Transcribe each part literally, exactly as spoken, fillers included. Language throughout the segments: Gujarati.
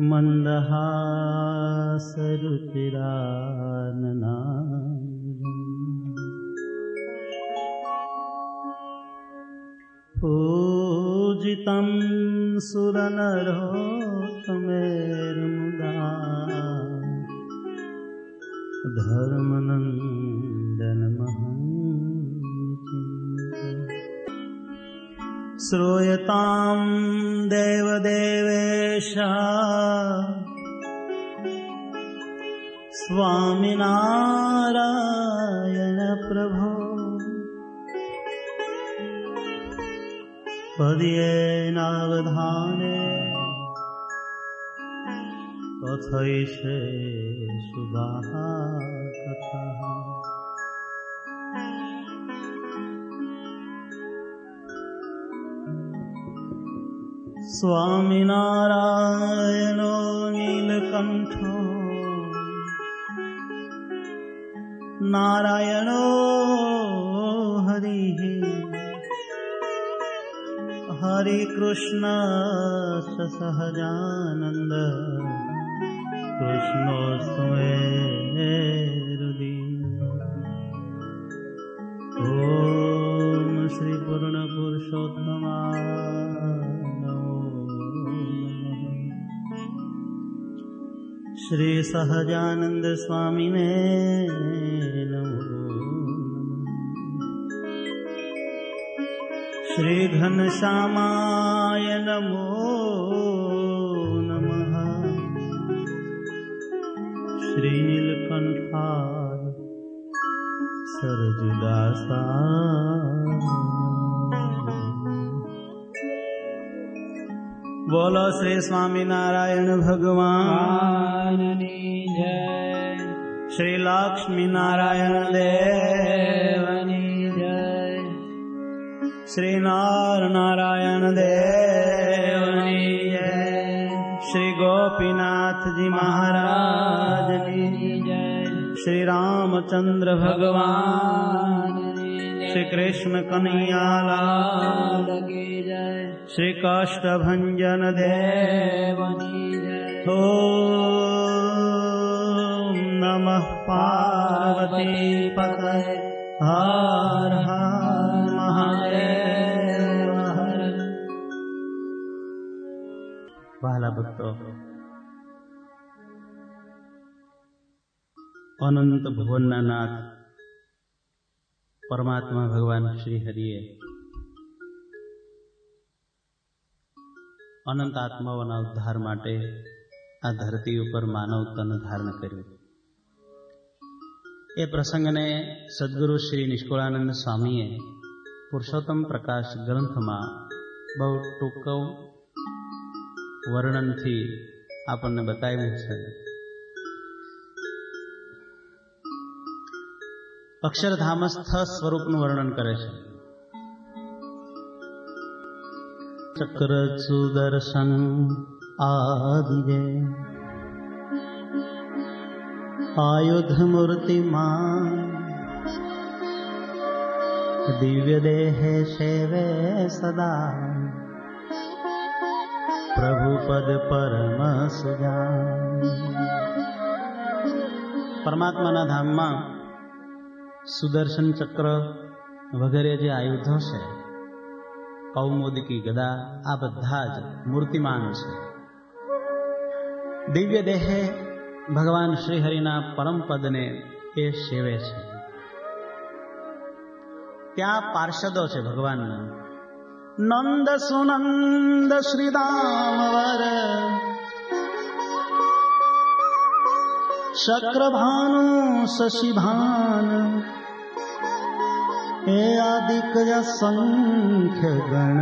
मन्दहासरुचिरानना पूजितं सुरनरोत्तमेर्मुदा धर्मनन्दनमहं श्रूयतां देवदेवेश स्वामिनारायण प्रभो पद्येनावधाने तथैषे सुधाः कथः स्वामिनारायणो नीलकण्ठो नारायणो हरिः हरि कृष्ण सहजानंद कृष्णो स्वेरुदी ओम श्री पूर्ण पुरुषोत्तमा श्री सहजानंद स्वामी ने नमो श्री घनश्यामाय नमो नमः श्री नीलकंठाय सरजुदासाय बोलो श्री स्वामीनारायण भगवान की जय। श्री लक्ष्मी नारायण देव की जय। श्री नार नारायण देव की जय। श्री गोपीनाथ जी महाराज की जय। श्री रामचंद्र भगवान की जय। श्री कृष्ण कन्हैया लाल की जय। श्री काष्ठभंजन देव की जय। ओम नमः पार्वती पतये हर हर महादेव हर। वहाला भक्तो, अनंत भुवनना नाथ परमात्मा भगवान श्री हरिए अनंत आत्माओना उद्धार माटे आ धरती पर मानव तन धारण कर्યું। ए प्रसंगने सद्गुरु श्री निष्कुळानंद स्वामीए पुरुषोत्तम प्रकाश ग्रंथ में बहु टूंका वर्णन थी आपने बताव्યું છે। अक्षरधामस्थ स्वरूपનું वर्णन करे છે। चक्र सुदर्शन आदिजे आयुध मूर्तिमान दिव्य देह सेवे सदा प्रभु पद परम सुजान। परमात्मा ना धाम में सुदर्शन चक्र वगैरह जे आयुधों से कौमुदी गदा आ बधा ज मूर्तिमान है। दिव्य देहे भगवान श्रीहरिना परम पद ने ए सेवे छे। त्या पार्षदों से भगवान नंद सुनंद श्रीदामवर शक्रभानु शशिभान हे आदिक संख्य गण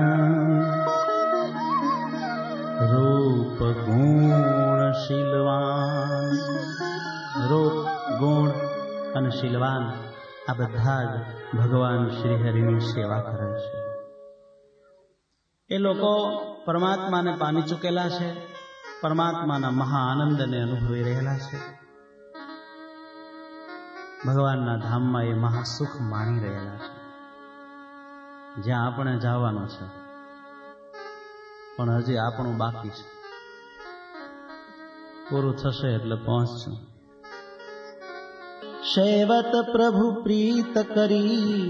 रूप गुण शीलवान। रूप गुण अने शीलवान आ बधा ज भगवान श्रीहरिनी सेवा करे छे। ए लोको परमात्मा ने पामी चुकेला छे, परमात्मा ना महाआनंद ने अनुभवी रहेला छे। भगवान ना धाम में ये महासुख माणी रहेला छे। ज्यां आपणे जवानुं छे पण हजी आपणुं बाकी छे। પૂરું થશે એટલે પહોંચશું. શૈવત પ્રભુ પ્રીત કરી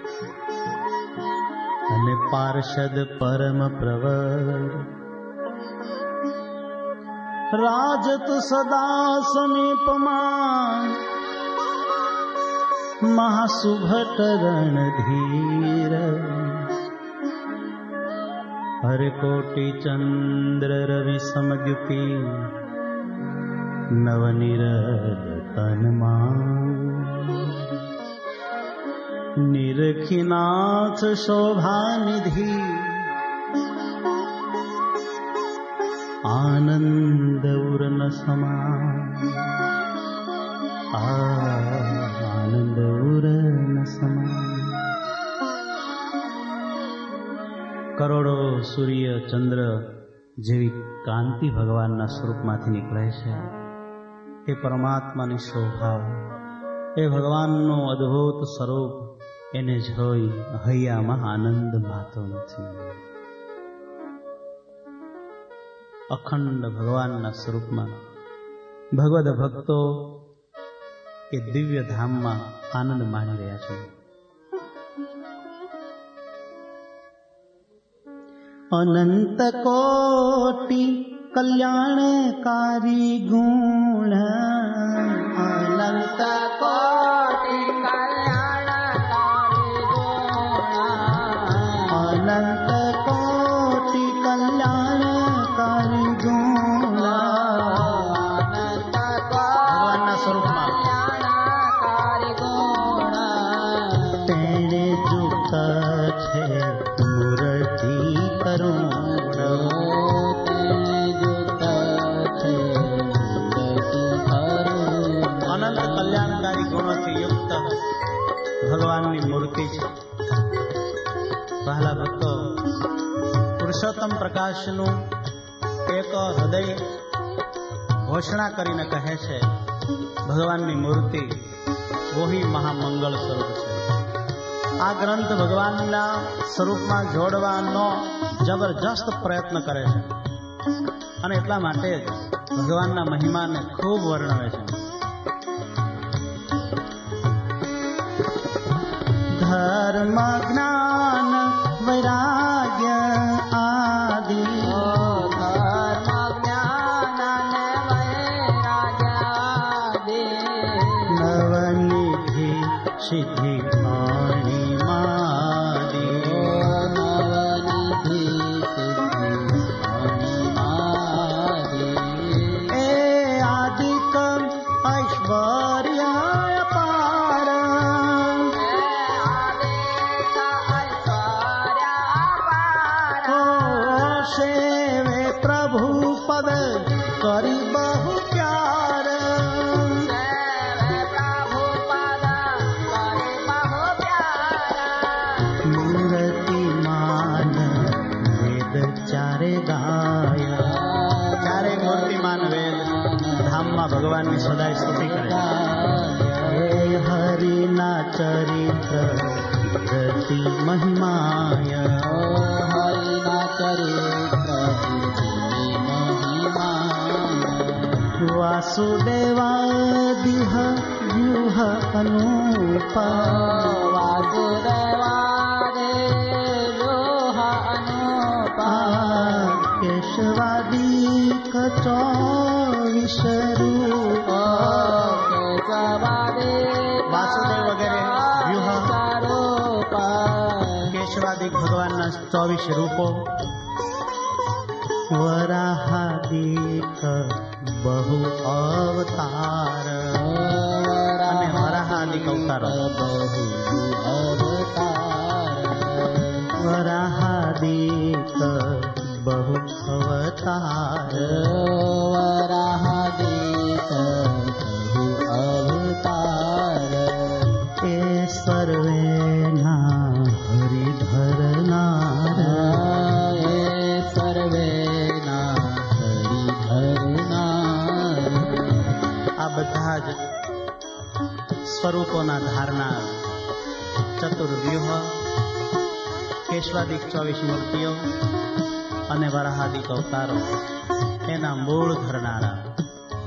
અને પાર્ષદ પરમ પ્રવર રાજત સદા સમીપમાં મહાસુભટ રણધીર હરે કોટિ ચંદ્ર રવિ સમદ્યુતિ નવનિરતનમાં નિરખીનાથ શોભાનિધિ આનંદ ઉરન સમા આનંદ ઉરન સમા. કરોડો સૂર્ય ચંદ્ર જેવી કાંતિ ભગવાનના સ્વરૂપમાંથી નીકળે છે. એ પરમાત્માની શોભા, એ ભગવાનનું અદ્ભુત સ્વરૂપ, એને જોઈ હૈયામાં આનંદ માતો નથી. અખંડ ભગવાનના સ્વરૂપમાં ભગવદ ભક્તો એ દિવ્ય ધામમાં આનંદ માણી રહ્યા છે. અનંત કોટિ કલ્યાણકારી ગુણ, અનંત કોટિ કલ્યાણકારી ગુણ, અનંત કોટિ કલ્યાણકારી ગુણ, અનંત ભગવાનના સ્વરૂપમાં કલ્યાણકારી ગુણ તેણે જુક્ત છે મૂર્તિ કરુણ. અનંત કલ્યાણકારી ગુણોથી યુક્ત ભગવાનની મૂર્તિ છે. વહાલા ભક્તો, પુરુષોત્તમ પ્રકાશનું એક હૃદય ઘોષણા કરીને કહે છે, ભગવાનની મૂર્તિ વોહી મહામંગળ સ્વરૂપ છે. આ ગ્રંથ ભગવાનના સ્વરૂપમાં જોડવાનો જબરજસ્ત પ્રયત્ન કરે છે અને એટલા માટે જ ભગવાનના મહિમાને ખૂબ વર્ણવે છે. ધર્મ જ્ઞાન વૈરાગ્ય આદિ, ધર્મ જ્ઞાન વૈરાગ્ય આદિ નવનિધિ સિદ્ધિ મણિમાદિ, નવનિધિ સિદ્ધિ મણિમાદિ એ આદિક ઐશ્વર્ય અપાર, સેવે પ્રભુ પદ કરી બહુ પ્યાર, સેવે પ્રભુ પદ કરી બહુ પ્યાર, મૂર્તિમાન વેદ ચારે ગાય. ચારે મૂર્તિમાન વેદ ધામમાં ભગવાનની સદાય સ્તુતિ કરે. હે હરિના ચરિત્ર રતિ મહિમાય, હરિના ચરિત્ર મહિમાય વાસુદેવાદિહ વ્યુહ અનુપા, વાસુદેવાદિ વ્યુહ અનુપા કેશવાદી ચોવીસ રૂપ, કેશવાદી વાસુદેવ વગેરે વ્યુહ કેશવાદિક ભગવાનના ચોવીસ રૂપો, વરાહાદિક બહુ અવતાર અને વરાહાદિક અવતારો, બહુ અવતાર વરાહાદિક બહુ અવતાર, વરાહાદિક બહુ અવતાર એ સર્વેના હરિધરનાર, એ સર્વેના હરિધરનાર. આ બધા જ સ્વરૂપોના ધારનાર ચતુર્વ્યુહ, કેશવાદિક ચોવીસ મૂર્તિઓ અને વરાહાદિક અવતારો એના મૂળ ધરનારા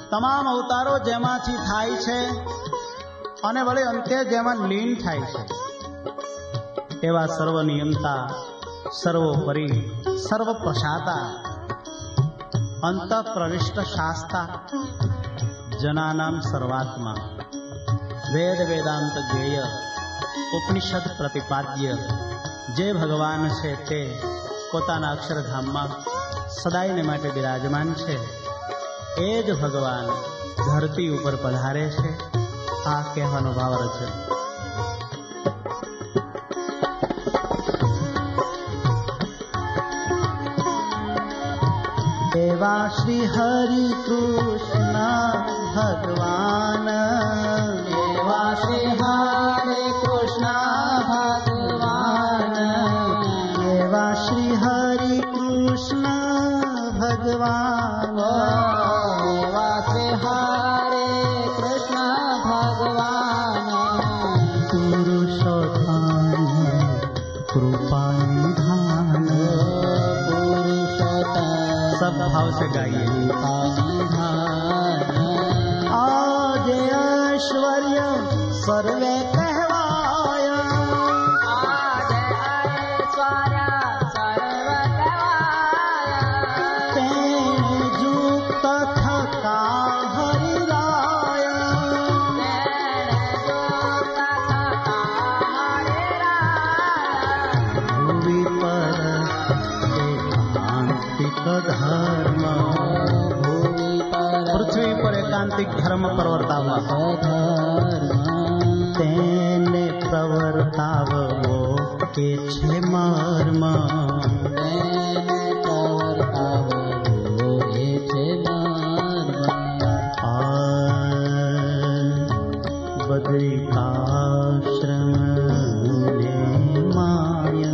તમામ અવતારો જેમાંથી થાય છે અને વળી અંતે જેમાં લીન થાય છે એવા સર્વનિયંતા, સર્વોપરી, સર્વપ્રસાતા, અંત પ્રવિષ્ટ શાસ્તા, જનાનામ સર્વાત્મા, વેદ વેદાંત જ્ઞેય, ઉપનિષદ પ્રતિપાદ્ય જે ભગવાન છે તે પોતાના અક્ષરધામમાં સદાયને માટે બિરાજમાન છે. એ જ ભગવાન ધરતી ઉપર પધારે છે. આ કહેવાનો ભાવાર્થ છે. એવા શ્રી હરિ કૃષ્ણ ભગવાન, એવા શ્રી હરે કૃષ્ણ ભગવાન, એવા શ્રી હરિ કૃષ્ણ ભગવાન, એવા શ્રી હરે કૃષ્ણ ભગવાન, પુરુષોત્તમ कृपा निधान, सब भाव से गाइए. आज ऐश्वर्य सर्वे कहवाय, आज ऐश्वर्य सर्वे कहवाय, तेने जुक्त थका हरिराय, तेने जुक्त थका हरिराय, भूमि पर धर्म, भूमि पर पृथ्वी पर एकांतिक धर्म प्रवर्तावा, तेने प्रवर्तावो के छे मर्म, तेने प्रवर्तावो के छे मर्म. बद्रिकाश्रम ने माया,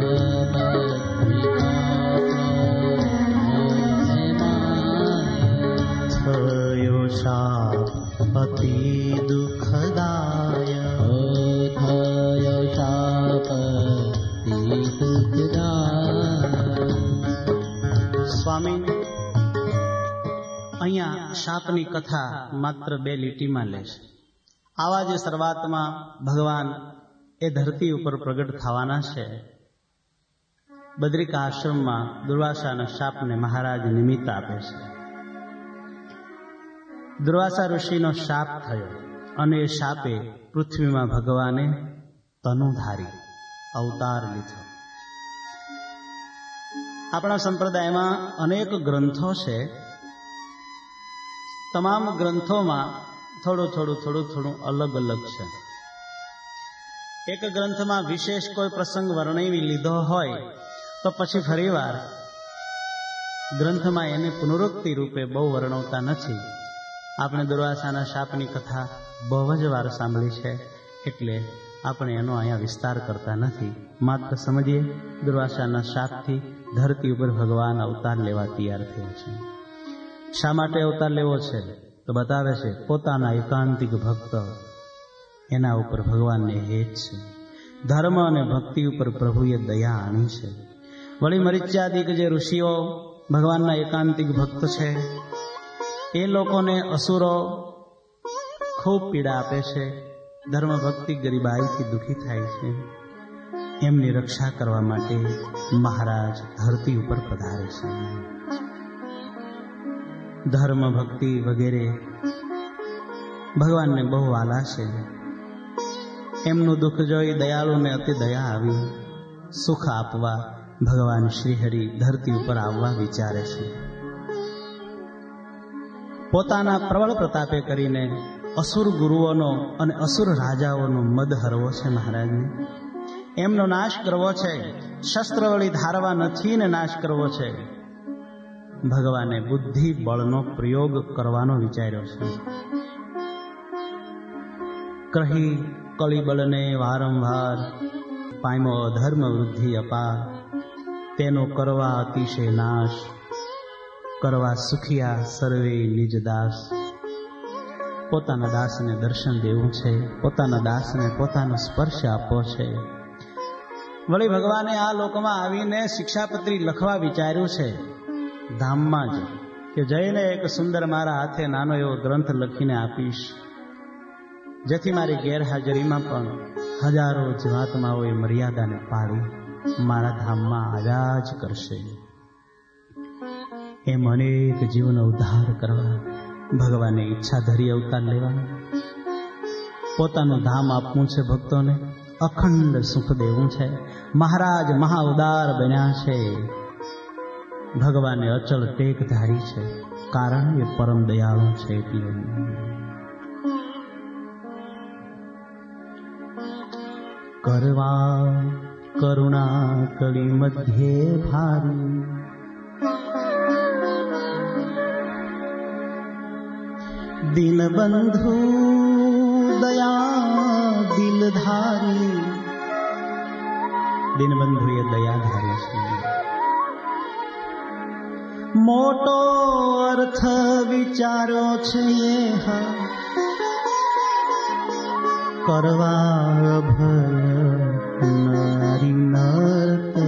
अति दुखदाय, थयो शाप अति दुखदाय. સ્વામી અહીંયા શાપની કથા માત્ર બે લીટીમાં લે છે. આવા જે શરૂઆતમાં ભગવાન એ ધરતી ઉપર પ્રગટ થવાના છે. બદ્રિકા આશ્રમમાં દુર્વાસાના શાપને મહારાજ નિમિત્ત આપે છે. દુર્વાસા ઋષિનો શાપ થયો અને એ શાપે પૃથ્વીમાં ભગવાને તનુ ધારી અવતાર લીધો. આપણા સંપ્રદાયમાં અનેક ગ્રંથો છે. તમામ ગ્રંથોમાં થોડું થોડું થોડું થોડું અલગ અલગ છે. એક ગ્રંથમાં વિશેષ કોઈ પ્રસંગ વર્ણવી લીધો હોય તો પછી ફરીવાર ગ્રંથમાં એને પુનરુક્તિ રૂપે બહુ વર્ણવતા નથી. આપણે દુર્વાસાના શાપની કથા બહુ જ વાર સાંભળી છે એટલે આપણે એનો અહીંયા વિસ્તાર કરતા નથી. માત્ર સમજીએ દુર્વાસાના શાપથી ધરતી ઉપર ભગવાન અવતાર લેવા તૈયાર થયા છે. શા માટે અવતાર લેવો છે તો બતાવે છે પોતાના એકાંતિક ભક્ત એના ઉપર ભગવાનને હેત છે. ધર્મ અને ભક્તિ ઉપર પ્રભુએ દયા આણી છે. વળી મરીચ્યાદિક જે ઋષિઓ ભગવાનના એકાંતિક ભક્ત છે એ લોકોને અસુરો ખૂબ પીડા આપે છે. ધર્મ ભક્તિ ગરીબાઈથી દુઃખી થાય છે. એમની રક્ષા કરવા માટે મહારાજ ધરતી ઉપર પધારે છે. ધર્મ ભક્તિ વગેરે ભગવાનને બહુ વાલા છે. એમનું દુઃખ જોઈ દયાળુને અતિ દયા આવી સુખ આપવા ભગવાન શ્રીહરિ ધરતી ઉપર આવવા વિચારે છે. પોતાના પ્રબળ પ્રતાપે કરીને અસુર ગુરુઓનો અને અસુર રાજાઓનો મદ હરવો છે મહારાજને. એમનો નાશ કરવો છે. શસ્ત્ર વળી ધારવા નથી ને નાશ કરવો છે. ભગવાને બુદ્ધિ બળનો પ્રયોગ કરવાનો વિચાર્યો છે. કહી કળીબળને વારંવાર પામ્યો ધર્મ વૃદ્ધિ અપાર, તેનો કરવા અતિશય નાશ, કરવા સુખિયા સર્વે નિજ દાસ. પોતાના દાસને દર્શન દેવું છે. પોતાના દાસને પોતાનો સ્પર્શ આપવો છે. વળી ભગવાને આ લોકમાં આવીને શિક્ષાપત્રી લખવા વિચાર્યું છે. ધામમાં જ કે જઈને એક સુંદર મારા હાથે નાનો એવો ગ્રંથ લખીને આપીશ, જેથી મારી ગેરહાજરીમાં પણ હજારો જીવાત્માઓએ મર્યાદાને પાડી મારા ધામમાં આવ્યા જ કરશે. એમ અનેક જીવનો ઉદ્ધાર કરવા ભગવાને ઈચ્છા ધરી અવતાર લેવાનો, પોતાનું ધામ આપવું છે ભક્તોને, અખંડ સુખ દેવું છે. મહારાજ મહા ઉદાર બન્યા છે. ભગવાને અચળ ટેક ધારી છે, કારણ એ પરમ દયાળુ છે. એટલે કરવા કરુણા કળી મધ્યે ભારી, દીનબંધુ દયા દિલધારી. દીનબંધુ એ દયાધારી છે. મોટો અર્થ વિચારો છે હા, કરવા ભય નારી નરતે.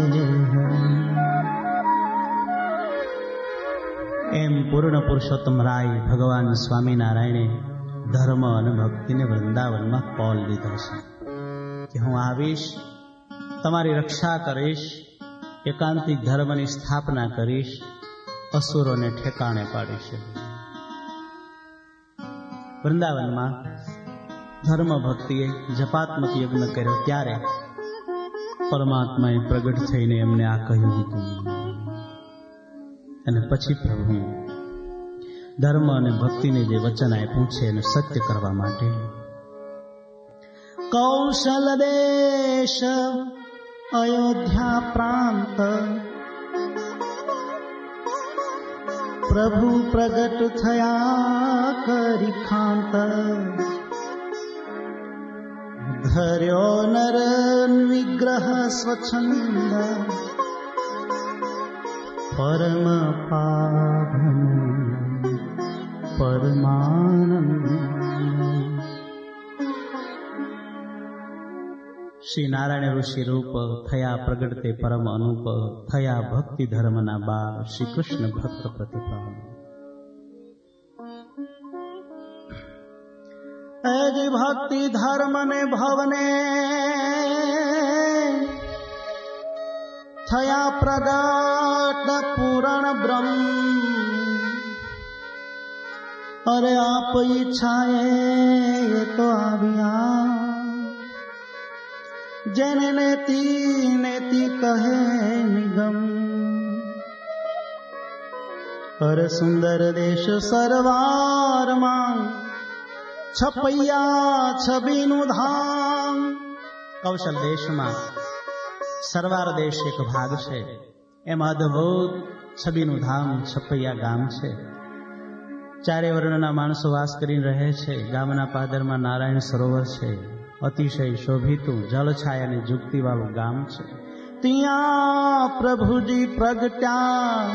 એમ પૂર્ણ પુરુષોત્તમ રાય ભગવાન સ્વામિનારાયણે ધર્મ અને ભક્તિને વૃંદાવનમાં કોલ લીધો છે કે હું આવીશ, તમારી રક્ષા કરીશ, એકાંતિક ધર્મની સ્થાપના કરીશ, અસુરોને ઠેકાણે પાડીશ. વૃંદાવનમાં ધર્મ ભક્તિએ જપાત્મક યજ્ઞ કર્યો ત્યારે પરમાત્માએ પ્રગટ થઈને એમને આ કહ્યું હતું. અને પછી પ્રભુ ધર્મ અને ભક્તિને જે વચન આપ્યું છે એને સત્ય કરવા માટે કૌશલ દેશ અયોધ્યા પ્રાંત પ્રભુ પ્રગટ થયા કરી ખાંત. ધર્યો નર વિગ્રહ સ્વચ્છંદ પરમ પાવન પરમાનંદ. શ્રી નારાયણ ઋષિ રૂપ થયા પ્રગટ તે પરમ અનુપ, થયા ભક્તિ ધર્મના બાળ શ્રી કૃષ્ણ ભક્ત પ્રતિપાલ. એજ ભક્તિ ધર્મ ને ભવને થયા પ્રગટ પૂરણ બ્રહ્મ. અરે આપ ઈચ્છાએ તો આવ્યા, જેને નેતી નેતી કહે નિગમ. અરે સુંદર દેશ સરવારમાં છપૈયા છબીનું ધામ. કૌશલ દેશમાં સરવાર દેશ એક ભાગ છે, એમાં અદભુત છબીનું ધામ છપૈયા ગામ છે. ચારે વર્ણના માણસો વાસ કરીને રહે છે. ગામના પાદરમાં નારાયણ સરોવર છે. અતિશય શોભિતું જળછાયાની જુગતી વાળું ગામ છે. ત્યાં પ્રભુજી પ્રગટ્યા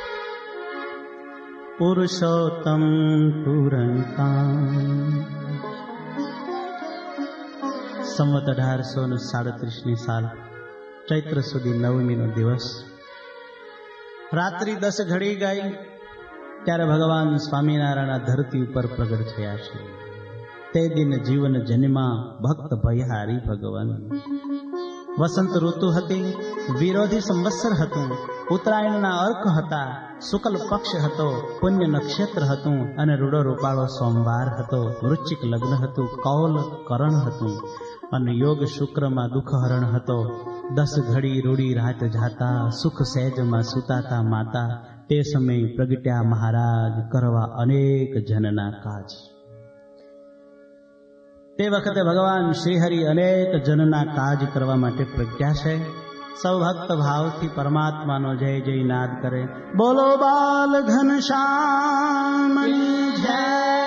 પુરુષોત્તમ તુરંતા. સંવત અઢારસો ને સાડત્રીસની સાલ ચૈત્ર સુધી નવમીનો દિવસ. રાત્રિ દસ ઘડી ગઈ ત્યારે ભગવાન સ્વામિનારાયણ ધરતી ઉપર પ્રગટ થયા છે. તે દિન જીવન જન્મા ભક્ત ભયહારી ભગવાન. વસંત ઋતુ હતી, વિરોધી સંવત્સર હતું, ઉત્તરાયણના અર્ક હતા, શુક્લ પક્ષ હતો, પુણ્ય નક્ષત્ર હતું અને રૂડો રૂપાળો સોમવાર હતો. વૃશ્ચિક લગ્ન હતું, કૌલ કરણ હતું અને યોગ શુક્રમાં દુઃખહરણ હતો. દસ ઘડી રૂડી રાત જાતા, સુખ સહેજમાં સુતાતા માતા. તે સમયે પ્રગટ્યા મહારાજ કરવા અનેક જનના કાજ. તે વખતે ભગવાન શ્રીહરિ અનેક જનના કાજ કરવા માટે પ્રગટ્યા છે. સૌ ભક્ત ભાવથી પરમાત્માનો જય જય નાદ કરે. બોલો બાલ ઘનશ્યામની જય.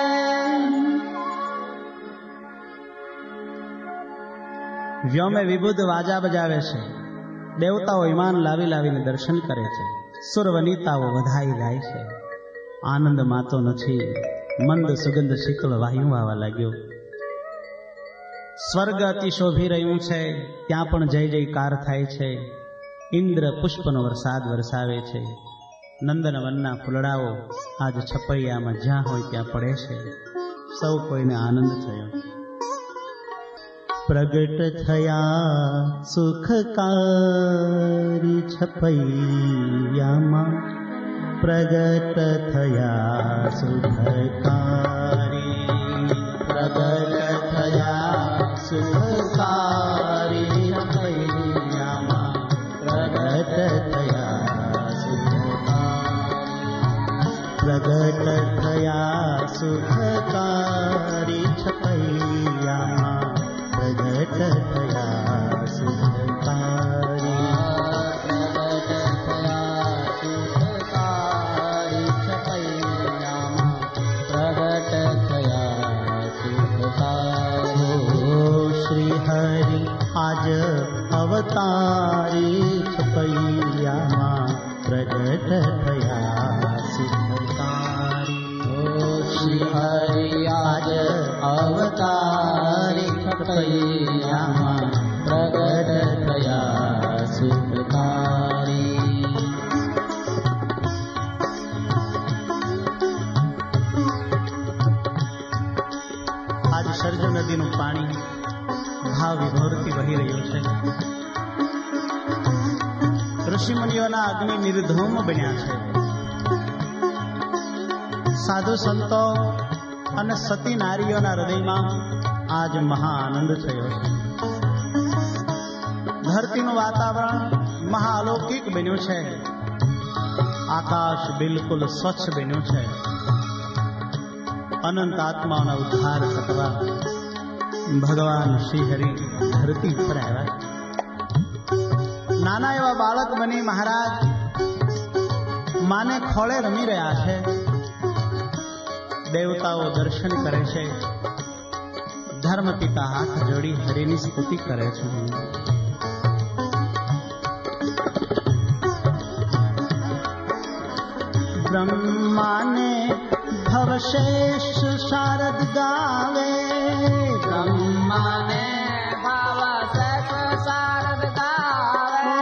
વ્યોમે વિબુધ વાજા બજાવે છે. દેવતાઓ વિમાન લાવી લાવીને દર્શન કરે છે. સુર વનિતાઓ વધાઈ ગાય છે. આનંદ માતો નથી. મંદ સુગંધ શીતળ વાયુ આવવા લાગ્યો. સ્વર્ગ અતિ શોભી રહ્યું છે. ત્યાં પણ જય જયકાર થાય છે. ઇન્દ્ર પુષ્પનો વરસાદ વરસાવે છે. નંદનવનના ફૂલડાઓ આજ છપૈયામાં જ્યાં હોય ત્યાં પડે છે. સૌ કોઈને આનંદ થયો. પ્રગટ થયા સુખકારી છપૈયામાં, પ્રગટ થયા સુખકારી, પ્રગટ થયા સુખકારી છપૈયામાં, પ્રગટ થયા સુખકારી, પ્રગટ થયા સુખકારી છપૈયામાં, પ્રગટ થયા સુખકારી, પ્રગટ થયા સુખકારી છપૈયામાં, પ્રગટ થયા સુખકારી. શ્રી હરિ આજ અવતારી છપૈયામાં, પ્રગટ થયા સુખકારી. શ્રી હરિ આજ અવતારી છપૈયામાં, પ્રગટ થયા સુખકારી. આજ સરજુ નદીનું પાણી ભાવ વિભોરથી વહી રહ્યું છે. ઋષિમુનિઓના અગ્નિ નિર્ધૂમ બન્યા છે. સાધુ સંતો અને સતી નારીઓના હૃદયમાં આજ મહા આનંદ થયો છે. ધરતીનું વાતાવરણ મહાઅલૌકિક બન્યું છે. આકાશ બિલકુલ સ્વચ્છ બન્યું છે. અનંત આત્માઓના ઉદ્ધાર કરવા ભગવાન શ્રી હરિ ધરતી પર આવ્યા. નાના એવા બાળક બની મહારાજ માને ખોળે રમી રહ્યા છે. દેવતાઓ દર્શન કરે છે. ધર્મ પિતા હાથ જોડી હરિની સ્તુતિ કરે છે. બ્રહ્માને ભવશેષ શારદ ગાવે, બ્રહ્માને ભવશેષ શારદ ગાવે,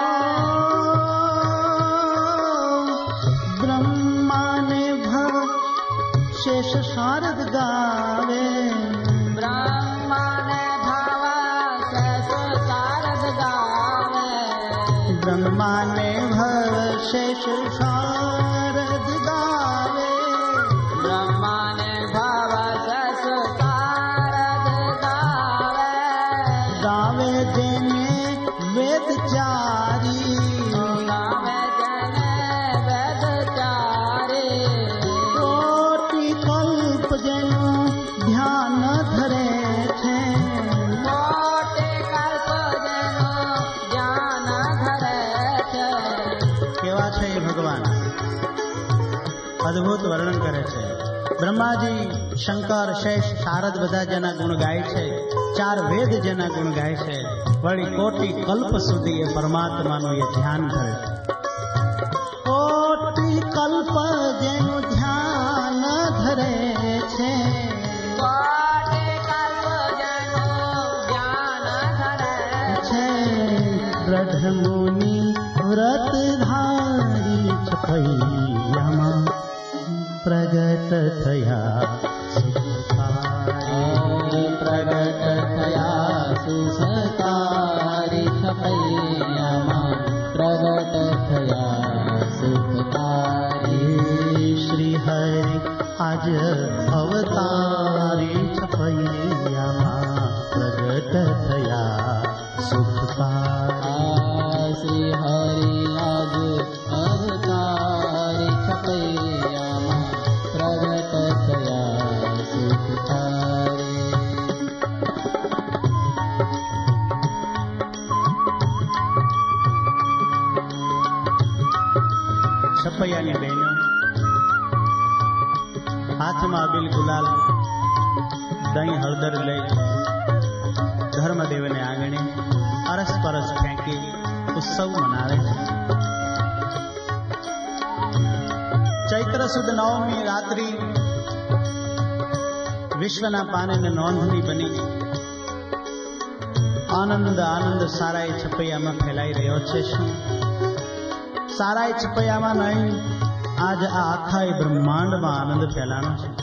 બ્રહ્માને ભવશેષ શારદ ગાવે, બ્રહ્માને ભવશેષ શારદ ગાવે, બ્રહ્માને ભવશેષ શારદ ગાવે, બ્રહ્માને ભવશેષ શારદ ગાવે, ગાવે જેને વેદ ચારી, ગાવે જેને વેદ ચારી, કોટી કલ્પ જેનું ધ્યાન ધરે છે, કોટી કલ્પ જેનું ધ્યાન ધરે છે. કેવા છે એ ભગવાન? અદ્ભુત વર્ણન કરે છે. બ્રહ્માજી, શંકર, શેષ, શારદ બધા જેના ગુણ ગાય છે, ચાર વેદ જેના ગુણ ગાય છે, વળી કોટી કલ્પ સુધી એ પરમાત્માનું એ ધ્યાન ધરે છે. કોટી કલ્પ જેનું ધ્યાન ધરે છે, કોટી કલ્પ જેનું ધ્યાન ધરે છે, દ્રઢ મુનિ વ્રત ધારી છપૈયામાં, પ્રગટ થયા સુખકારી, પ્રગટ થયા સુખકારી છપૈયામાં, પ્રગટ થયા સુખકારી. શ્રી હરિ આજ અવતારી છપૈયામાં, પ્રગટ થયા સુખકારી. શ્રી હરિ આજ અવતારી છપૈયામાં, પ્રગટ થયા સુખકારી. છપૈયાની બહેનો હાથમાં અબીલ ગુલાલ, દહીં હળદર લઈ ધર્મદેવને આંગણે અરસ પરસ ફેંકી ઉત્સવ મનાવે છે. ચૈત્ર સુદ નવમી રાત્રિ વિશ્વના પાને નોંધની બની આનંદ આનંદ સારાય છપૈયામાં ફેલાઈ રહ્યો છે. શું સારાય છપૈયામાં નહીં, આજ આ આખા બ્રહ્માંડમાં આનંદ ફેલાનો છે.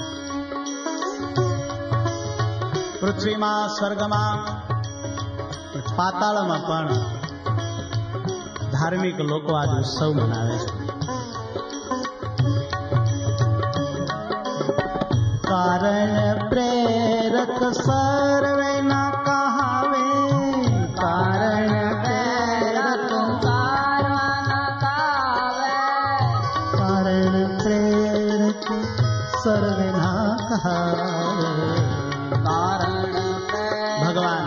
પૃથ્વીમાં, સ્વર્ગમાં, પાતાળમાં પણ ધાર્મિક લોકો આજ ઉત્સવ મનાવે છે. કારણ પ્રેરક સર્વે ના કહાવે, કારણ પ્રેરક કારણ પ્રેરક સર્વે ના કહાવે. ભગવાન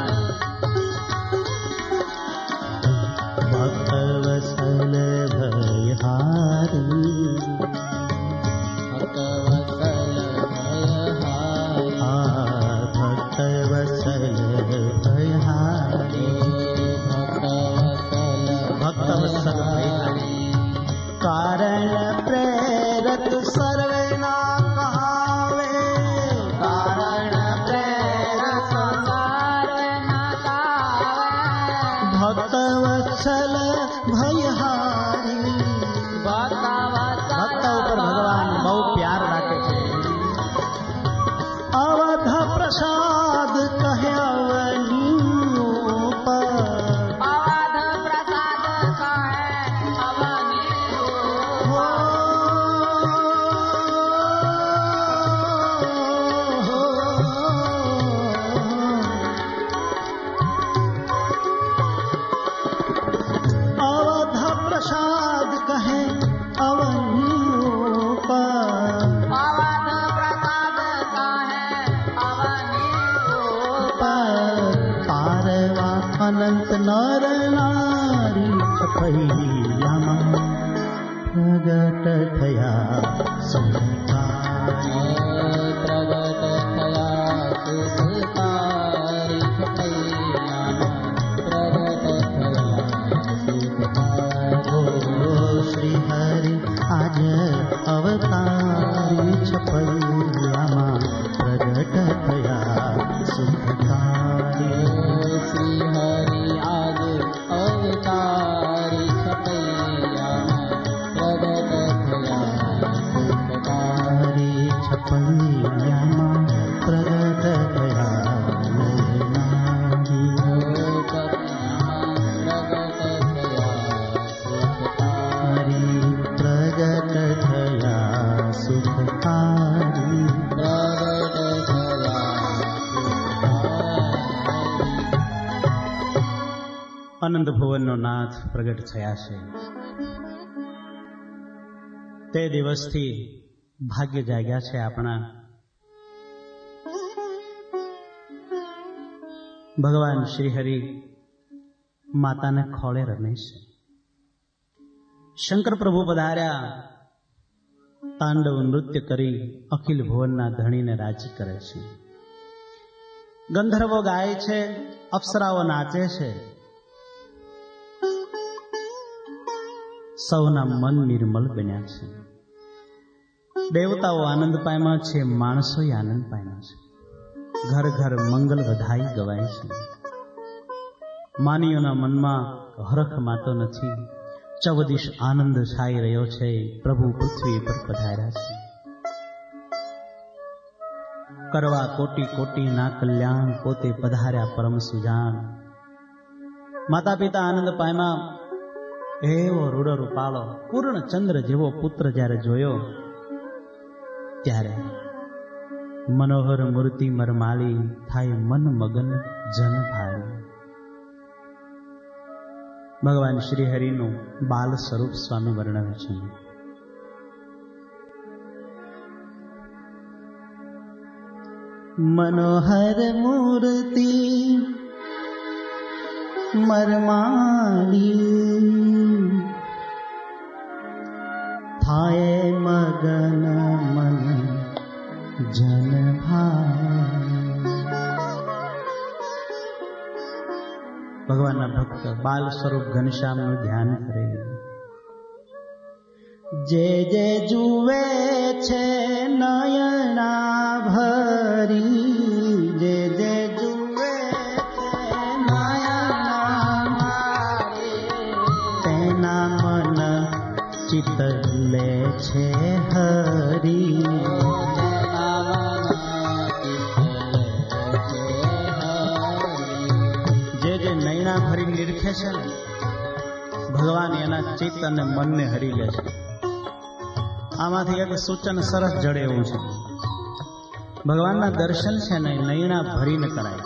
ભક્ત વસલ ભયહારી, ભક્ત વસલ ભયહારી, ભક્ત વસલ ભયહારી, ભક્ત વસલ ભયહારી. કારણ પ્રેરક સર્વે ના કહાવે, કારણ પ્રેરક સર્વે ના કહાવે. ભક્ત વત્સલ ભયહારી, ભક્ત ઉપર ભગવાન બહુ પ્યાર રાખે છે. અવધ પ્રસાદ કહે અવની ઉપર, અવધ પ્રસાદ કહે અવની ઉપર. અવધ પ્રસાદ કહે અવની ઉપર, અવધ પ્રસાદ કહે અવની ઉપર. પારવા અનંત નર નારી છપૈયામાં પ્રગટ થયા સુતારી, પ્રગટ થયા સુતારી. છપૈયામાં પ્રગટ થયા સુતારી. શ્રી હરિ આજ અવતારી, છપૈયામાં પ્રગટ થયા સુખકારી. શ્રી હરિ આજ અવતારી, છપૈયામાં પ્રગટ થયા સુખકારી. છપૈયામાં પ્રગટ થયા નયનારી, પ્રગટ થયા સુખકારી, પ્રગટ થયા સુખકારી. આનંદ ભુવનનો નાથ પ્રગટ થયા છે. તે દિવસથી ભાગ્ય જાગ્યા છે આપણા. ભગવાન શ્રી હરિ માતાને ખોળે રમે છે. શંકર પ્રભુ પધાર્યા, તાંડવ નૃત્ય કરી અખિલ ભુવનના ધણીને રાજી કરે છે. ગંધર્વો ગાય છે, અપ્સરાઓ નાચે છે. સૌના મન નિર્મલ બન્યા છે. દેવતાઓ આનંદ પામ્યા છે, માણસો આનંદ પામ્યા છે. ઘર ઘર મંગલ વધાઈ ગવાય છે. માનીઓના મનમાં હરખ માતો નથી. ચૌદિશ આનંદ છાઈ રહ્યો છે. પ્રભુ પૃથ્વી પર પધાર્યા છે. કરવા કોટી કોટી ના કલ્યાણ, પોતે પધાર્યા પરમ સુજાન. માતા પિતા આનંદ પામ્યા. એવો રૂડો રૂપાળો પૂર્ણ ચંદ્ર જેવો પુત્ર જ્યારે જોયો, ત્યારે મનોહર મૂર્તિ મરમાળી, થાય મન મગન જન ભાળી. ભગવાન શ્રી હરિનું બાલ સ્વરૂપ સ્વામી વર્ણવે છે. મનોહર મૂર્તિ મરમાળી, થાય મગન મન જન ભાળી. ભગવાનના ભક્ત બાલ સ્વરૂપ ઘનશ્યામનું ધ્યાન કરે. જે જે જુએ છે નયના ભરી, જે જે જુએ છે નયના ભરી, તેના મન ચિત્ત લે છે હરી. જે જે નૈણા ભરી નિરખે છે ને ભગવાન એના ચિત્ત અને મનને હરી લે છે. આમાંથી એક સૂચન સરસ જડે એવું છે. ભગવાનના દર્શન છે ને નૈણા ભરીને કરાય.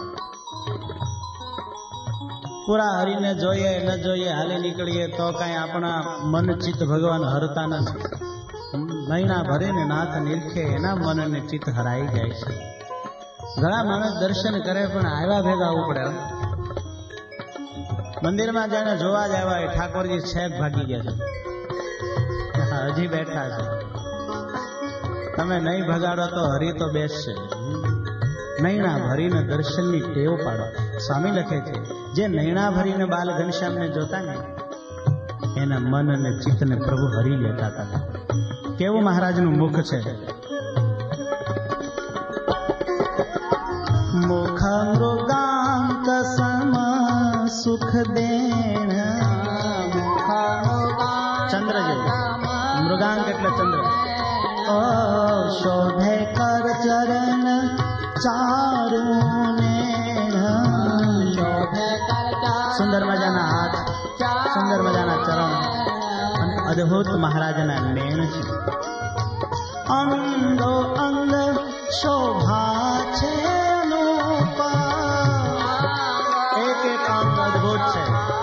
પૂરા હરીને જોઈએ ન જોઈએ હાલી નીકળીએ તો કાંઈ આપણા મન ચિત્ત ભગવાન હરતા નથી. નૈણા ભરીને નાથ નિરખે એના મન અને ચિત્ત હરાઈ જાય છે. ઘણા માણસ દર્શન કરે પણ આવ્યા ભેગા આવવું પડે. મંદિરમાં જઈને જોવા જ આવ્યા એ ઠાકોરજી છેક ભાગી ગયા છે, હજી બેઠા છે. તમે નહીં ભગાડો તો હરી તો બેસશે. નૈણા ભરીને દર્શનની ટેવ પાડો. સ્વામી લખે છે જે નૈણા ભરીને બાલ ઘનશ્યામને જોતા ને એના મન અને ચિત્તને પ્રભુ હરી લેતા હતા. કેવું મહારાજનું મુખ છે. મુખ મૃગાંક સમ સુખ દેણ. ચંદ્ર જેવું. મૃગાંક એટલે ચંદ્ર. ઓ શોભે કર ચરણ ચારું સુંદર મજાના હાથ, સુંદર મજાના ચરણ અને અદ્ભુત મહારાજના નેણ છે. અંગો અંગ શોભા છે અનુપા. એક એક અંગ અદ્ભુત છે.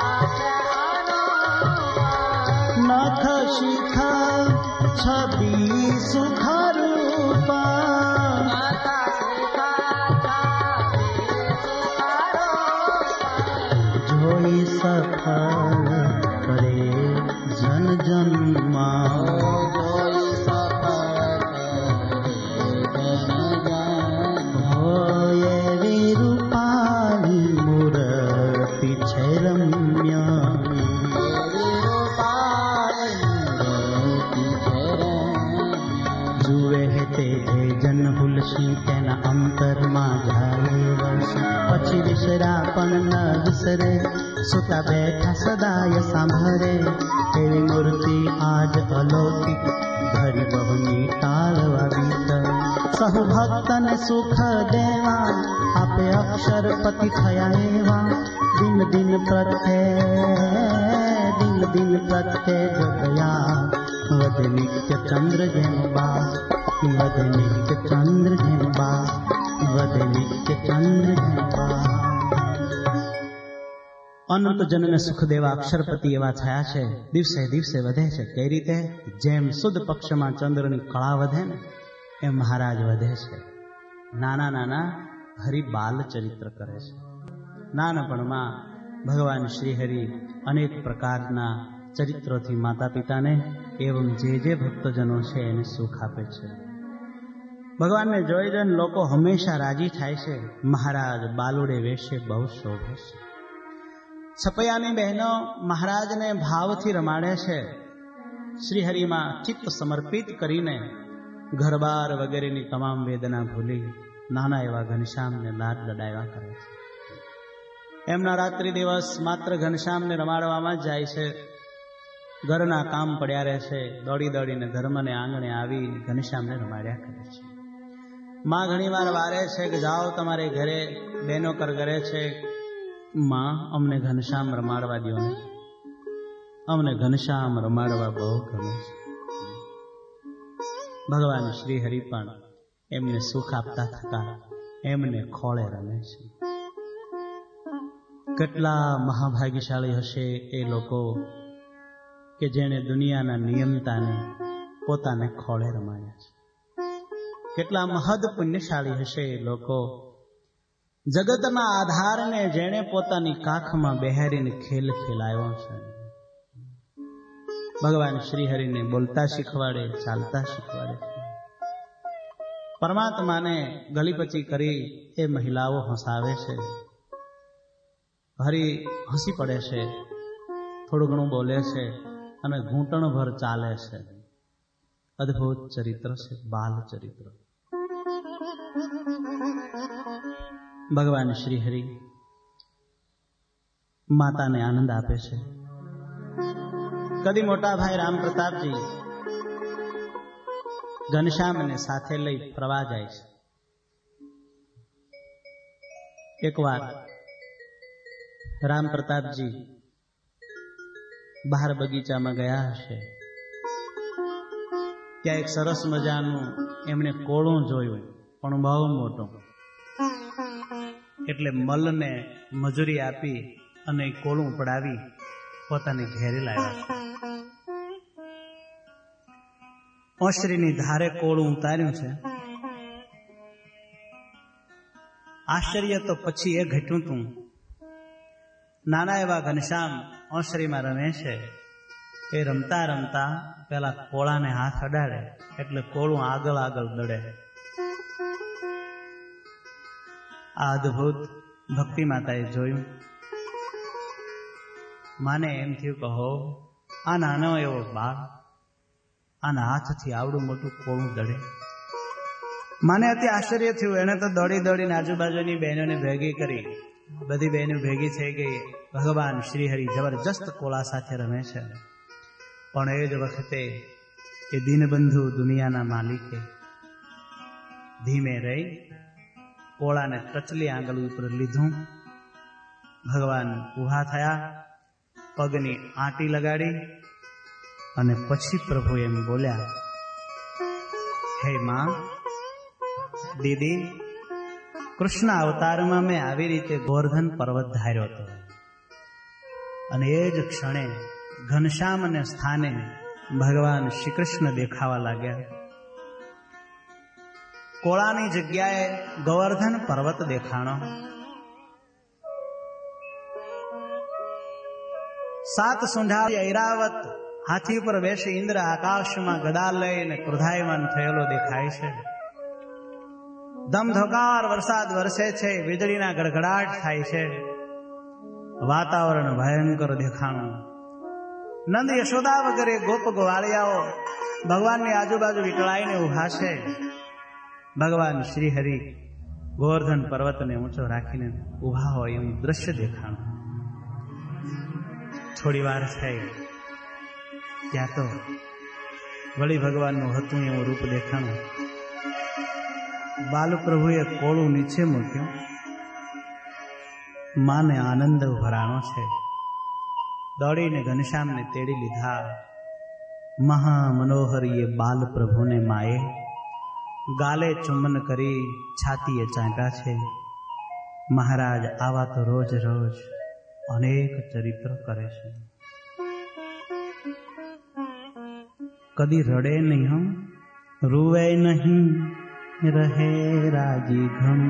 નખ શિખ છબી સુખ રૂપા. જોઈ સફળ કરે જન જન્મા. હોય એવી રૂપાની મૂર્તિ છે રમ્ય. જુએ તે જન હુલસી તેના અંતરમાં જાય વર્ષ. પછી વિસરા પણ ન વિસરે સુતા બેઠા સદાય સાંભળે. એવી મૂર્તિ આજ અલૌકિક ધરી બહુની તાળવા ગીત. સહુ ભક્તને સુખ દેવા આપે અક્ષરપતિ થયા એવા. દિન દિન પ્રત્યે દિન દિન પ્રત્યે જગયા વધે નિત્ય ચંદ્ર જેમ બા. વધે નિત્ય ચંદ્ર જેમ બા. વધે નિત્ય ચંદ્ર જેમ બા. અનંત જનને સુખ દેવા અક્ષરપતિ એવા થયા છે. દિવસે દિવસે વધે છે. કઈ રીતે? જેમ સુદ પક્ષમાં ચંદ્રની કળા વધે ને એમ મહારાજ વધે છે. નાના નાના હરિબાલ ચરિત્ર કરે છે. નાનપણમાં ભગવાન શ્રી હરિ અનેક પ્રકારના ચરિત્રોથી માતા પિતાને એવં જે જે ભક્તજનો છે એને સુખ આપે છે. ભગવાનને જોઈ જોઈને લોકો હંમેશા રાજી થાય છે. મહારાજ બાલુડે વેશે બહુ શોભે છે. છપૈયાની બહેનો મહારાજને ભાવથી રમાડે છે. શ્રીહરિમાં ચિત્ત સમર્પિત કરીને ઘરબાર વગેરેની તમામ વેદના ભૂલી નાના એવા ઘનશ્યામને લાડ લડાવ્યા કરે છે. એમના રાત્રિ દિવસ માત્ર ઘનશ્યામને રમાડવામાં જ જાય છે. ઘરના કામ પડ્યા રહે છે. દોડી દોડીને ધર્મને આંગણે આવી ઘનશ્યામને રમાડ્યા કરે છે. માં ઘણી વાર વારે છે કે જાઓ તમારે ઘરે, બહેનો કર ઘરે છે. માં અમને ઘનશ્યામ રમાડવા દો ને. અમને ઘનશ્યામ રમાડવા બહુ ગમે છે. ભગવાન શ્રી હરિ પણ એમને સુખ આપતા થતા એમને ખોળે રમે છે. કેટલા મહાભાગ્યશાળી હશે એ લોકો કે જેણે દુનિયાના નિયમતાને પોતાને ખોળે રમાડ્યા છે. કેટલા મહદ પુણ્યશાળી હશે એ લોકો જગતના આધારને જેણે પોતાની કાખમાં બેહારીને ખેલ ખેલાયો છે. ભગવાન શ્રી હરિને બોલતા શીખવાડે, ચાલતા શીખવાડે. પરમાત્માને ગલીપચી કરી એ મહિલાઓ હસાવે છે. હરિ હસી પડે છે, થોડું ઘણું બોલે છે અને ઘૂંટણભર ચાલે છે. અદ્ભુત ચરિત્ર છે, બાલ ચરિત્ર. ભગવાન શ્રી હરિ માતાને આનંદ આપે છે. કદી મોટા ભાઈ રામ પ્રતાપજી ઘનશ્યામને સાથે લઈ ફરવા જાય છે. એકવાર રામ પ્રતાપજી બહાર બગીચામાં ગયા હશે. ત્યાં એક સરસ મજાનું એમણે કોળું જોયું, પણ બહુ મોટું. એટલે મલને મજૂરી આપી અને કોળું પડાવી પોતાને ઘેરે લાવ્યા છે. ઓસરીની ધારે કોળું ઉતાર્યું છે. આશ્ચર્ય તો પછી એ ઘટ્યું તું. નાના એવા ઘનશ્યામ ઓસરીમાં રમે છે. એ રમતા રમતા પેલા કોળાને હાથ અડાડે એટલે કોળું આગળ આગળ દડે. આ અદભુત ભક્તિ માતાએ જોયું. માને એમ થયું, કહો આ નાનો એવો બાળ આના હાથથી આવડું મોટું કોળું દડે. માને અતિ આશ્ચર્ય થયું. એને તો દોડી દોડીને આજુબાજુની બહેનોને ભેગી કરી. બધી બહેનો ભેગી થઈ ગઈ. ભગવાન શ્રીહરિ જબરજસ્ત કોળા સાથે રમે છે. પણ એ જ વખતે એ દીનબંધુ દુનિયાના માલિકે ધીમે રહી કોળાને ટચલી આંગળ ઉપર લીધું. ભગવાન ઊભા થયા, પગની આંટી લગાડી અને પછી પ્રભુ એમ બોલ્યા, હે માં, દીદી, કૃષ્ણ અવતારમાં મેં આવી રીતે ગોવર્ધન પર્વત ધાર્યો હતો અને એ જ ક્ષણે ઘનશ્યામ ને સ્થાને ભગવાન શ્રી કૃષ્ણ દેખાવા લાગ્યા. કોળાની જગ્યાએ ગોવર્ધન પર્વત દેખાણો. સાત સુંઢા ઐરાવત હાથી પર બેસી ઇન્દ્ર આકાશમાં ગદા લઈને ક્રોધાયમાન થયેલો દેખાય છે. ધમધોકાર વરસાદ વરસે છે. વીજળીના ગડગડાટ થાય છે. વાતાવરણ ભયંકર દેખાણું. નંદ યશોદા વગેરે ગોપ ગોવાળિયાઓ ભગવાનની આજુબાજુ વિકળાઈને ઉભા છે. ભગવાન શ્રી હરિ ગોવર્ધન પર્વતને ઊંચો રાખીને ઉભા હોય એવું દ્રશ્ય દેખાણું. થોડી વાર થઈ ત્યાં તો વળી ભગવાનનું હતું એવું રૂપ દેખાણું. બાલ પ્રભુએ કોળું નીચે મૂક્યું. માને આનંદ ભરાણો છે. દોડીને ઘનશ્યામને તેડી લીધા. મહા મનોહર એ બાલ પ્રભુને માએ ગાલે ચુંબન કરી છાતીએ ચાંટ્યા છે. મહારાજ આવા તો રોજ રોજ અનેક ચરિત્ર કરે છે. કદી રડે નહીં, હમ રૂવે નહીં, રહે રાજી ઘમ.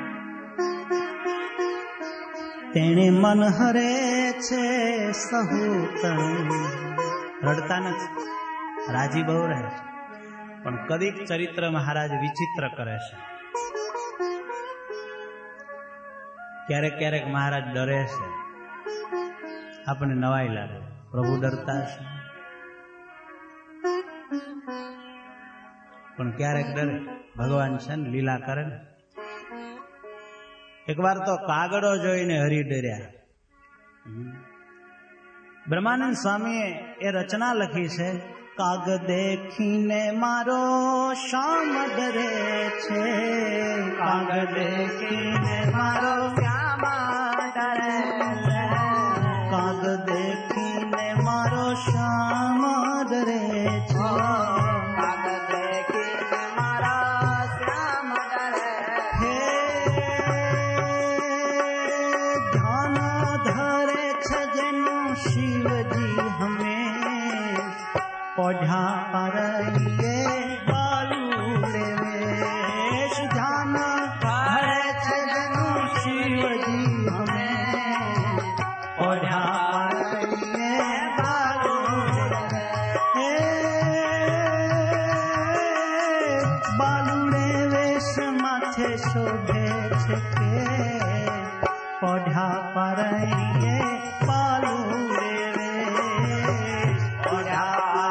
તેણે મન હરે છે સહુ તણ. રડતા નથી, રાજી બહુ રહે છે. પણ કદીક ચરિત્ર મહારાજ વિચિત્ર કરે છે. ક્યારેક ક્યારેક મહારાજ ડરે છે. આપણને નવાઈ લાગે. પ્રભુ ડરતા છે પણ ક્યારેક ડરે. ભગવાન છે ને લીલા કરે ને. એક વાર તો કાગડો જોઈને હરી ડર્યા. બ્રહ્માનંદ સ્વામીએ એ રચના લખી છે. કાગ દેખીને મારો શ્યામ ડરે છે. કાગ દેખીને મારો શ્યામ ડરે છે. કાગ દેખીને મારો શ્યામ ડરે છે. કાગ દેખીને મારા શ્યામ ડરે છે. ધ્યાન ધરે છે જેનું શિવજી હમે પોઢા પરઈએ બાલુડે વેશ. ધ્યાન ધરે છે જેનું શિવજી હમે પોઢા પરઈએ બાલુડે. બાલુડે વેશ માથે શોભે છે કે પોઢા પરઈએ બાલુડે વેશ. પોઢા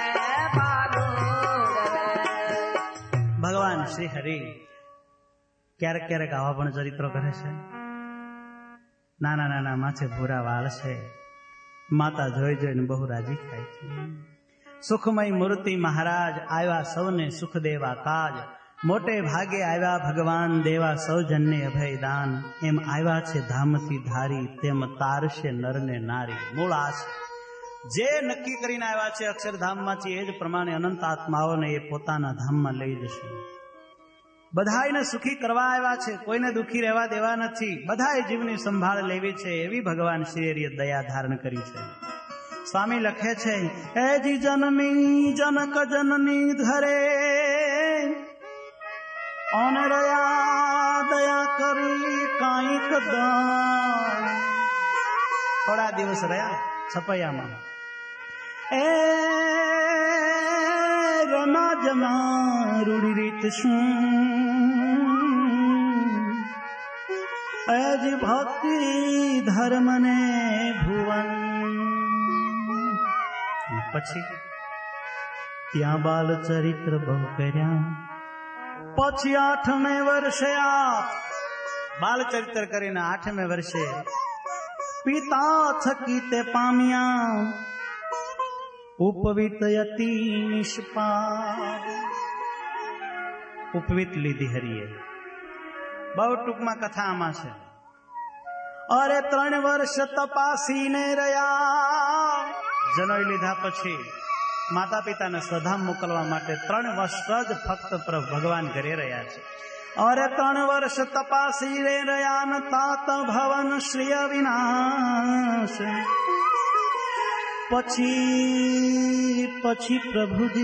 શ્રી હરિ ક્યારેક ક્યારેક આવા પણ ચરિત્રો કરે છે. નાના નાના માથે ભૂરા વાળ છે, માતા જોઈ જોઈને બહુ રાજી થાય છે. સુખમય મૂર્તિ મહારાજ આવ્યા સૌને સુખ દેવા કાજ, મોટે ભાગે આવ્યા ભગવાન દેવા સૌજન્ય અભય દાન. એમ આવ્યા છે ધામથી ધારી, તેમ તારશે નરને નારી. મૂળ આ છે, જે નક્કી કરીને આવ્યા છે અક્ષરધામમાંથી એ જ પ્રમાણે અનંત આત્માઓને એ પોતાના ધામમાં લઈ જશે. બધાને સુખી કરવા આવ્યા છે, કોઈને દુઃખી રહેવા દેવા નથી. બધાએ જીવની સંભાળ લેવી છે, એવી ભગવાન શ્રી હરિએ દયા ધારણ કરી છે. સ્વામી લખે છે, એ જી જનની જનક જનની ધરે અનરયા દયા કરી કાંઈક દાન. થોડા દિવસ રહ્યા છપૈયામાં. એ રમા જમા રૂડી રીત શું, અજી ભક્તિ ધર્મ ને ભુવન. પછી ત્યાં બાલ ચરિત્ર બહુ કર્યા. પછી આઠમે વર્ષે આ બાલ ચરિત્ર કરીને આઠમે વર્ષે પિતા થકી તે પામ્યા ઉપવિત અતિ નિષ્પા. ઉપવિત લીધી હરિએ. બહુ ટૂંકમાં કથા આમાં છે. અરે ત્રણ વર્ષ તપાસીને રહ્યા. જનોઈ લીધા પછી માતા પિતાને સ્વધામ મોકલવા માટે ત્રણ વર્ષ જ ફક્ત ભગવાન ઘરે રહ્યા છે. અરે ત્રણ વર્ષ તપાસી રે રહ્યા ન તાત ભવન શ્રી અવિનાશ. પછી પછી પ્રભુજી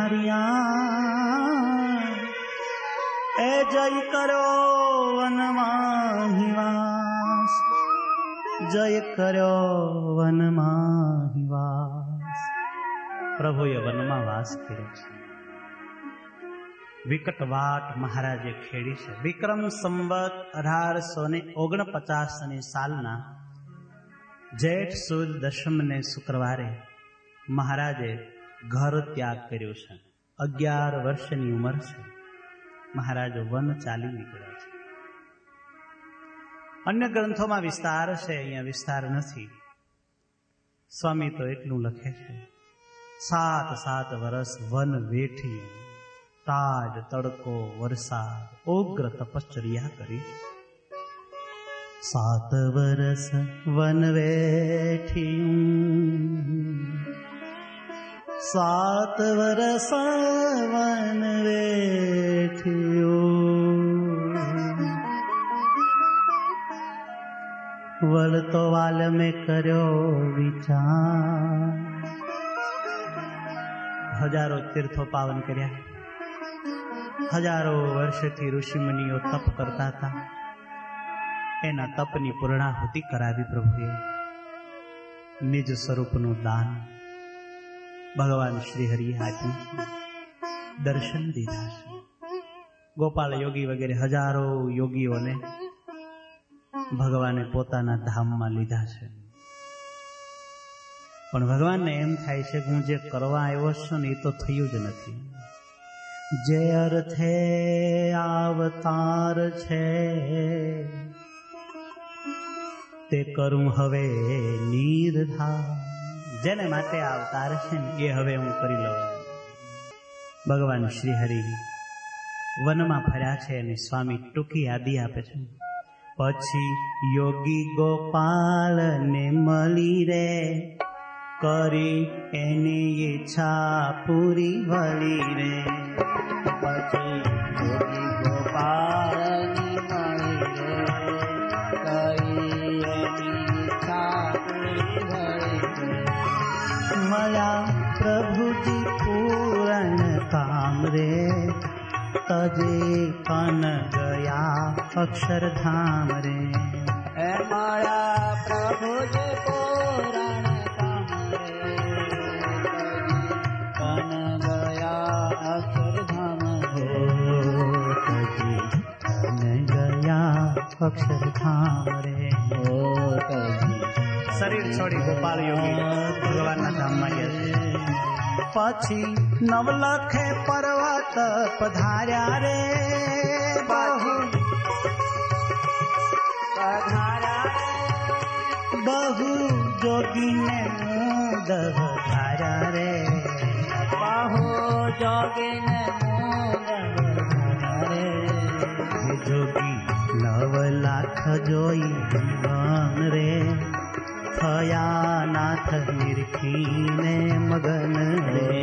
પધાર્યા. એ જય કર્યો વનમાં નિવાસ, જય કર્યો વનમાં નિવાસ. પ્રભુએ વનમાં વાસ કર્યો છે. વિકટ વાટ મહારાજે ખેડી છે. વિક્રમ સંવત અઢારસો ને ઓગણપચાસની સાલના જેઠ સુદ દશમ ને શુક્રવારે મહારાજે ઘર ત્યાગ કર્યો છે. અગિયાર વર્ષની ઉંમર છે. મહારાજ વન ચાલી નીકળ્યા છે. અન્ય ગ્રંથોમાં વિસ્તાર છે, અહીંયા વિસ્તાર નથી. સ્વામી તો એટલું લખે છે, સાત સાત વર્ષ વન વેઠી, તાજ તડકો વરસાદ ઉગ્ર તપશ્ચર્યા કરી. સાત વર્ષ વન વેઠી, સાત વર્ષ વન વેઠ્યું. વળતો વાલ મેં કર્યો વિચાર. હજારો તીર્થો પાવન કર્યા. હજારો વર્ષથી ઋષિ મુનિઓ તપ કરતા હતા. એના તપની પૂર્ણાહુતિ કરાવી પ્રભુએ. નિજ સ્વરૂપનું દાન ભગવાન શ્રી હરિએ આપ્યું છે. દર્શન દીધા છે. ગોપાલ યોગી વગેરે હજારો યોગીઓને ભગવાને પોતાના ધામમાં લીધા છે. પણ ભગવાનને એમ થાય છે કે હું જે કરવા આવ્યો છું ને એ તો થયું જ નથી. જે અર્થે અવતાર છે તે કરું હવે નિર્ધાર. જેને માટે અવતાર છે ને એ હવે હું કરી લઉં. ભગવાન શ્રી હરિ વનમાં ફર્યા છે અને સ્વામી ટૂંકી યાદી આપે છે. પછી યોગી ગોપાલ ને મળી રે, કરી એની ઈચ્છા પૂરી વળી રે. પછી યોગી ગોપાલ ને મળી રે, કરી એની ઈચ્છા પૂરી વળી રે. મળ્યા પ્રભુજી પૂરણ કામ રે, તજે કન ગયા અક્ષરધામ રે. એ માયા પ્રભુજી પૂરણ કામ રે, કન ગયા અક્ષરધામ રે. તજે કન ગયા અક્ષરધામ રે. શરીર છોડી ગોપાલ યોગી ભગવાનના ધામમાં ગયા છે. પછી નવલખે પર્વત પધાર્યા રે, બહુ बहु जोगी ने दह धारा रे बहु जोगी ने रे जोगी नव लाख जोई मन रे थया नाथ निरखीने मगन रे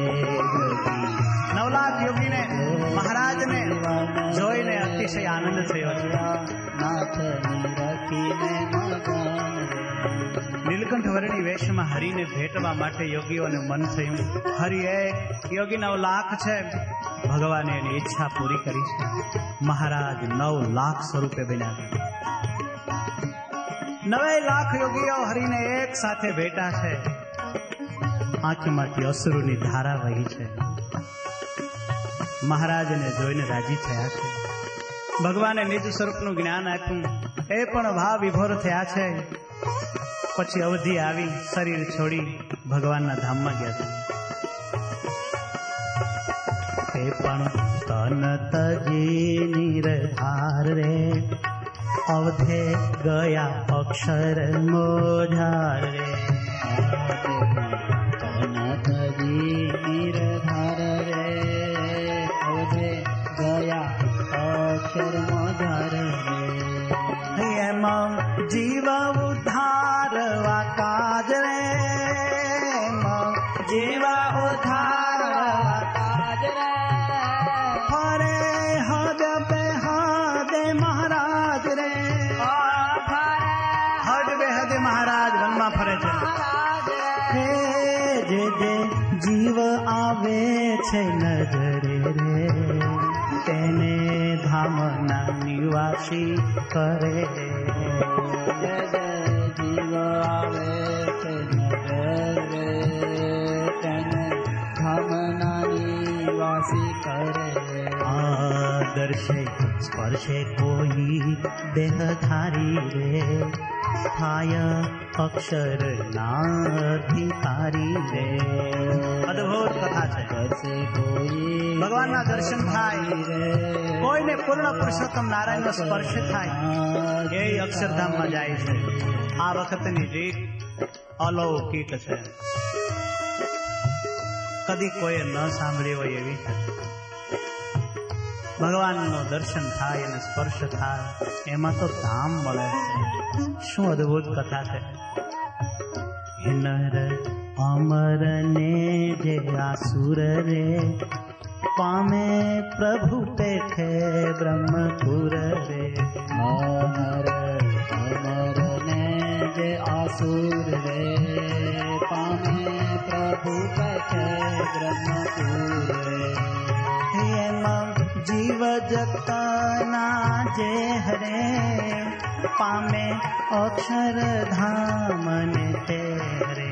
नव लाख योगी ने महाराज ने જોઈને અતિશય આનંદ થયો છે નાથ નિરખીને મગન નીલકંઠ વર્ણી વેશમાં હરિને ભેટવા માટે યોગીઓને મન થયું. હરિ એક યોગી નવ લાખ છે. ભગવાને એની ઈચ્છા પૂરી કરી છે. મહારાજ નવ લાખ સ્વરૂપે બન્યા. નવે લાખ યોગીઓ હરિને એક સાથે ભેટા છે. આંખમાંથી અશ્રુની ધારા વહી છે. મહારાજને જોઈને રાજી થયા છે. ભગવાને નિજ સ્વરૂપનું જ્ઞાન આપ્યું. એ પણ ભાવ વિભોર થયા છે. પછી અવધિ આવી શરીર છોડી ભગવાનના ધામમાં ગયા છે. એ પણ તન તજી નિરધાર રે અવધે ગયા અક્ષર મોઢાર રે તન તજી નિરધાર રે અવધે ગયા અક્ષર મોઢાર રે એમાં જીવ ઉદ્ધારવા કાજ રે જીવ ઉદ્ધારવા કાજ રે ફરે હદ બે હદે મહારાજ રે હદ બે હદે મહારાજ વનમાં ફરે છે. હે જે જે જીવ આવે છે નજરે રે તેને ધામના નિવાસી કરે. જીવ આવે છે નગરે તેને ધામના નિવાસી કરે. આદર્શે સ્પર્શે કોઈ દેહધારી રે થાય અક્ષર ના અધિકારી રે. અદભુત કથા છે. ભગવાનના દર્શન થાય કોઈને પૂર્ણ પુરુષોત્તમ નારાયણનો સ્પર્શ થાય એ અક્ષરધામમાં જાય છે. આ વખતની રીત અલૌકિક છે. કદી કોઈએ ન સાંભળી હોય એવી છે. ભગવાનનો દર્શન થાય અને સ્પર્શ થાય એમાં તો ધામ મળે છે. શું અદભુત કથા છે. નર અમર ને જે આસુર રે પામે પ્રભુ પેઠે બ્રહ્મપુર રે. અમર અમર ને જે આસુર રે પામે પ્રભુ પેઠે બ્રહ્મપુર રે. એમાં જીવ જગતના જે હરે પામે અક્ષર ધામ ને તે હરે.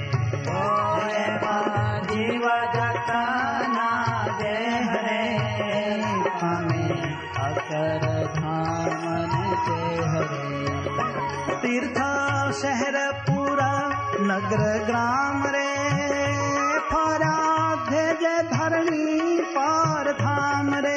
જીવ જગતના જે હરે પામે અક્ષર ધામ ને તે હરે. તીર્થ શહેર પુરા નગર ગ્રામ રે ફરા ભેજ ધરણી પર ધામ રે.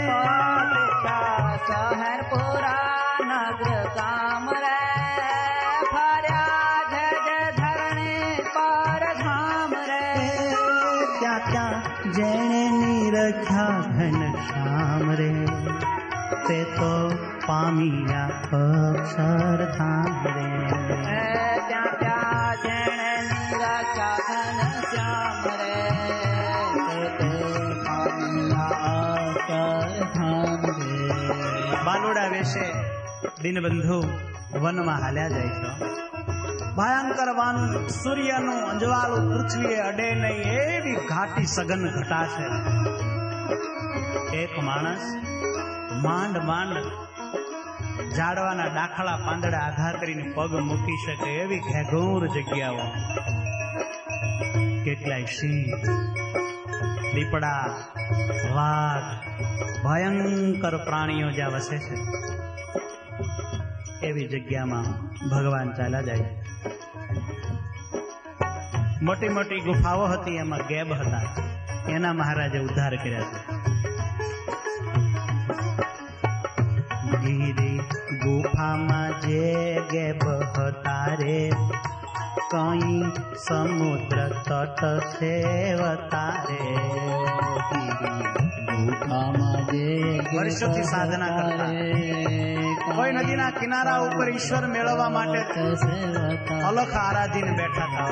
શહેર પુરા નગર ગામ રે ફર્યા ભેજ ધરણી પર ધામ રે. ત્યાં ત્યાં જેણે નિરખ્યા ઘન શ્યામ રે તે તો પામ્યા અક્ષર ધામ રે. ત્યાં ત્યાં જેણે નિરખ્યા ઘન શ્યામ રે તે પામ્યા અક્ષર ધામ રે. બાલોડા વેશે દિનબંધુ વનમાં હાલ્યા જાય છે. ભયંકર વન, સૂર્યનું અંજવાળું પૃથ્વીએ અડે નહીં એવી ઘાટી સઘન ઘટા છે. એક માણસ માંડ માંડ ઝાડવાના ડાખલા પાંદડા આઘા કરીને પગ મૂકી શકે એવી ઘેઘોર જગ્યાઓ. કેટલાય સિંહ, દીપડા, વાઘ, ભયંકર પ્રાણીઓ જ્યાં વસે છે એવી જગ્યામાં ભગવાન ચાલ્યા જાય. મોટી મોટી ગુફાઓ હતી એમાં ગેબ હતા. એના મહારાજે ઉદ્ધાર કર્યા છે. ગીરી गुफामा जेगे बहतारे कई समुद्र तट सेवतारे વર્ષોથી સાધના કરતા કોઈ નદીના કિનારા ઉપર ઈશ્વર મેળવવા માટે અલખ આરાધીને બેઠા હતા.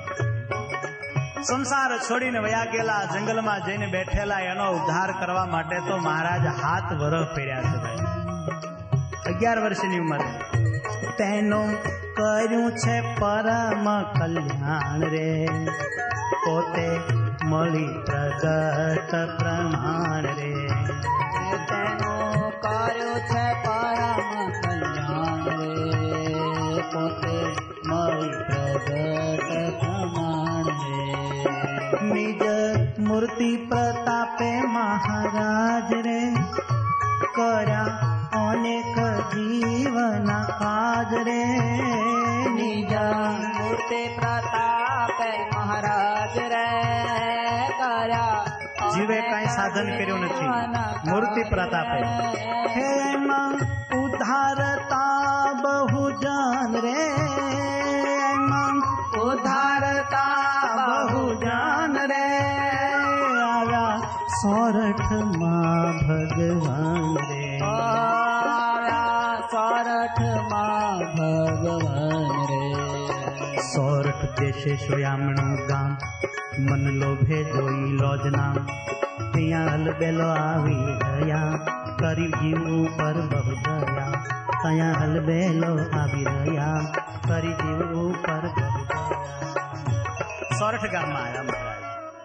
સંસાર છોડીને વયા ગયેલા જંગલમાં જઈને બેઠેલા એનો ઉદ્ધાર કરવા માટે તો મહારાજ હાથ વરહ પડ્યા છે ભાઈ. અગિયાર વર્ષની ઉંમરે તેનું કર્યું છે પરમ કલ્યાણ રે પોતે મળી પ્રગટ પ્રમાણ રે તેનું કર્યું છે પરમ કલ્યાણ રે પોતે મળી પ્રગટ પ્રમાણ રે નિજ મૂર્તિ પ્રતાપે મહારાજ રે કર્યા અનેક જીવના કાજ રે નિજ મૂર્તિ પ્રતાપે મહારાજ રે કર્યા જીવે કઈ સાધન કર્યું નથી. મૂર્તિ પ્રતાપે એમાં ઉદ્ધારતા બહુ જન રે એમાં ઉદ્ધારતા બહુ જન રે આવ્યા સોરઠ માં ભગવાન રે સોરઠ માં ભગવાન રે સોરઠ દેશે સોયામણું ગામ મન લોભે જોઈ લોજ નામ ત્યાં હલબેલો આવી રહ્યા કરી જીવ ઉપર બહુ દયા ત્યાં હલબેલો આવી રહ્યા કરી જીવ ઉપર બહુ દયા. સોરઠ ગામમાં આવ્યા મહારાજ.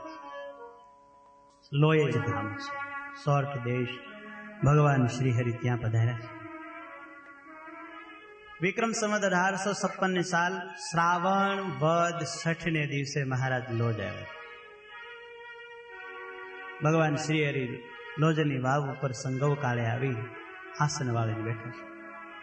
લોય જ ગામ છે સોરઠ દેશ. ભગવાન શ્રી હરિ ત્યાં પધાર્યા છે. વિક્રમ સંવત અઢારસો છપ્પન ની સાલ શ્રાવણ વદ છઠ ને દિવસે મહારાજ લોજ આવ્યા. ભગવાન શ્રી હરિ લોજની વાવ ઉપર સંગવ કાળે આવી આસન વાળીને બેઠા છે.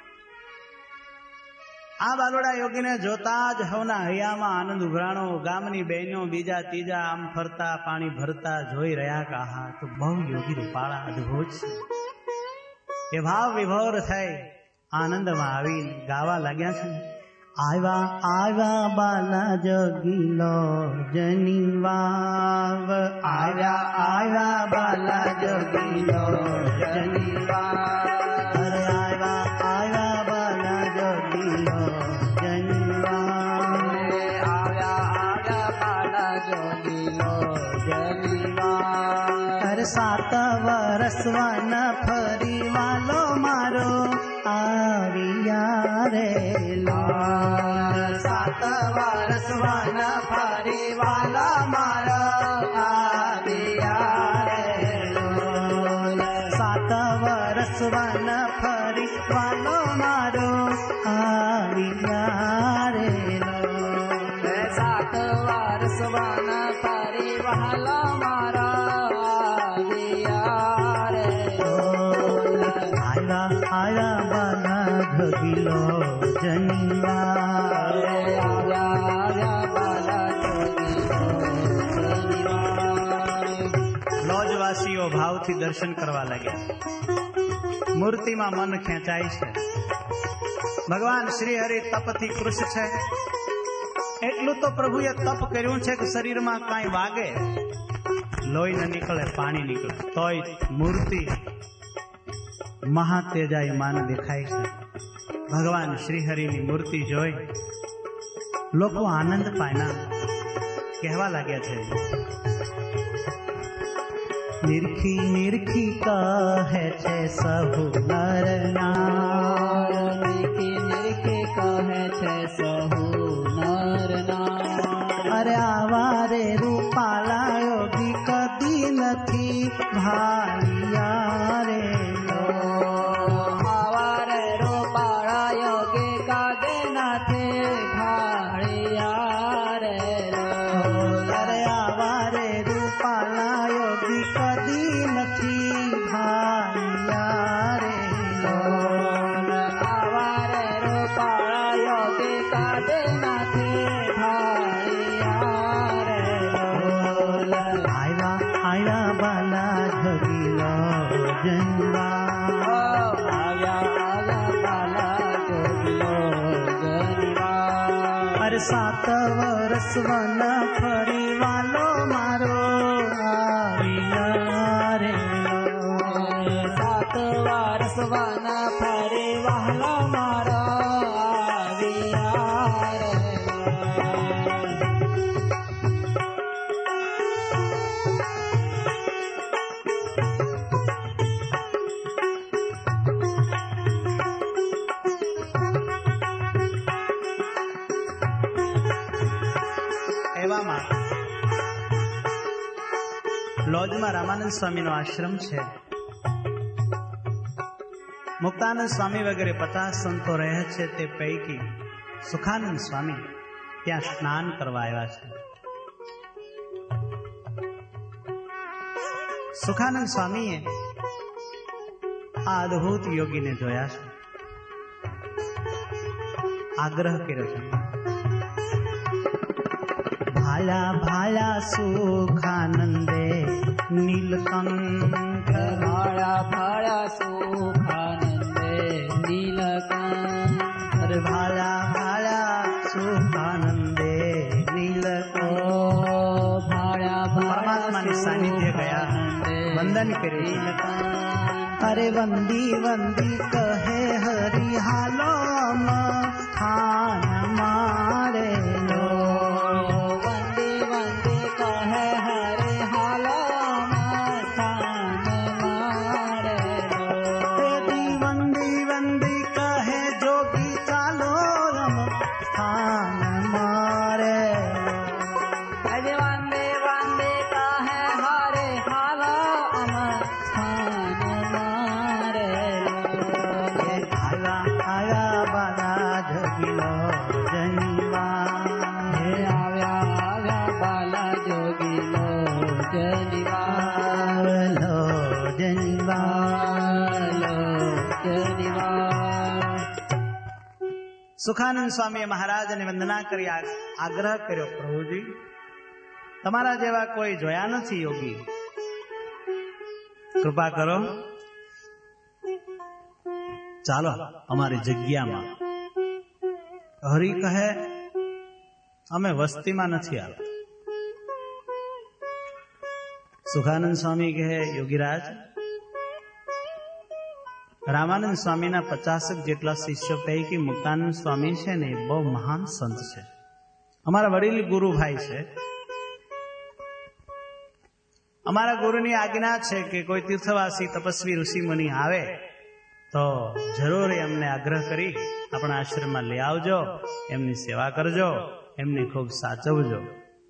આ બાલોડા યોગીને જોતા જ હવના હૈયામાં આનંદ ઉભરાણો. ગામની બહેનો બીજા ત્રીજા આમ ફરતા પાણી ભરતા જોઈ રહ્યા કે આહા તો બહુ યોગી રૂપાળા અદભુત છે. એ ભાવ વિભોર થઈ આનંદમાં આવીને ગાવા લાગ્યા છે. આવ્યા આવ્યા બાલા જોગીલો જની વાવ આવ્યા આવ્યા બાલા જોગીલો જની વાવ અરે આવ્યા આવ્યા બાલા જોગીલો જની વાવ આવ્યા આવ્યા બાલા જોગીલો જની વાવ અરે સાત વરસ વન ફરી વાલો મારો આવ્યા રે સાત વર્ષ વન ફરી વાલા મારા આવ્યા રે સાત વરસ વન ફરી વાલો મારો આવ્યા રે સાત વર્ષ વન ફરી વાલા મારા આવ્યા રે આવ્યા આવ્યા બાલા ભગીલો જનીવા લોજવાસીઓ ભાવથી દર્શન કરવા લાગ્યા. મૂર્તિમાં મન ખેંચાય છે. ભગવાન શ્રી હરિ તપથી કૃશ છે. એટલું તો પ્રભુએ તપ કર્યું છે કે શરીરમાં કાંઈ વાગે લોહી ન નીકળે પાણી નીકળે તોય મૂર્તિ મહાતેજાઈ માન દેખાય છે. ભગવાન શ્રી હરિની મૂર્તિ જોઈ લોકો આનંદ પામ્યા. કહેવા લાગ્યા છે નિરખી નિરખી કહે છે સહુ નર નાર નિરખી નિરખી કહે છે સહુ નર નાર અરે આવા રે રૂપાલા યોગી કદી નથી ભાલિયા રે આવા રે રૂપાળા યોગી કદી નથી ભાળિયા રે અરે આવા રે રૂપાલા યોગી કદી નથી ભાલિયા રે આવા રે રૂપાળા યોગી કદી નથી ભાળિયા રે આવ્યા આવ્યા બાલા વર્ષ વન ફરી વાલો મારો આવ્યા રે સાત વર્ષ વન ફરી વાલો મારો આવ્યા રે લોજમાં રામાનંદ સ્વામીનો આશ્રમ છે. મુક્તાનંદ સ્વામી વગેરે પચાસ સંતો રહે છે. તે પૈકી સુખાનંદ સ્વામી ત્યાં સ્નાન કરવા આવ્યા છે. સુખાનંદ સ્વામીએ આ અદ્ભુત યોગીને જોયા છે. આગ્રહ કર્યો છે. ભાલા ભાલા સુખાનંદે નીલકંઠ ભાળા ભાળા સુખાનંદે નીલકંઠ અરે ભાલા ભાલા સુખાનંદે નીલકંઠ ભાળા પરમાત્માની સાનિધ્ય ગયા વંદન કર્યું. અરે વંદી વંદી કહે હરિ હાલો સ્થાન મારે લો સુખાનંદ સ્વામીએ મહારાજને વંદના કરી આગ્રહ કર્યો, પ્રભુજી તમારા જેવા કોઈ જોયા નથી યોગી, કૃપા કરો, ચાલો અમારી જગ્યામાં. હરિ કહે અમે વસ્તીમાં નથી આવતા. સુખાનંદ સ્વામી કહે યોગીરાજ, રામાનંદ સ્વામીના પચાસક જેટલા શિષ્યો પૈકી મુક્તાનંદ સ્વામી છે ને એ બહુ મહાન સંત છે, અમારા વડીલ ગુરુભાઈ છે. અમારા ગુરુની આજ્ઞા છે કે કોઈ તીર્થવાસી તપસ્વી ઋષિ મુનિ આવે તો જરૂર એમને આગ્રહ કરી આપણા આશ્રમમાં લઈ આવજો, એમની સેવા કરજો, એમને ખૂબ સાચવજો.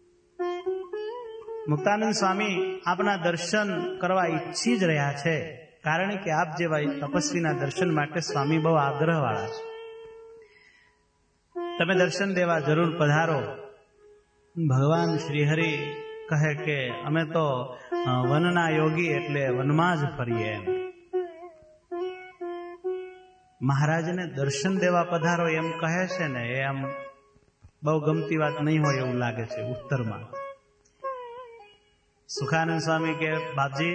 મુક્તાનંદ સ્વામી આપના દર્શન કરવા ઈચ્છી જ રહ્યા છે, કારણ કે આપ જેવા તપસ્વીના દર્શન માટે સ્વામી બહુ આગ્રહવાળા છે. તમે દર્શન દેવા જરૂર પધારો. ભગવાન શ્રીહરિ કહે કે અમે તો વનના યોગી એટલે વનમાં જ ફરીએ એમ. મહારાજને દર્શન દેવા પધારો એમ કહે છે ને એ આમ બહુ ગમતી વાત નહીં હોય એવું લાગે છે ઉત્તરમાં. સુખાનંદ સ્વામી કે બાપજી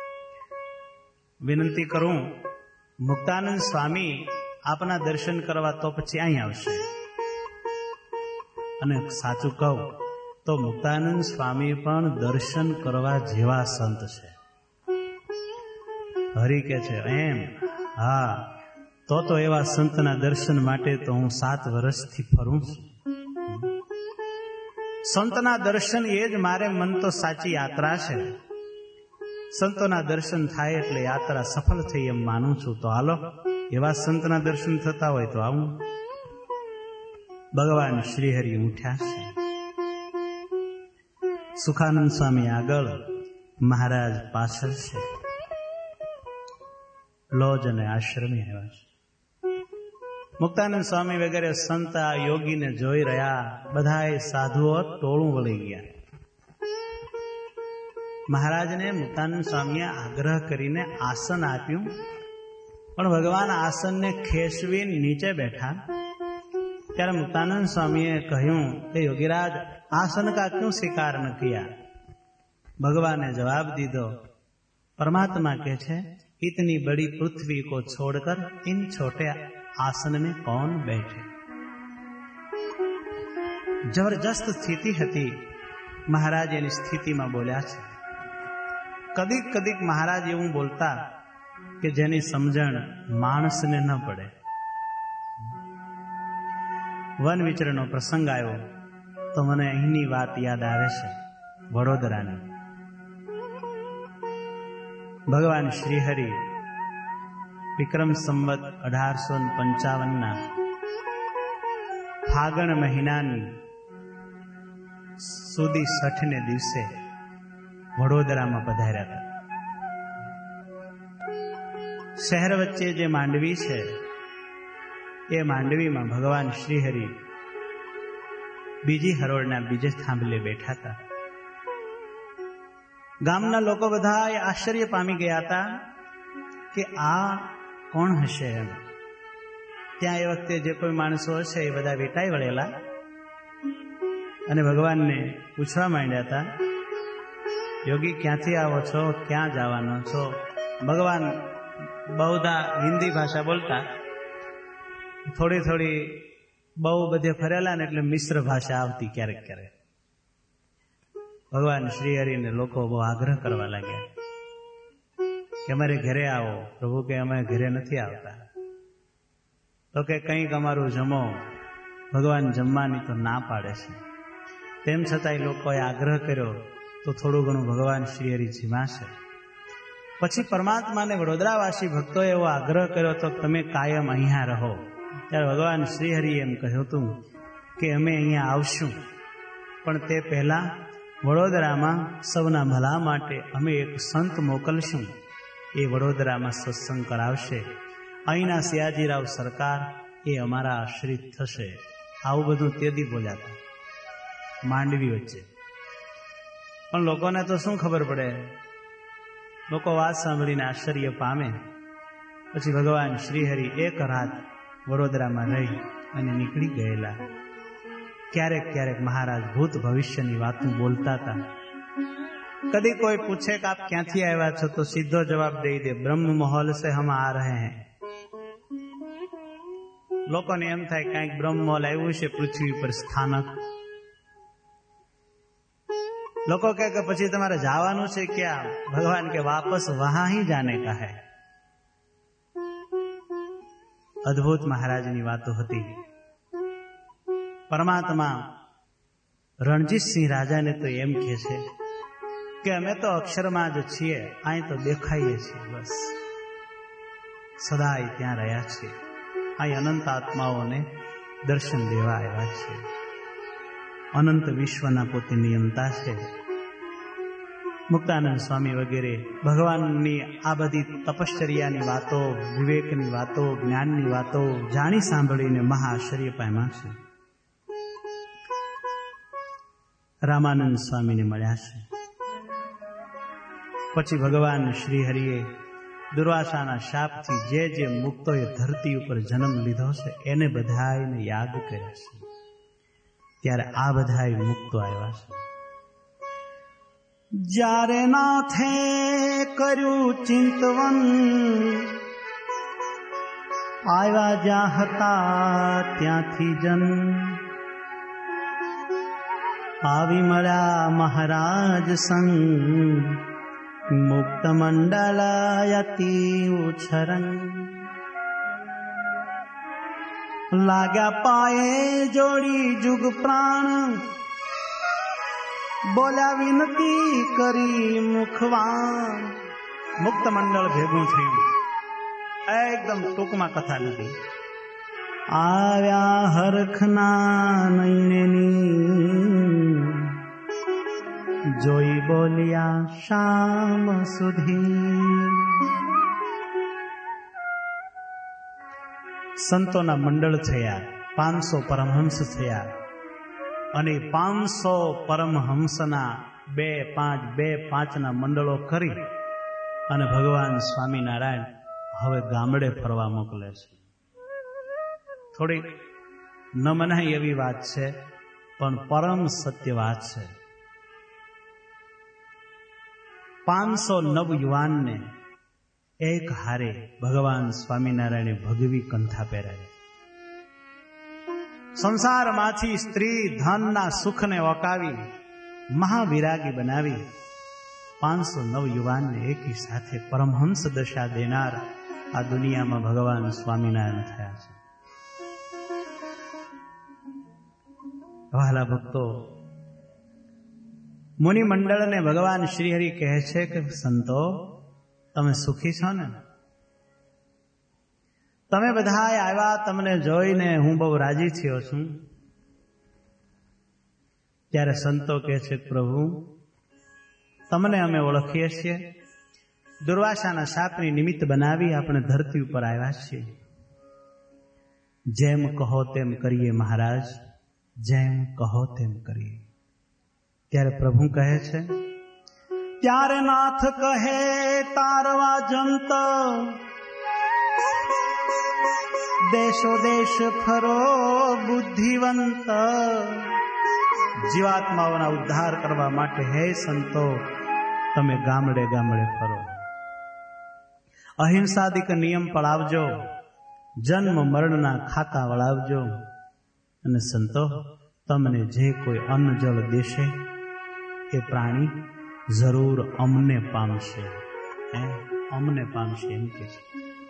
વિનંતી કરું, મુક્તાનંદ સ્વામી આપના દર્શન કરવા તો પછી અહીં આવશે. અને સાચું કહું તો મુક્તાનંદ સ્વામી પણ દર્શન કરવા જેવા સંત છે. હરિ કે છે એમ? હા, તો તો એવા સંતના દર્શન માટે તો હું સાત વર્ષથી ફરું છું. સંતના દર્શન એ જ મારે મન તો સાચી યાત્રા છે. સંતોના દર્શન થાય એટલે યાત્રા સફળ થઈ એમ માનું છું. તો હાલો, એવા સંતના દર્શન થતા હોય તો આવું. ભગવાન શ્રીહરિ ઉઠ્યા છે. સુખાનંદ સ્વામી આગળ, મહારાજ પાછળ છે. લોજ અને આશ્રમે આવ્યા છે. મુક્તાનંદ સ્વામી વગેરે સંત આ યોગીને જોઈ રહ્યા. બધાએ સાધુઓ ટોળું વળી ગયા. મહારાજને મુક્તાનંદ સ્વામીએ આગ્રહ કરીને આસન આપ્યું, પણ ભગવાન આસનને ખેંચવી નીચે બેઠા. ત્યારે મુક્તાનંદ સ્વામીએ કહ્યું કે યોગીરાજ, आसन का क्यों स्वीकार न किया? भगवान ने जवाब दीदो, परमात्मा के छे इतनी बड़ी पृथ्वी को छोड़कर इन छोटे आसन में कौन बैठे? જબરજસ્ત સ્થિતિ હતી. મહારાજ એની સ્થિતિમાં બોલ્યા છે. કદીક કદીક મહારાજ એવું બોલતા કે જેની સમજણ માણસને ન પડે. વન વિચરણનો પ્રસંગ આવ્યો તો મને અહીંની વાત યાદ આવે છે, વડોદરાની. ભગવાન શ્રીહરિ વિક્રમ સંવત અઢારસો પંચાવનના ફાગણ મહિનાની સુધી છઠને દિવસે વડોદરામાં પધાર્યા હતા. શહેર વચ્ચે જે માંડવી છે એ માંડવીમાં ભગવાન શ્રીહરિ બીજી હરોળના બીજે થાંભલે બેઠા હતા. ગામના લોકો બધા આશ્ચર્ય પામી ગયા હતા કે આ કોણ હશે એમ. ત્યાં એ વખતે જે કોઈ માણસો હશે એ બધા વેટાઈ વળેલા અને ભગવાનને પૂછવા માંડ્યા હતા, યોગી ક્યાંથી આવો છો, ક્યાં જવાનો છો? ભગવાન બહુધા હિન્દી ભાષા બોલતા, થોડી થોડી બહુ બધે ફરેલા ને એટલે મિશ્ર ભાષા આવતી ક્યારેક ક્યારેક. ભગવાન શ્રી હરિને લોકો બહુ આગ્રહ કરવા લાગ્યા કે અમારે ઘરે આવો. પ્રભુ કે અમે ઘરે નથી આવતા. તો કે કંઈક અમારું જમો. ભગવાન જમવાની તો ના પાડે છે. તેમ છતાંય લોકોએ આગ્રહ કર્યો તો થોડું ઘણું ભગવાન શ્રી હરિ જીમાશે. પછી પરમાત્માને વડોદરાવાસી ભક્તોએ એવો આગ્રહ કર્યો તો તમે કાયમ અહીંયા રહો. ત્યારે ભગવાન શ્રી હરિએ એમ કહ્યું હતું કે અમે અહીંયા આવશું, પણ તે પહેલા વડોદરામાં સૌના ભલા માટે અમે એક સંત મોકલશું. એ વડોદરામાં સત્સંગ કરાવશે. અહીંના સયાજીરાવ સરકાર એ અમારા આશ્રિત થશે. આવું બધું તેદી બોલ્યા હતા માંડવી વચ્ચે. પણ લોકોને તો શું ખબર પડે? લોકો વાત સાંભળીને આશ્ચર્ય પામે. પછી ભગવાન શ્રીહરિ એક રાત વડોદરામાં રહી અને નીકળી ગયેલા. ક્યારેક ક્યારેક મહારાજ ભૂત ભવિષ્યની વાતો બોલતા હતા. કદી કોઈ પૂછે કે આપ ક્યાંથી આવ્યા છો તો સીધો જવાબ દઈ દે, બ્રહ્મ મહોલ સે હમ આ રહે હૈ. લોકોને એમ થાય કંઈક બ્રહ્મ મહોલ આવ્યું છે પૃથ્વી પર સ્થાનક. લોકો કહે કે પછી તમારે જવાનું છે ક્યાં? ભગવાન કે વાપસ વહાં હી જાને કા હૈ. અદ્ભુત મહારાજની વાતો હતી. પરમાત્મા રણજીતસિંહ રાજાને તો એમ કહે છે કે અમે તો અક્ષરમાં જ છીએ, અહીં તો દેખાઈએ છીએ, બસ સદાય ત્યાં રહ્યા છીએ. અહીં અનંત આત્માઓને દર્શન દેવા આવ્યા છે. અનંત વિશ્વના પોતે નિયંતા છે. મુક્તાનંદ સ્વામી વગેરે ભગવાનની આ બધી તપશ્ચર્યાની વાતો, વિવેકની વાતો, જ્ઞાનની વાતો જાણી સાંભળીને મહાઆશ્ચર્ય પામ્યા છે. રામાનંદ સ્વામીને મળ્યા છે. પછી ભગવાન શ્રી હરિએ દુર્વાસાના શાપથી જે જે મુક્તોએ ધરતી ઉપર જન્મ લીધો છે એને બધાને યાદ કર્યા છે. ત્યારે આ બધા મુક્તો આવ્યા છે. જ્યારે નાથે કર્યું ચિંતવન, આવ્યા જ્યાં હતા ત્યાંથી જન, આવી મળ્યા મહારાજ સંગ, મુક્ત મંડળયતિ ઉછરંગ. લાગ્યા પાયે જોડી જુગ પ્રાણ, બોલ્યા વિનતી કરી મુખવાન. મુક્ત મંડળ ભેગું થયું. એકદમ ટૂંકમાં કથા નથી. આવ્યા હરખના નૈનેની, જોઈ બોલ્યા શામ સુધી. સંતોના મંડળ થયા, પાંચસો પરમહંસ થયા અને પાંચસો પરમહંસના બે પાંચ બે પાંચના મંડળો કરી અને ભગવાન સ્વામિનારાયણ હવે ગામડે ફરવા મોકલે છે. થોડી ન મનાય એવી વાત છે, પણ પરમ સત્ય વાત છે. પાંચસો નવ યુવાનને એક હારે ભગવાન સ્વામિનારાયણે ભગવી કંઠા પહેરાવી. સંસારમાંથી સ્ત્રી ધનના સુખને ઓકાવી મહાવિરાગી બનાવી પાંચસો નવ યુવાનને એકી સાથે પરમહંસ દશા દેનાર આ દુનિયામાં ભગવાન સ્વામિનારાયણ થયા છે. વહાલા ભક્તો, મુનિ મંડળને ભગવાન શ્રીહરિ કહે છે કે સંતો, તમે સુખી છો ને? તમે બધા આવ્યા, તમને જોઈને હું બહુ રાજી થયો છું. ત્યારે સંતો કહે છે, પ્રભુ તમને અમે ઓળખીએ છીએ. દુર્વાસાના શાપની નિમિત્ત બનાવી આપણે ધરતી ઉપર આવ્યા છીએ. જેમ કહો તેમ કરીએ મહારાજ, જેમ કહો તેમ કરીએ. ત્યારે પ્રભુ કહે છે, ત્યારે નાથ કહે તારવા જંત, દેશો દેશ ફરો બુદ્ધિવંત. જીવાત્માઓના ઉદ્ધાર કરવા માટે હે સંતો, તમે ગામડે ગામડે ફરો, અહિંસાદિક નિયમ પળાવજો, જન્મ મરણના ખાતા વળાવજો. અને સંતો, તમને જે કોઈ અન્ન જળ દેશે એ પ્રાણી જરૂર અમને પામશે, અમને પામશે એમ કે છે.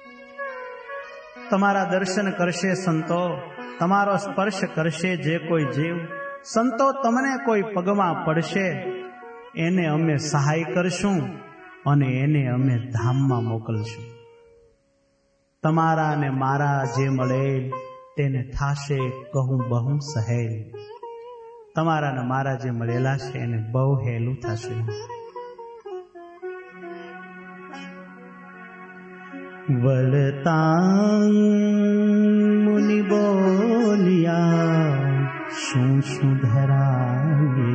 તમારા દર્શન કરશે સંતો, તમારો સ્પર્શ કરશે જે કોઈ જીવ. સંતો, તમને કોઈ પગમાં પડશે એને અમે સહાય કરશું અને એને અમે ધામમાં મોકલશું. તમારા અને મારા જે મળે તેને થાશે કહું બહુ સહેલ. તમારા ને મારા જે મળેલા છે એને બહુ હેલું થશે. વળતા મુનિ બોલિયા, શું શું ધરાવે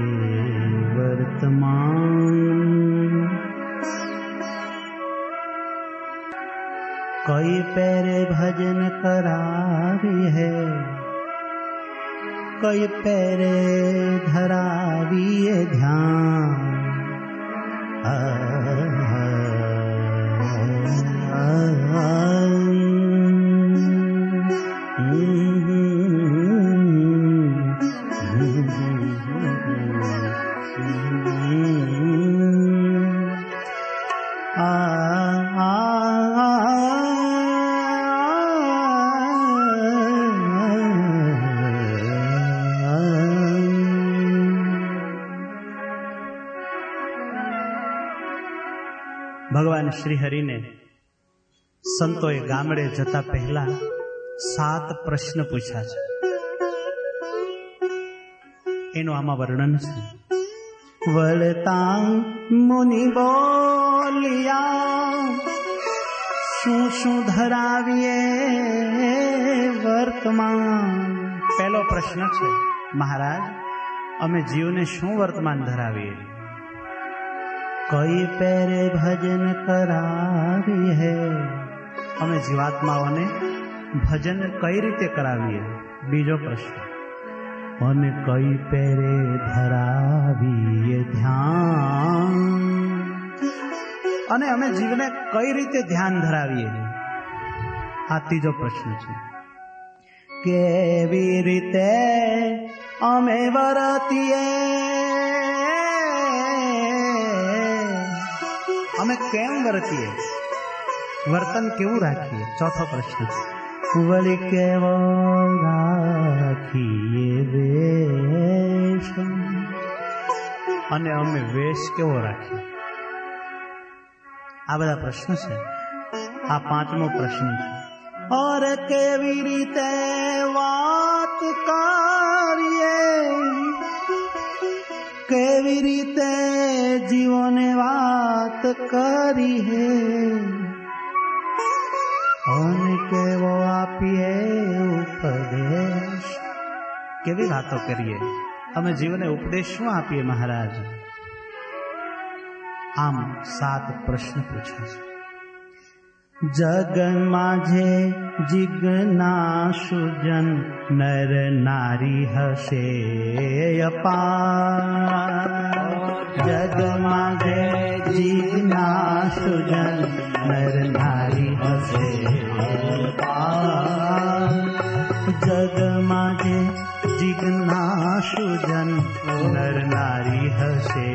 વર્તમાન. કઈ પેરે ભજન કરાવી હૈ, કઈ પેરે ધરાવીએ ધ્યાન. ભગવાન શ્રી હરિને સંતોએ ગામડે જતા પહેલા સાત પ્રશ્ન પૂછ્યા છે. એનું આમાં વર્ણન છે. વળતા મુનિ બોલિયા, શું શું ધરાવીએ વર્તમાન. પહેલો પ્રશ્ન છે, મહારાજ અમે જીવને શું વર્તમાન ધરાવીએ? કઈ પેરે ભજન કરાવી હૈ, અમે જીવાત્માઓને ભજન કઈ રીતે કરાવીએ? બીજો પ્રશ્ન, અને કઈ પેરે ધરાવીએ ધ્યાન, અને અમે જીવને કઈ રીતે ધ્યાન ધરાવીએ? આ ત્રીજો પ્રશ્ન છે. કેવી રીતે અમે વર્તીએ, અમે કેમ વર્તીએ, વર્તન કેવું રાખીએ? ચોથો પ્રશ્ન છે. વળી કેવો રાખીએ વેશ, અને અમે વેશ કેવો રાખીએ? આ બધા પ્રશ્ન છે. આ પાંચમો પ્રશ્ન છે. ઓર કેવી રીતે વાત કરીએ, કેવી રીતે જીવોને વાત કરી હે, અને કેવો આપીએ ઉપદેશ. કેવી વાતો કરીએ, અમે જીવને ઉપદેશ શું આપીએ મહારાજ? આમ સાત પ્રશ્ન પૂછ્યા છે. જગન માঝে જિજ્ઞાસુ જન, નર નારી હશે અપાર. જગ માঝে જિજ્ઞાસુ જન, નર નારી હશે અપાર. જગ માঝে સુજન નર નારી હશે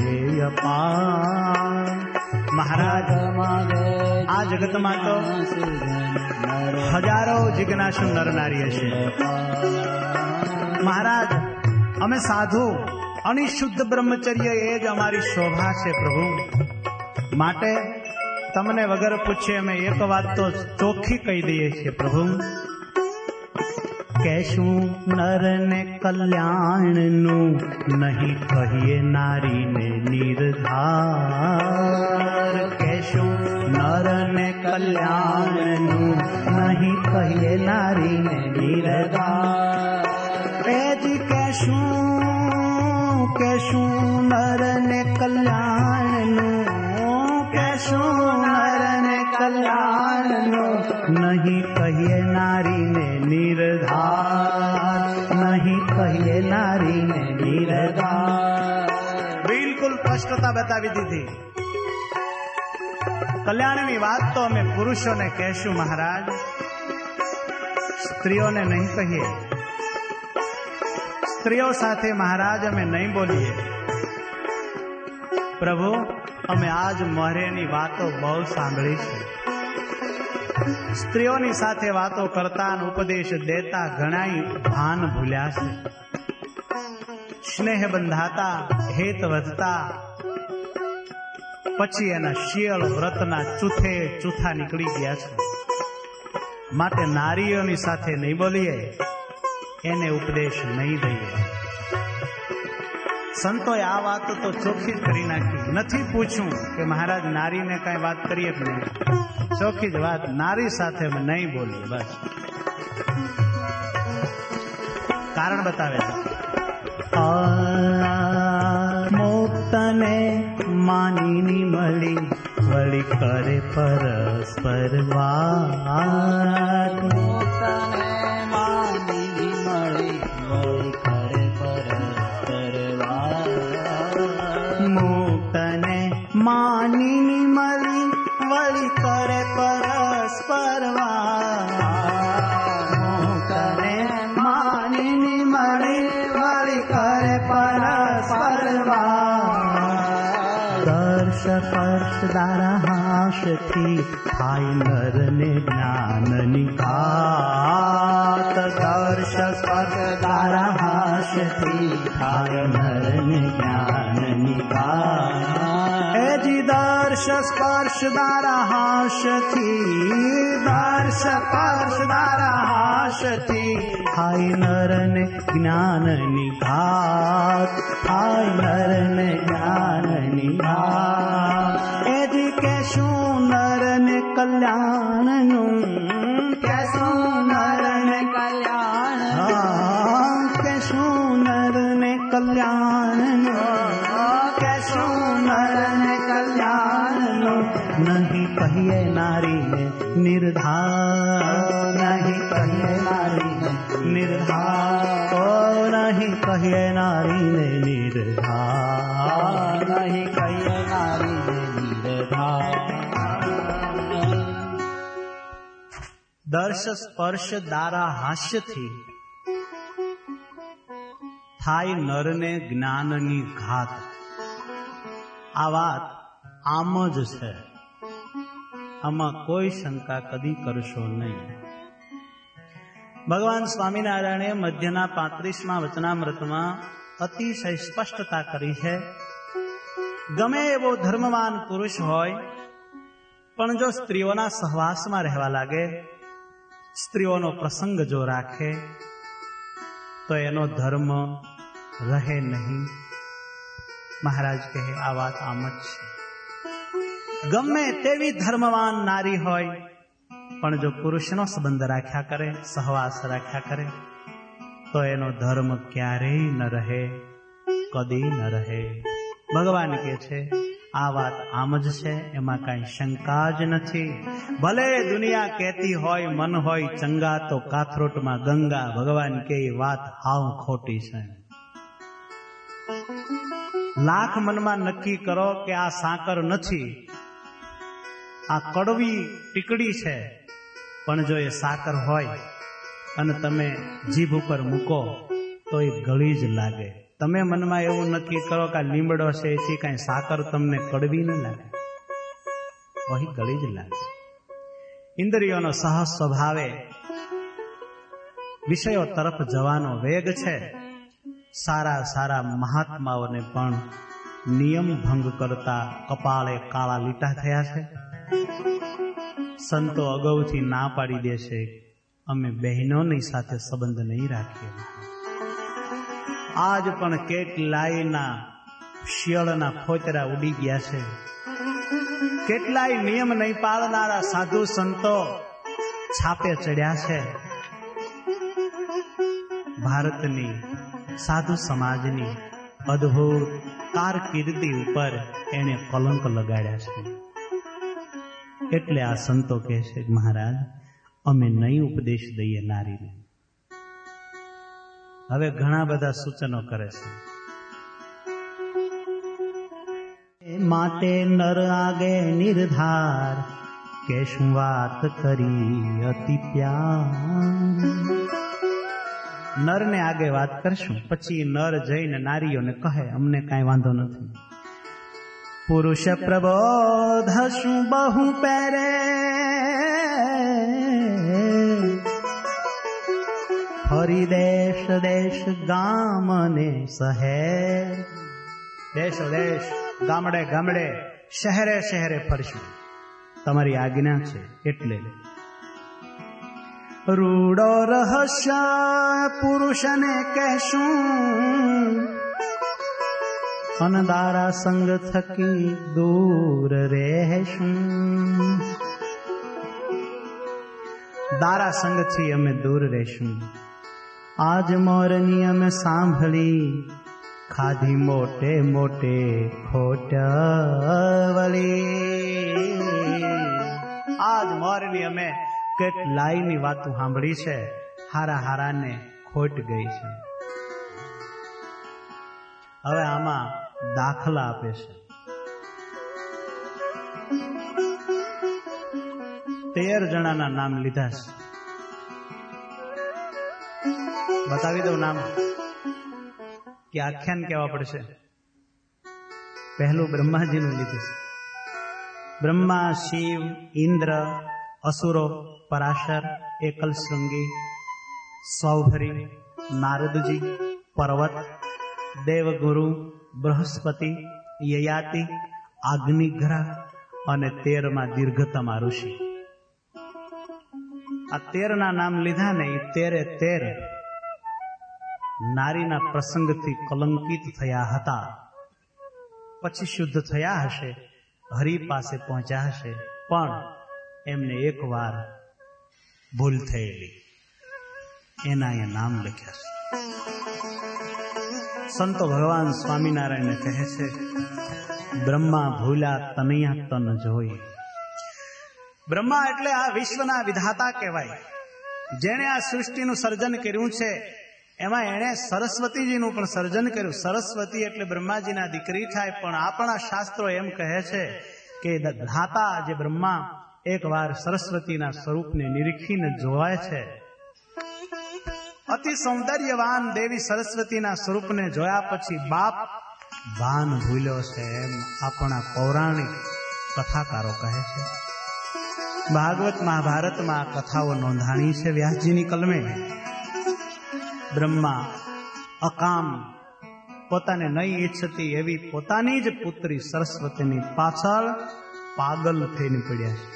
અપાર. મહારાજ આ જગતમાં તો હજારો જિજ્ઞાસુ નર નારી હશે. મહારાજ અમે સાધુ અનિશુદ્ધ બ્રહ્મચર્ય એ જ અમારી શોભા છે પ્રભુ. માટે તમને વગર પૂછે અમે એક વાત તો ચોખ્ખી કહી દઈએ છીએ પ્રભુ. કહેશું નર ને કલ્યાણનું નહીં કહીએ નારીને નિર્ધાર. કહેશું નર ને કલ્યાણનું નહીં કહીએ નારીને નિર્ધાર. એ જ કહેશું કહેશું નર ને કલ્યાણનું કહેશું નર ને કલ્યાણનું નહીં કહીએ નારીને નિર્ધાર. નહીં કહીએ નારીને નિર્ધાર. બિલકુલ સ્પષ્ટતા બતાવી દીધી. કલ્યાણની વાત તો અમે પુરુષોને કહેશું મહારાજ, સ્ત્રીઓને નહીં કહીએ. સ્ત્રીઓ સાથે મહારાજ અમે નહીં બોલીએ. પ્રભુ અમે આજ મોરેની વાતો બહુ સાંભળી છે. સ્ત્રીઓની સાથે વાતો કરતા અને ઉપદેશ દેતા ઘણાય ભાન ભૂલ્યા છે. સ્નેહ બંધાતા હેત વધતા પછી એના શિયળ વ્રતના ચૂથે ચૂથા નીકળી ગયા છે. માટે નારીઓની સાથે નહીં બોલીએ, એને ઉપદેશ નહીં દઈએ. સંતોએ આ વાત તો ચોખ્ખી જ કરી નાખી. નથી પૂછ્યું કે મહારાજ નારીને કઈ વાત કરીએ કે નહીં. ચોખ્ખી જ વાત, નારી સાથે અમે નહીં બોલીએ. બસ કારણ બતાવે છે. મુક્તને માનીની મળી વળી કરે પરસ્પર વાત. મુક્તને માનીની મળી વળી કરે પરસ્પર વાત. મુક્તને માનીની મળી વળી કરે પરસ્પર વાત. મુક્તને માનીની મળી વળી કરે પરસ્પર વાત. દર્શ સ્પર્શ દારા હાશથી થાય નરને જ્ઞાનની ઘાત. દર્શ સ્પર્શ દારા હાશથી થાય નરને જ્ઞાનની ઘાત. એ જી દર્શ સ્પર્શ દારા હાશથી દર્શ સ્પર્શ દારા હાશથી થાય નરને જ્ઞાનની ઘાત. થાય નરને જ્ઞાનની ઘાત. એ જી કહેશું નરને કલ્યાણનું કહેશું નરને કલ્યાણ. કહેશું નરને કલ્યાણનું કહેશું નરને કલ્યાણનું નહીં કહીએ નારીને નિર્ધાર. નહીં કહીએ નારીને નિર્ધાર. ઓ નહીં કહીએ નારીને નિર્ધાર. નહીં કહીએ નારીને નિર્ધાર. દર્શ સ્પર્શ દારા હાસ્યથી થાય નરને જ્ઞાનની ઘાત. આ વાત આમ જ છે. આમાં કોઈ શંકા કદી કરશો નહીં. ભગવાન સ્વામિનારાયણે મધ્યના પાંત્રીસમાં વચનામૃતમાં અતિશય સ્પષ્ટતા કરી છે. ગમે એવો ધર્મવાન પુરુષ હોય પણ જો સ્ત્રીઓના સહવાસમાં રહેવા લાગે, સ્ત્રીઓનો પ્રસંગ જો રાખે તો એનો ધર્મ રહે નહીં. મહારાજ કહે આ વાત આમ જ છે. ગમે તેવી ધર્મવાન નારી હોય પણ જો પુરુષનો સંબંધ રાખ્યા કરે, સહવાસ રાખ્યા કરે તો એનો ધર્મ ક્યારેય ન રહે, કદી ન રહે. ભગવાન કહે છે આ વાત આમ જ છે, એમાં કઈ શંકા જ નથી. ભલે દુનિયા કહેતી હોય મન હોય ચંગા તો કાથરોટમાં ગંગા. ભગવાન કે એ વાત હાવ ખોટી છે. લાખ મનમાં નક્કી કરો કે આ સાકર નથી, આ કડવી ટીકડી છે, પણ જો એ સાકર હોય અને તમે જીભ ઉપર મૂકો તો તો એ ગળી જ લાગે. તમે મનમાં એવું નક્કી કરો કે લીમડો છે એથી કાંઈ સાકર તમને કડવી ન લાગે, વહી ગળી જ લાગે. ઇન્દ્રિયોનો સહ સ્વભાવે વિષયો તરફ જવાનો વેગ છે. સારા સારા મહાત્માઓને પણ નિયમ ભંગ કરતા કપાળે કાળા લીટા થયા છે. સંતો અગાઉથી ના પાડી દેશે, અમે બહેનોની સાથે સંબંધ નહીં રાખીએ. આજ પણ કેટલાયના શિયાળના ખોતરા ઉડી ગયા છે. કેટલાય નિયમ નહીં પાળનારા સાધુ સંતો છાપે ચડ્યા છે. ભારતની સાધુ સમાજની અદ્ભુત કારકિર્દી ઉપર એને કલંક લગાડ્યા છે. એટલે આ સંતો કહે છે, મહારાજ અમે નહીં ઉપદેશ દઈએ નારીને. હવે ઘણા બધા સૂચનો કરે છે. માટે નર આગે નિર્ધાર કે શું વાત કરી અતિ પ્યાર. નરને આગે વાત કરશું, પછી નર જઈને નારીઓને કહે અમને કાંઈ વાંધો નથી. પુરુષ પ્રબોધ શું બહુ પહેરે, ફરી દેશ દેશ ગામ ને શહેર. દેશો દેશ, ગામડે ગામડે, શહેરે શહેરે ફરશું, તમારી આજ્ઞા છે એટલે. રૂડો રહસ્ય પુરુષને કહેશું, અનદારા સંગ થકી દૂર રહેશું. દારા સંગથી અમે દૂર રહેશું. આજ મોરની અમે સાંભળી, ખાધી મોટે મોટે ખોટવળી. આજ મોરની અમે કેટલાયની વાતો સાંભળી છે, હારા હારાને ખોટ ગઈ છે. હવે આમાં દાખલા આપે છે. તેર જણાના નામ લીધા છે. બતાવી દઉં નામ કે આખ્યાન કેવા પડશે. પહેલું બ્રહ્માજીનું લીધું છે. બ્રહ્મા, શિવ, ઇન્દ્ર, અસુરો, પરાશર, એકલ શૃંગી, સૌભરી, નારદજી, પર્વત, દેવગુરુ, બૃહસ્પતિ, યયાતિ, અગ્નિગ્રહ અને તેરમાં દીર્ઘતમા ઋષિ. આ તેરના નામ લીધા ને એ તેરે તેર નારીના પ્રસંગથી કલંકિત થયા હતા. પછી શુદ્ધ થયા હશે, હરિ પાસે પહોંચ્યા હશે, પણ એમને એક વાર ભૂલ થયેલી, એના એ નામ લખ્યા છે. સંતો ભગવાન સ્વામિનારાયણને કહે છે, બ્રહ્મા ભૂલ્યા તનયા તન જોઈ. બ્રહ્મા એટલે આ વિશ્વના વિધાતા કહેવાય. જેણે આ સૃષ્ટિનું સર્જન કર્યું છે, એમાં એણે સરસ્વતીજીનું પણ સર્જન કર્યું. સરસ્વતી એટલે બ્રહ્માજીના દીકરી થાય. પણ આપણા શાસ્ત્રો એમ કહે છે કે ધાતા જે બ્રહ્મા એક વાર સરસ્વતીના સ્વરૂપને નિરીખીને જોવાય છે. અતિ સૌંદર્યવાન દેવી સરસ્વતીના સ્વરૂપને જોયા પછી બાપ ભાન ભૂલ્યો છે, એમ આપણા પૌરાણિક કથાકારો કહે છે. ભાગવત મહાભારતમાં કથાઓ નોંધાણી છે વ્યાસજીની કલમે. બ્રહ્મા અકામ, પોતાને નહીં ઈચ્છતી એવી પોતાની જ પુત્રી સરસ્વતીની પાછળ પાગલ થઈને પડ્યા છે.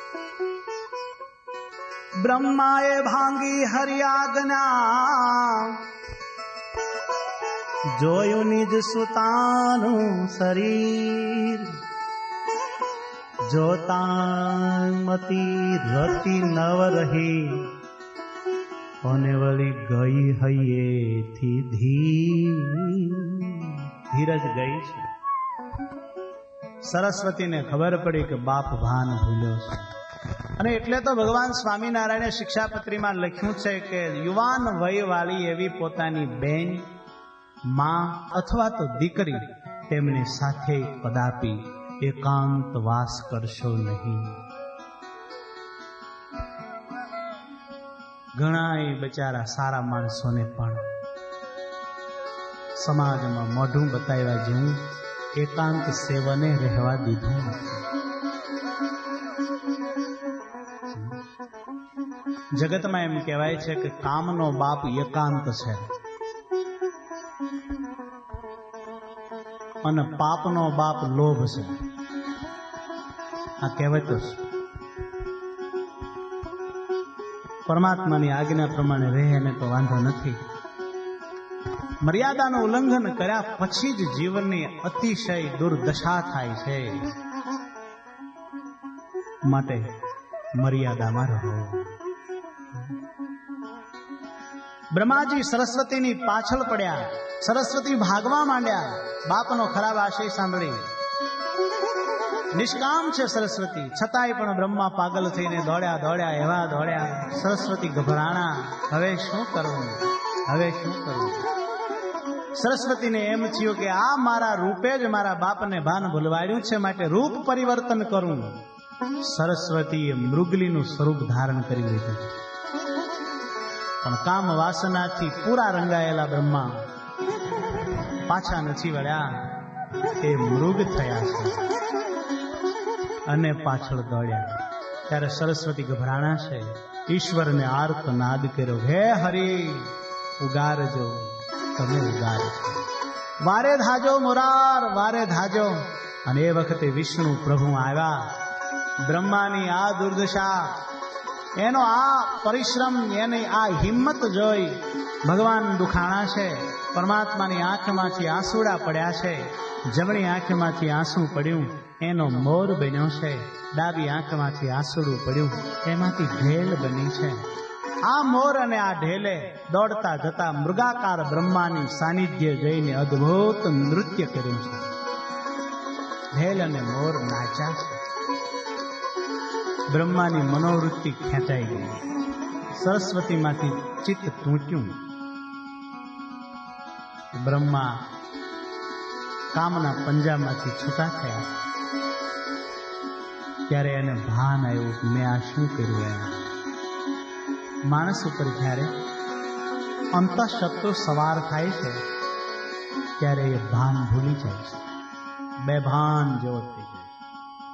બ્રહ્માએ ભાંગી હરિયાજ્ઞા, જોયું નિજ સુતાનું શરીર. જોતા મતી રતી નવ રહી, અને વળી ગઈ હૈયેથી ધીર. ધીરજ ગઈ છે. સરસ્વતીને ખબર પડી કે બાપ ભાન ભૂલ્યો છે. અને એટલે તો ભગવાન સ્વામિનારાયણે શિક્ષાપત્રીમાં લખ્યું છે કે યુવાન વયવાળી એવી પોતાની બેન, માં અથવા તો દીકરી, તેમની સાથે કદાપી એકાંત વાસ કરશો નહીં. ઘણા બચારા સારા માણસોને પણ સમાજમાં મોઢું બતાવ્યા જેવું એકાંત સેવને રહેવા દીધું નથી. જગતમાં એમ કહેવાય છે કે કામનો બાપ એકાંત છે અને પાપનો બાપ લોભ છે. આ કહેવાય છે. પરમાત્માની આજ્ઞા પ્રમાણે રહે એને તો વાંધો નથી. મર્યાદાનું ઉલ્લંઘન કર્યા પછી જ જીવનની અતિશય દુર્દશા થાય છે. માટે મર્યાદામાં રહો. બ્રહ્માજી સરસ્વતીની પાછળ પડ્યા. સરસ્વતી ભાગવા માંડ્યા. બાપનો ખરાબ આશય સાંભળી. નિષ્કામ છે સરસ્વતી, છતાંય પણ બ્રહ્મા પાગલ થઈને દોડ્યા દોડ્યા એવા દોડ્યા. સરસ્વતી ગભરાણા. હવે શું કરવું? હવે શું કરવું? સરસ્વતીને એમ થયું કે આ મારા રૂપે જ મારા બાપને ભાન ભૂલવાડ્યું છે, માટે રૂપ પરિવર્તન કરું. સરસ્વતીએ મૃગલીનું સ્વરૂપ ધારણ કરી લીધું. પણ કામ વાસનાથી પૂરા રંગાયેલા બ્રહ્મા પાછા નથી વળ્યા. એ મૃગ થયા છે અને પાછળ દોડ્યા. ત્યારે સરસ્વતી ગભરાણા છે. ઈશ્વરને આર્ત નાદ કર્યો, હે હરી ઉગારજો, તમે ઉગારજો. વારે ધાજો મુરાર, વારે ધાજો. અને એ વખતે વિષ્ણુ પ્રભુ આવ્યા. બ્રહ્માની આ દુર્દશા, એનો આ પરિશ્રમ, એની આ હિંમત જોઈ ભગવાન દુખાણા છે. પરમાત્માની આંખમાંથી આંસુડા પડ્યા છે. જમણી આંખમાંથી આંસુ પડ્યું એનો મોર બન્યો છે. ડાબી આંખમાંથી આંસુડું પડ્યું એમાંથી ઢેલ બની છે. આ મોર અને આ ઢેલે દોડતા જતા મૃગાકાર બ્રહ્માની સાનિધ્ય જઈને અદ્ભુત નૃત્ય કર્યું છે. ઢેલ અને મોર નાચ્યા છે. બ્રહ્માની મનોવૃત્તિ ખેંચાઈ ગઈ. સરસ્વતીમાંથી ચિત્ત તૂટ્યું. બ્રહ્મા કામના પંજામાંથી છૂટા થયા. ત્યારે એને ભાન આવ્યું કે મેં આ શું કર્યું. એમ માણસ ઉપર જ્યારે અંતઃશત્રુ સવાર થાય છે ત્યારે એ ભાન ભૂલી જાય છે. બેભાન જેવો થઈ જાય છે.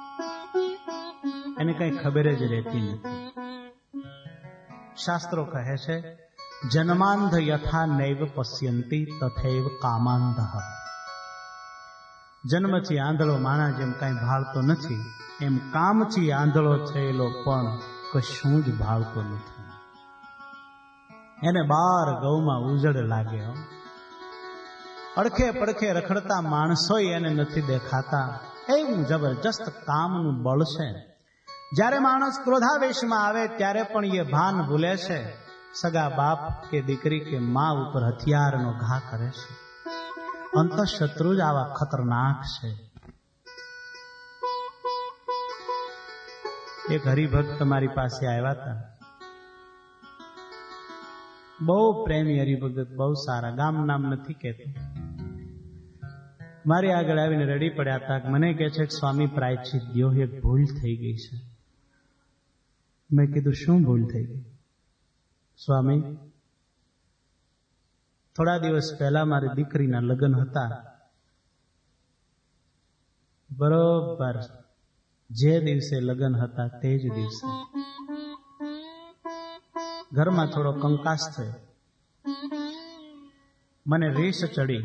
એને કઈ ખબર જ રહેતી નથી. શાસ્ત્રો કહે છે, જન્માંધ યથા નૈવ પશ્યંતી તથૈવ કામાંધ. જન્મથી આંધળો માણસ જેમ કઈ ભાળતો નથી, એમ કામથી આંધળો થયેલો પણ કશું જ ભાળતો નથી. એને બાર ગૌમાં ઉજળ લાગે. અડખે પડખે રખડતા માણસો એને નથી દેખાતા. એવું જબરજસ્ત કામનું બળ છે. જ્યારે માણસ ક્રોધાવેશમાં આવે ત્યારે પણ એ ભાન ભૂલે છે. સગા બાપ કે દીકરી કે મા ઉપર હથિયારનો ઘા કરે છે. અંતઃશત્રુ જ આવા ખતરનાક છે. એક હરિભક્ત મારી પાસે આવ્યા હતા. બહુ પ્રેમી હરિભગત, બહુ સારા. ગામ નામ નથી કહેતો. મારી આગળ આવીને રડી પડ્યા હતા. મને કહે છે કે સ્વામી પ્રાયશ્ચિત દ્યો, એક ભૂલ થઈ ગઈ છે. મેં કીધું શું ભૂલ થઈ ગઈ? સ્વામી, થોડા દિવસ પહેલા મારી દીકરીના લગ્ન હતા. બરોબર જે દિવસે લગ્ન હતા તે જ દિવસે ઘરમાં થોડો કંકાસ થયો. મને રીસ ચડી.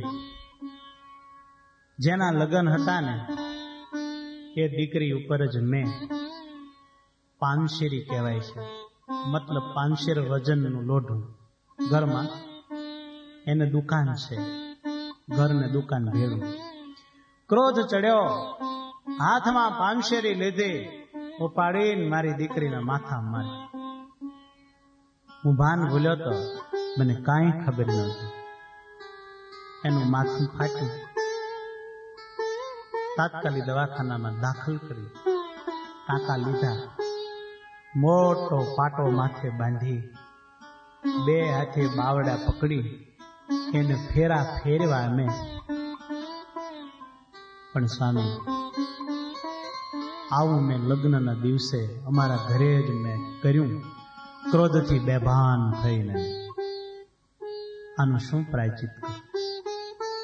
જેના લગ્ન હતા ને એ દીકરી ઉપર જ મેં પાનશેરી કહેવાય છે, મતલબ પાનશેર વજનનું લોઢું. ઘરમાં એને દુકાન છે, ઘરને દુકાન ભેળું. ક્રોધ ચડ્યો, હાથમાં પાનશેરી લીધી, ઉપાડીને મારી દીકરીના માથા મારી. હું ભાન ભૂલ્યો તો, મને કાંઈ ખબર નહોતી. એનું માથું ફાટ્યું. તાત્કાલિક દવાખાનામાં દાખલ કરી, ટાંકા લીધા, મોટો પાટો માથે બાંધી, બે હાથે બાવડા પકડી એને ફેરા ફેરવા મેં. પણ સ્વામી, આવું મેં લગ્નના દિવસે અમારા ઘરે જ મેં કર્યું, ક્રોધથી બેભાન થઈને. આનું શું પ્રાયચિત કરું?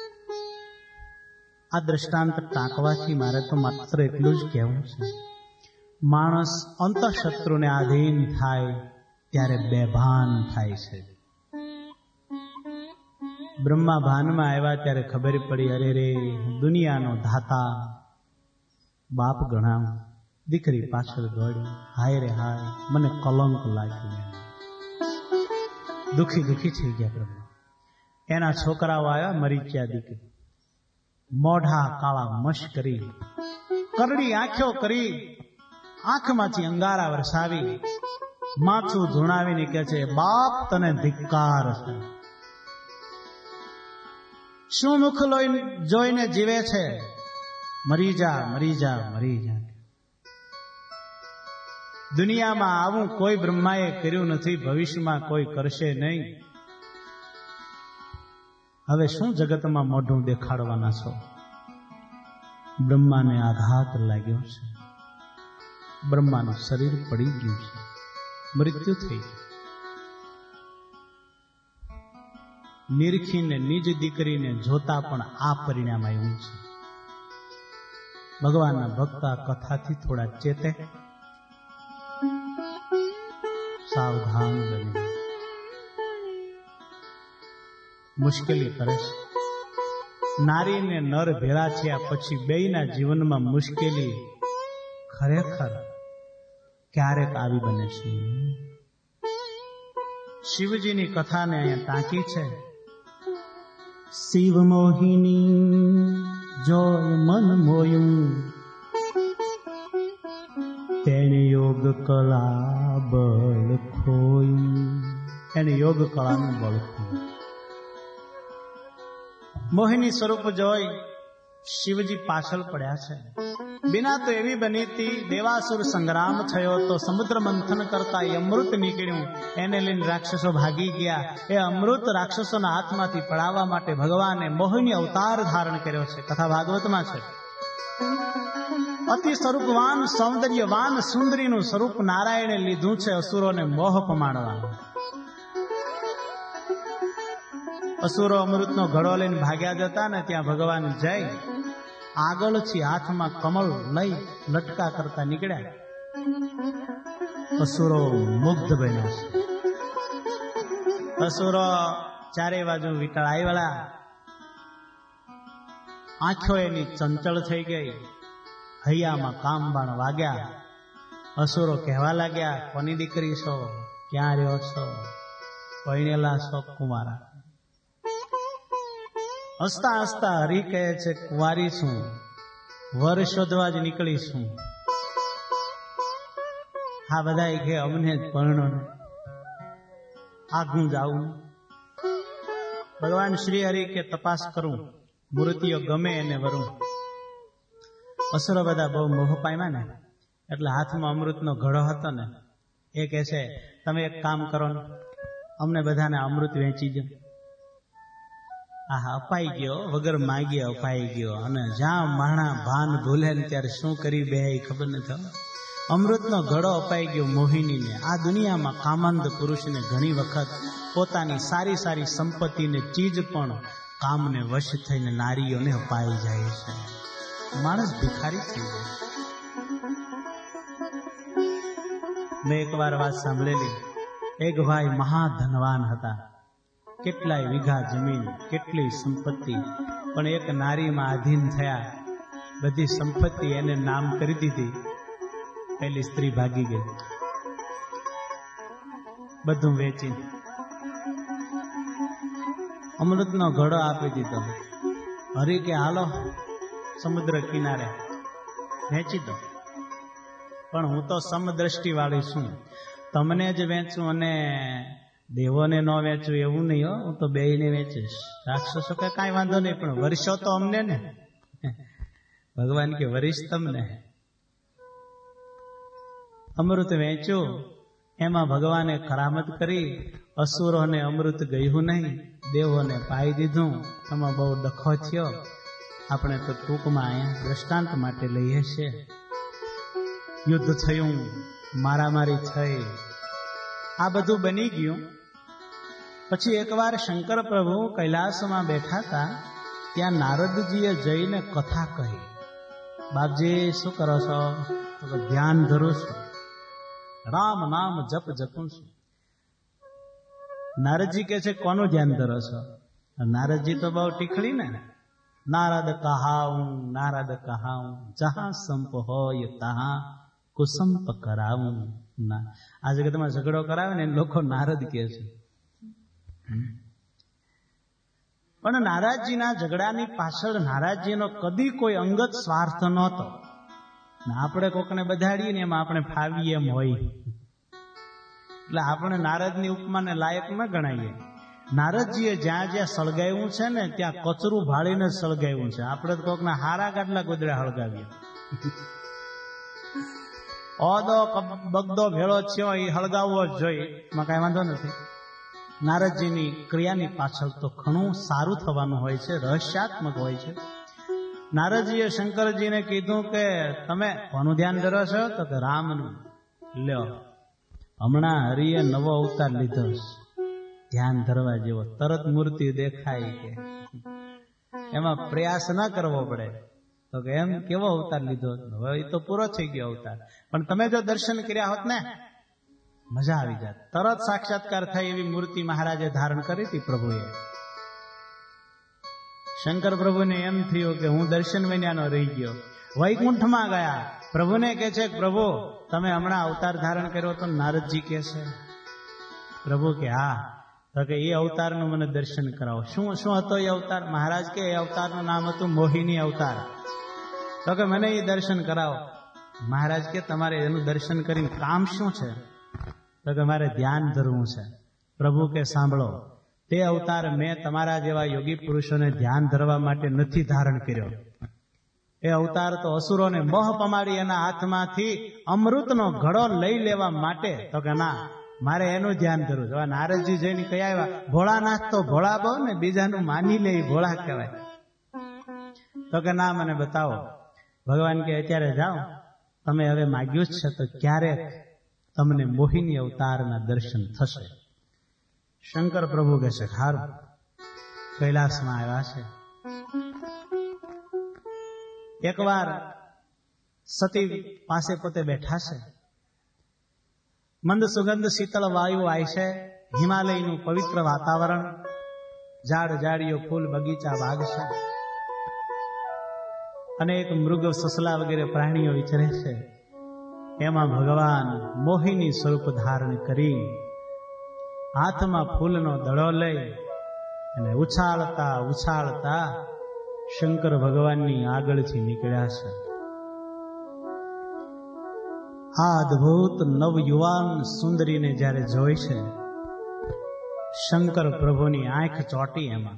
આ દ્રષ્ટાંત ટાંકવાથી મારે તો માત્ર એટલું જ કહેવું છે, માણસ અંતઃશત્રુને આધીન થાય ત્યારે બેભાન થાય છે. બ્રહ્મા ભાનમાં આવ્યા ત્યારે ખબર પડી, અરે રે દુનિયાનો ધાતા બાપ ગણાવ, દીકરી પાછળ દોડી, હાય રે હાય મને કલંક લાગ્યું. દુખી દુખી થઈ ગયા બ્રહ્મા. એના છોકરાઓ આવ્યા, મરી ગયા દીકરી, મોઢા કાળા મશ કરી, કરડી આંખો કરી, આંખમાંથી અંગારા વરસાવી, માથું ધૂણાવીને કહે છે, બાપ તને ધિક્કાર છે. શું મુખ જોઈને જીવે છે? મરી જા મરી જા મરી જા. દુનિયામાં આવું કોઈ બ્રહ્માએ કર્યું નથી, ભવિષ્યમાં કોઈ કરશે નહીં. હવે શું જગતમાં મોઢું દેખાડવાના છો? બ્રહ્માને આઘાત લાગ્યો છે, બ્રહ્માનું શરીર પડી ગયું છે, મૃત્યુ થઈ ગયું. નિરખીને નિજ દીકરીને જોતા પણ આ પરિણામ આવ્યું છે. ભગવાનના ભક્ત આ કથાથી થોડા ચેતે, સાવધાન બને. મુશ્કેલી કરે છે. નારી ને નર ભેળા થયા પછી બેયના જીવનમાં મુશ્કેલી ખરેખર ક્યારેક આવી બને છે. શિવજીની કથાને અહીંયા ટાંકી છે. શિવ મોહિની જોય મન મોયું, તેને યોગ કળા બળ ખોયું. એને યોગ કળાનું બળ ખોયું. મોહિની સ્વરૂપ જોઈ શિવજી પાછળ પડ્યા છે. બિના તો એવી બની હતી, દેવાસુર સંગ્રામ થયો તો સમુદ્ર મંથન કરતા એ અમૃત નીકળ્યું, એને લઈને રાક્ષસો ભાગી ગયા. એ અમૃત રાક્ષસોના હાથમાંથી પડાવવા માટે ભગવાને મોહિની અવતાર ધારણ કર્યો છે. કથા ભાગવતમાં છે. અતિ સ્વરૂપવાન સૌંદર્યવાન સુંદરીનું સ્વરૂપ નારાયણે લીધું છે અસુરોને મોહ પમાડવા. અસુરો અમૃતનો ઘડો લઈને ભાગ્યા જતા ને ત્યાં ભગવાન જઈ આગળથી હાથમાં કમળ લઈ લટકા કરતા નીકળ્યા. અસુરો મુગ્ધ બન્યા છે. અસુરો ચારે બાજુ વિકળાઈ વાળા, આંખો એની ચંચળ થઈ ગઈ, હૈયામાં કામબાણ વાગ્યા. અસુરો કહેવા લાગ્યા, કોની દીકરી છો, ક્યાં રહ્યો છો, કોઈનેલા છો કુમારા? હસતા હસતા હરી કહે છે, કુંવારી છું, વર શોધવા જ નીકળી છું. આ બધા કે અમને જ પરણો, આગું જાવું. ભગવાન શ્રી હરિ કે તપાસ કરું, મૂર્તિઓ ગમે એને વરું. અસુરો બધા બહુ મોહ પામ્યા ને એટલે હાથમાં અમૃતનો ઘડો હતો ને, એ કહે છે, તમે એક કામ કરો ને, અમને બધાને અમૃત વેચી દો. આહા, અપાઈ ગયો, વગર માગીએ અપાઈ ગયો. અને જ્યાં માણા ભાન ભૂલે ને ત્યારે શું કરી બે ખબર નથી. અમૃતનો ઘડો અપાઈ ગયો મોહિનીને. આ દુનિયામાં કામંદ પુરુષને ઘણી વખત પોતાની સારી સારી સંપત્તિને ચીજ પણ કામને વશ થઈને નારીઓને અપાઈ જાય છે. માણસ ભિખારી થઈ જાય. મેં એકવાર વાત સાંભળેલી. એક ભાઈ મહાધનવાન હતા, કેટલાય વીઘા જમીન, કેટલી સંપત્તિ, પણ એક નારીમાં આધીન થયા. બધી સંપત્તિ એને નામ કરી દીધી. પેલી સ્ત્રી ભાગી ગઈ, બધું વેચી અમૃતનો ઘડો આપી દીધો. હરી કે હાલો સમુદ્ર કિનારે વેચી દો. પણ હું તો સમદ્રષ્ટિ વાળી છું, તમને જ વેચું અને દેવોને ન વેચું એવું નહીં હો, હું તો બેયને વેચીશ. રાક્ષસો કે કાંઈ વાંધો નહીં, પણ વર્ષો તો અમને ને. ભગવાન કે વરિશ તમને. અમૃત વેચ્યું, એમાં ભગવાને કરામત કરી, અસુરોને અમૃત ગયું નહીં, દેવોને પાઈ દીધું. એમાં બહુ ડખો થયો. આપણે તો ટૂંકમાં અહીંયા દ્રષ્ટાંત માટે લઈએ છીએ. યુદ્ધ થયું, મારામારી થઈ, આ બધું બની ગયું. પછી એકવાર શંકર પ્રભુ કૈલાસમાં બેઠા હતા ત્યાં નારદજીએ જઈને કથા કહી. બાપજી શું કરો છો? તો ધ્યાન ધરું છું, રામ નામ જપ જપું છું. નારદજી કે છે કોનું ધ્યાન ધરો છો? નારદજી તો બહુ ટીખળી ને. નારદ કહાઉં નારદ કહાઉં જહાં સંપ હોય તહાં કુસંપ કરાવું. ના, આ જગતમાં ઝઘડો કરાવે ને લોકો નારદ કે છે. પણ નારાજજીના ઝઘડાની પાછળ નારાજજીનો કદી કોઈ અંગત સ્વાર્થ નહોતો. આપણે કોકને બધાડીએ ને એમાં આપણે ફાવીએ એમ હોય એટલે આપણે નારદની ઉપમાને લાયક ન ગણાઈએ. નારદજીએ જ્યાં જ્યાં સળગાવ્યું છે ને ત્યાં કચરું ભાળીને જ સળગાવ્યું છે. આપણે તો કોકના હારા કાટલા ગોદડા હળગાવીએ. ઓદો બગદો ભેળો થયો એ હળગાવવો જ જોઈએ, એમાં કઈ વાંધો નથી. નારદજીની ક્રિયાની પાછળ તો ઘણું સારું થવાનું હોય છે, રહસ્યાત્મક હોય છે. નારદજીએ શંકરજીને કીધું કે તમે કોનું ધ્યાન ધરો છો? તો કે રામનું. લ્યો, હમણાં હરિએ નવો અવતાર લીધો છે, ધ્યાન ધરવા જેવો. તરત મૂર્તિ દેખાય કે એમાં પ્રયાસ ન કરવો પડે. તો કે એમ કેવો અવતાર લીધો? હવે એ તો પૂરો થઈ ગયો અવતાર, પણ તમે જો દર્શન કર્યા હોત ને મજા આવી જાત. તરત સાક્ષાત્કાર થાય એવી મૂર્તિ મહારાજે ધારણ કરી હતી પ્રભુએ. શંકર પ્રભુને એમ થયું કે હું દર્શન વિનાનો રહી ગયો. વૈકુંઠમાં ગયા, પ્રભુને કે છે પ્રભુ તમે હમણાં અવતાર ધારણ કર્યો તો? નારદજી કે છે. પ્રભુ કે હા. તો કે એ અવતારનું મને દર્શન કરાવો. શું શું હતો એ અવતાર? મહારાજ કે એ અવતારનું નામ હતું મોહિની અવતાર. તો કે મને એ દર્શન કરાવો. મહારાજ કે તમારે એનું દર્શન કરીને કામ શું છે? તો કે મારે ધ્યાન ધરવું છે. પ્રભુ કે સાંભળો, તે અવતાર મેં તમારા જેવા યોગી પુરુષોને ધ્યાન ધરવા માટે નથી ધારણ કર્યો. એ અવતાર તો અસુરોને મોહ પમાડી એના હાથમાંથી અમૃતનો ઘડો લઈ લેવા માટે. તો કે ના, મારે એનું ધ્યાન ધરવું છે. નારદજી જઈને કહી આવ્યા, ભોળાનાથ તો ભોળા બહુ ને, બીજાનું માની લે ભોળા કહેવાય. તો કે ના, મને બતાવો. ભગવાન કે અત્યારે જાઓ, તમે હવે માગ્યું જ છે તો ક્યારેક તમને મોહિની અવતારના દર્શન થશે. શંકર પ્રભુ કહે છે હારું, કૈલાસમાં આવ્યા છે. એકવાર સતી પાસે પોતે બેઠા છે. મંદ સુગંધ શીતળ વાયુ આવે છે, હિમાલયનું પવિત્ર વાતાવરણ, ઝાડ ઝાડીઓ ફૂલ બગીચા બાગ છે, અનેક મૃગ સસલા વગેરે પ્રાણીઓ વિચરે છે. એમાં ભગવાન મોહિની સ્વરૂપ ધારણ કરી હાથમાં ફૂલનો દડો લઈ અને ઉછાળતા ઉછાળતા શંકર ભગવાનની આગળથી નીકળ્યા છે. આ અદભુત નવયુવાન સુંદરીને જ્યારે જોઈ છે, શંકર પ્રભુની આંખ ચોટી. એમાં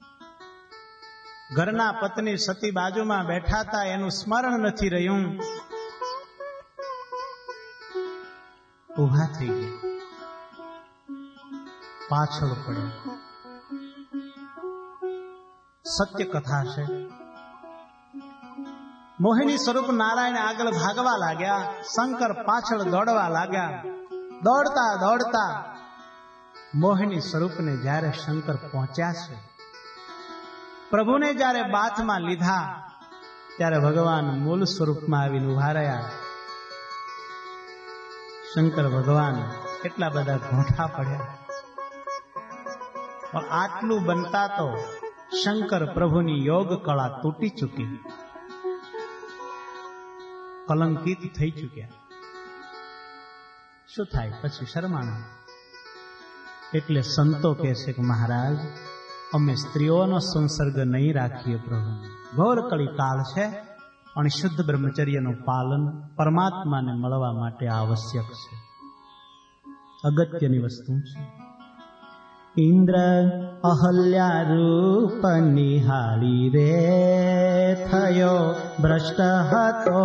ઘરના પત્ની સતી બાજુમાં બેઠા હતા, એનું સ્મરણ નથી રહ્યું. ઉભા થઈ ગયા, પાછળ પડે. સત્ય કથા છે. મોહિની સ્વરૂપ નારાયણ આગળ ભાગવા લાગ્યા, શંકર પાછળ દોડવા લાગ્યા. દોડતા દોડતા મોહિની સ્વરૂપને જ્યારે શંકર પહોંચ્યા છે, પ્રભુને જ્યારે બાથમાં લીધા, ત્યારે ભગવાન મૂળ સ્વરૂપમાં આવીને ઉભા રહ્યા. શંકર ભગવાન કેટલા બધા ઘોંઠા પડ્યા, પણ આટલું બનતા તો શંકર પ્રભુની યોગ કળા તૂટી ચૂકી, કલંકિત થઈ ચૂક્યા. શું થાય પછી? શરમાણા. એટલે સંતો કહે છે કે મહારાજ, અમે સ્ત્રીઓનો સંસર્ગ નહીં રાખીએ. પ્રભુ ઘોર કળી કાળ છે, પણ શુદ્ધ બ્રહ્મચર્યનું પાલન પરમાત્માને મળવા માટે આવશ્યક છે, અગત્યની વસ્તુ છે. ઇન્દ્ર અહલ્યા રૂપ નિહાળી રે, થયો ભ્રષ્ટ હતો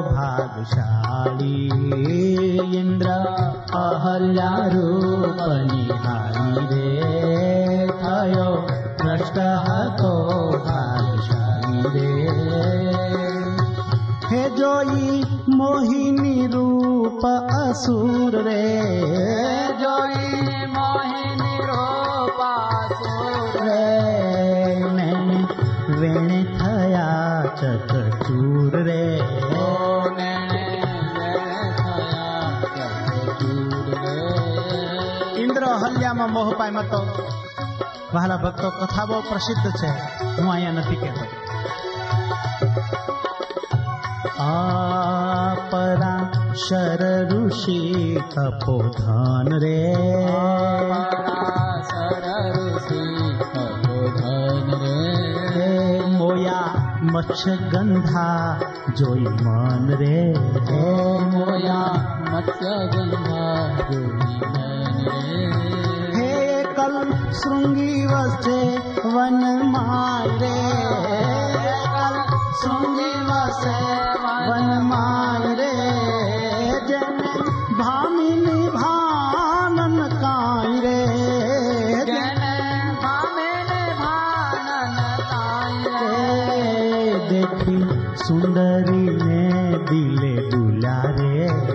ભાગશાળી. ઇન્દ્ર અહલ્યા રૂપ નિહાળી રે, થયો ભ્રષ્ટ હતો ભાગશાળી રે. હે જોઈ મોહિની રૂપ અસુર રે, જોઈ મોહિની રૂપ અસુર રે. ચકચૂર રે. ઇન્દ્ર અહલ્યામાં મોહ પામ્યો તો. વહાલા ભક્તો, કથા બહુ પ્રસિદ્ધ છે, હું અહીંયા નથી કહેતો. આપરા શર ઋષિ તપોધન રે. મોયા મચ્છ ગંધા જોઈ મન રે. મોયા મત્સ્ય ગંધા જોઈ મન રે. હે કલ શૃંગી વસે વન મારે. કલ શૃંગી વસે વન મારે. જને ભામિની ભાનન કાઈ રે. જને ભામિની ભાનન કાઈ રે. દેખી સુંદરી ને દિલે દુલારે.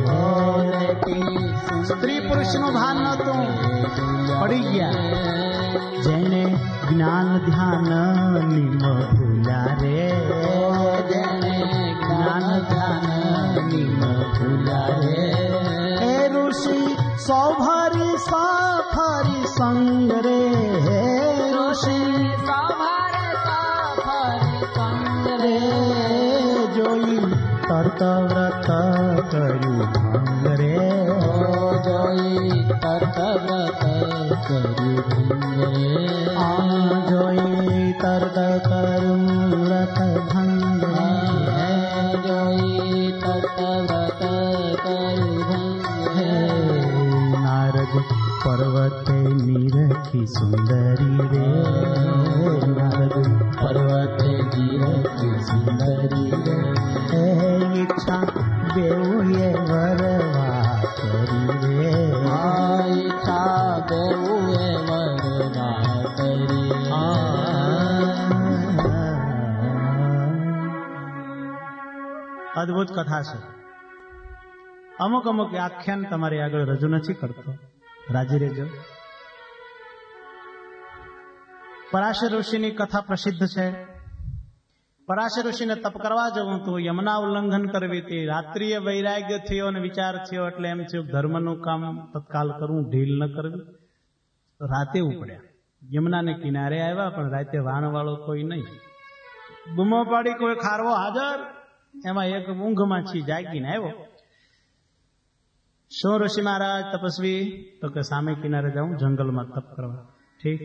સ્ત્રી પુરુષ નું ભાન નતું, પડી ગયા. જેને જ્ઞાન ધ્યાન નિમ ભૂલા રે. જેને જ્ઞાન ધ્યાન નિમ ભૂલા રે. એ ઋષિ સૌભારી સાફરી સંગ રે. ઋષિ સવારે સફરી સંગ રે. જોઈ તરત વ્રત કર્યું ભંગ રે. જોઈ તર્ક વ્રત કર્યું ભંગ રે. આ જોઈ તર્ક કરું વ્રત ભંગ રે. જોઈ તર્ક વ્રત કર્યું ભંગ રે. નારદ પર્વતે નિરખી સુંદરી રે. નારદ પર્વતે નિરખી સુંદરી રે. હે ઈચ્છા દેવુએ વરવા કરી રે. આ ઈચ્છા દેવુએ વરવા કરી. અદભુત કથા છે. અમુક અમુક આખ્યાન તમારી આગળ રજૂ નથી કરતો, રાજી રહેજો. પરાશર ઋષિની કથા પ્રસિદ્ધ છે. પરાશર ઋષિને તપ કરવા જવું હતું, યમુના ઉલ્લંઘન કરવી હતી. રાત્રિએ વૈરાગ્ય થયો અને વિચાર થયો, એટલે એમ થયું ધર્મનું કામ તત્કાલ કરવું, ઢીલ ન કરવી. રાતે ઉપડ્યા, યમુનાને કિનારે આવ્યા, પણ રાતે વાણવાળો કોઈ નહીં. બૂમો પાડી કોઈ ખારવો હાજર. એમાં એક ઊંઘમાં છી જાગીને આવ્યો. શું ઋષિ મહારાજ તપસ્વી? તો કે સામે કિનારે જાઉં જંગલમાં તપ કરવા. ઠીક,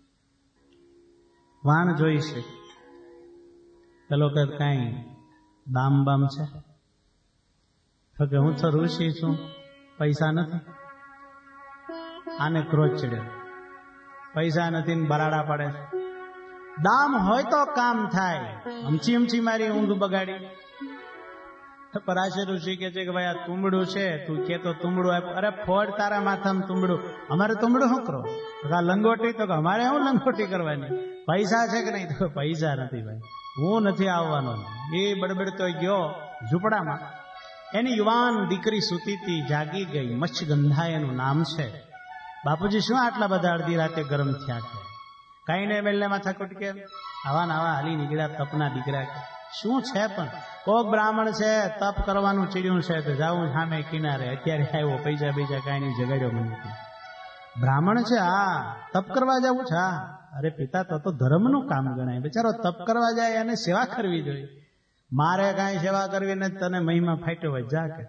વાણ જોઈશે. પેલો કે કઈ દામ બામ છે? તો કે હું તો ઋષિ છું, પૈસા નથી. આને ક્રોધ ચડ્યો, પૈસા નથી ને બરાડા પડે. દામ હોય તો કામ થાય, અમચી અમચી મારી ઊંઘ બગાડી. પરાશર ઋષિ કે છે કે ભાઈ આ તુંબડું છે, તું કે તો તુંબડું આપ. અરે ફોડ તારા માથામાં તુંબડું. અમારે તુંબડું શું કરો? આ લંગોટી. તો કે અમારે શું લંગોટી કરવાની? પૈસા છે કે નહીં? તો પૈસા નથી ભાઈ, હું નથી આવવાનો. એ બડબડતો ગયો ઝૂંપડામાં. એની યુવાન દીકરી સૂતી હતી, જાગી ગઈ. મચ્છગંધા એનું નામ છે. બાપુજી શું આટલા બધા અડધી રાતે ગરમ થયા છે? કઈ ને મેલને માથા કુટકે આવા ને આવા હાલી નીકળ્યા તપના દીકરા. શું છે? પણ કોક બ્રાહ્મણ છે, તપ કરવાનું ચીડ્યું છે, તો જાઉં સામે કિનારે. અત્યારે આવ્યો, પૈસા પૈસા કઈ નહીં, જગાડ્યો મને. બ્રાહ્મણ છે, હા તપ કરવા જવું છે. હા, અરે પિતા, તો તો ધર્મનું કામ ગણાય. બિચારો તપ કરવા જાય અને સેવા કરવી જોઈએ. મારે કાંઈ સેવા કરવી ને તને મહિમા ફાટ્યો હોય, જા કે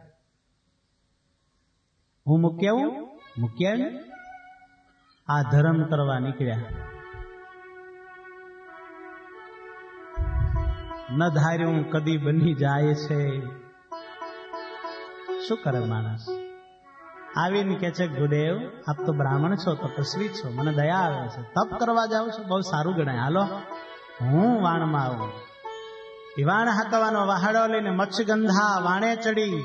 હું મૂકી આવું. મૂક્યા ને આ ધર્મ કરવા નીકળ્યા. ન ધાર્યું કદી બની જાય છે. શું કરે માણસ? આવીને કે છે ગુરુદેવ, આપ તો બ્રાહ્મણ છો, તપસ્વી છો, મને દયા આવે છે, તપ કરવા જાઉં છું, બહુ સારું ગણાય. હાલો હું વાણમાં આવું. વાણ હાકવાનો વહાડો લઈને મચ્છગંધા વાણે ચડી.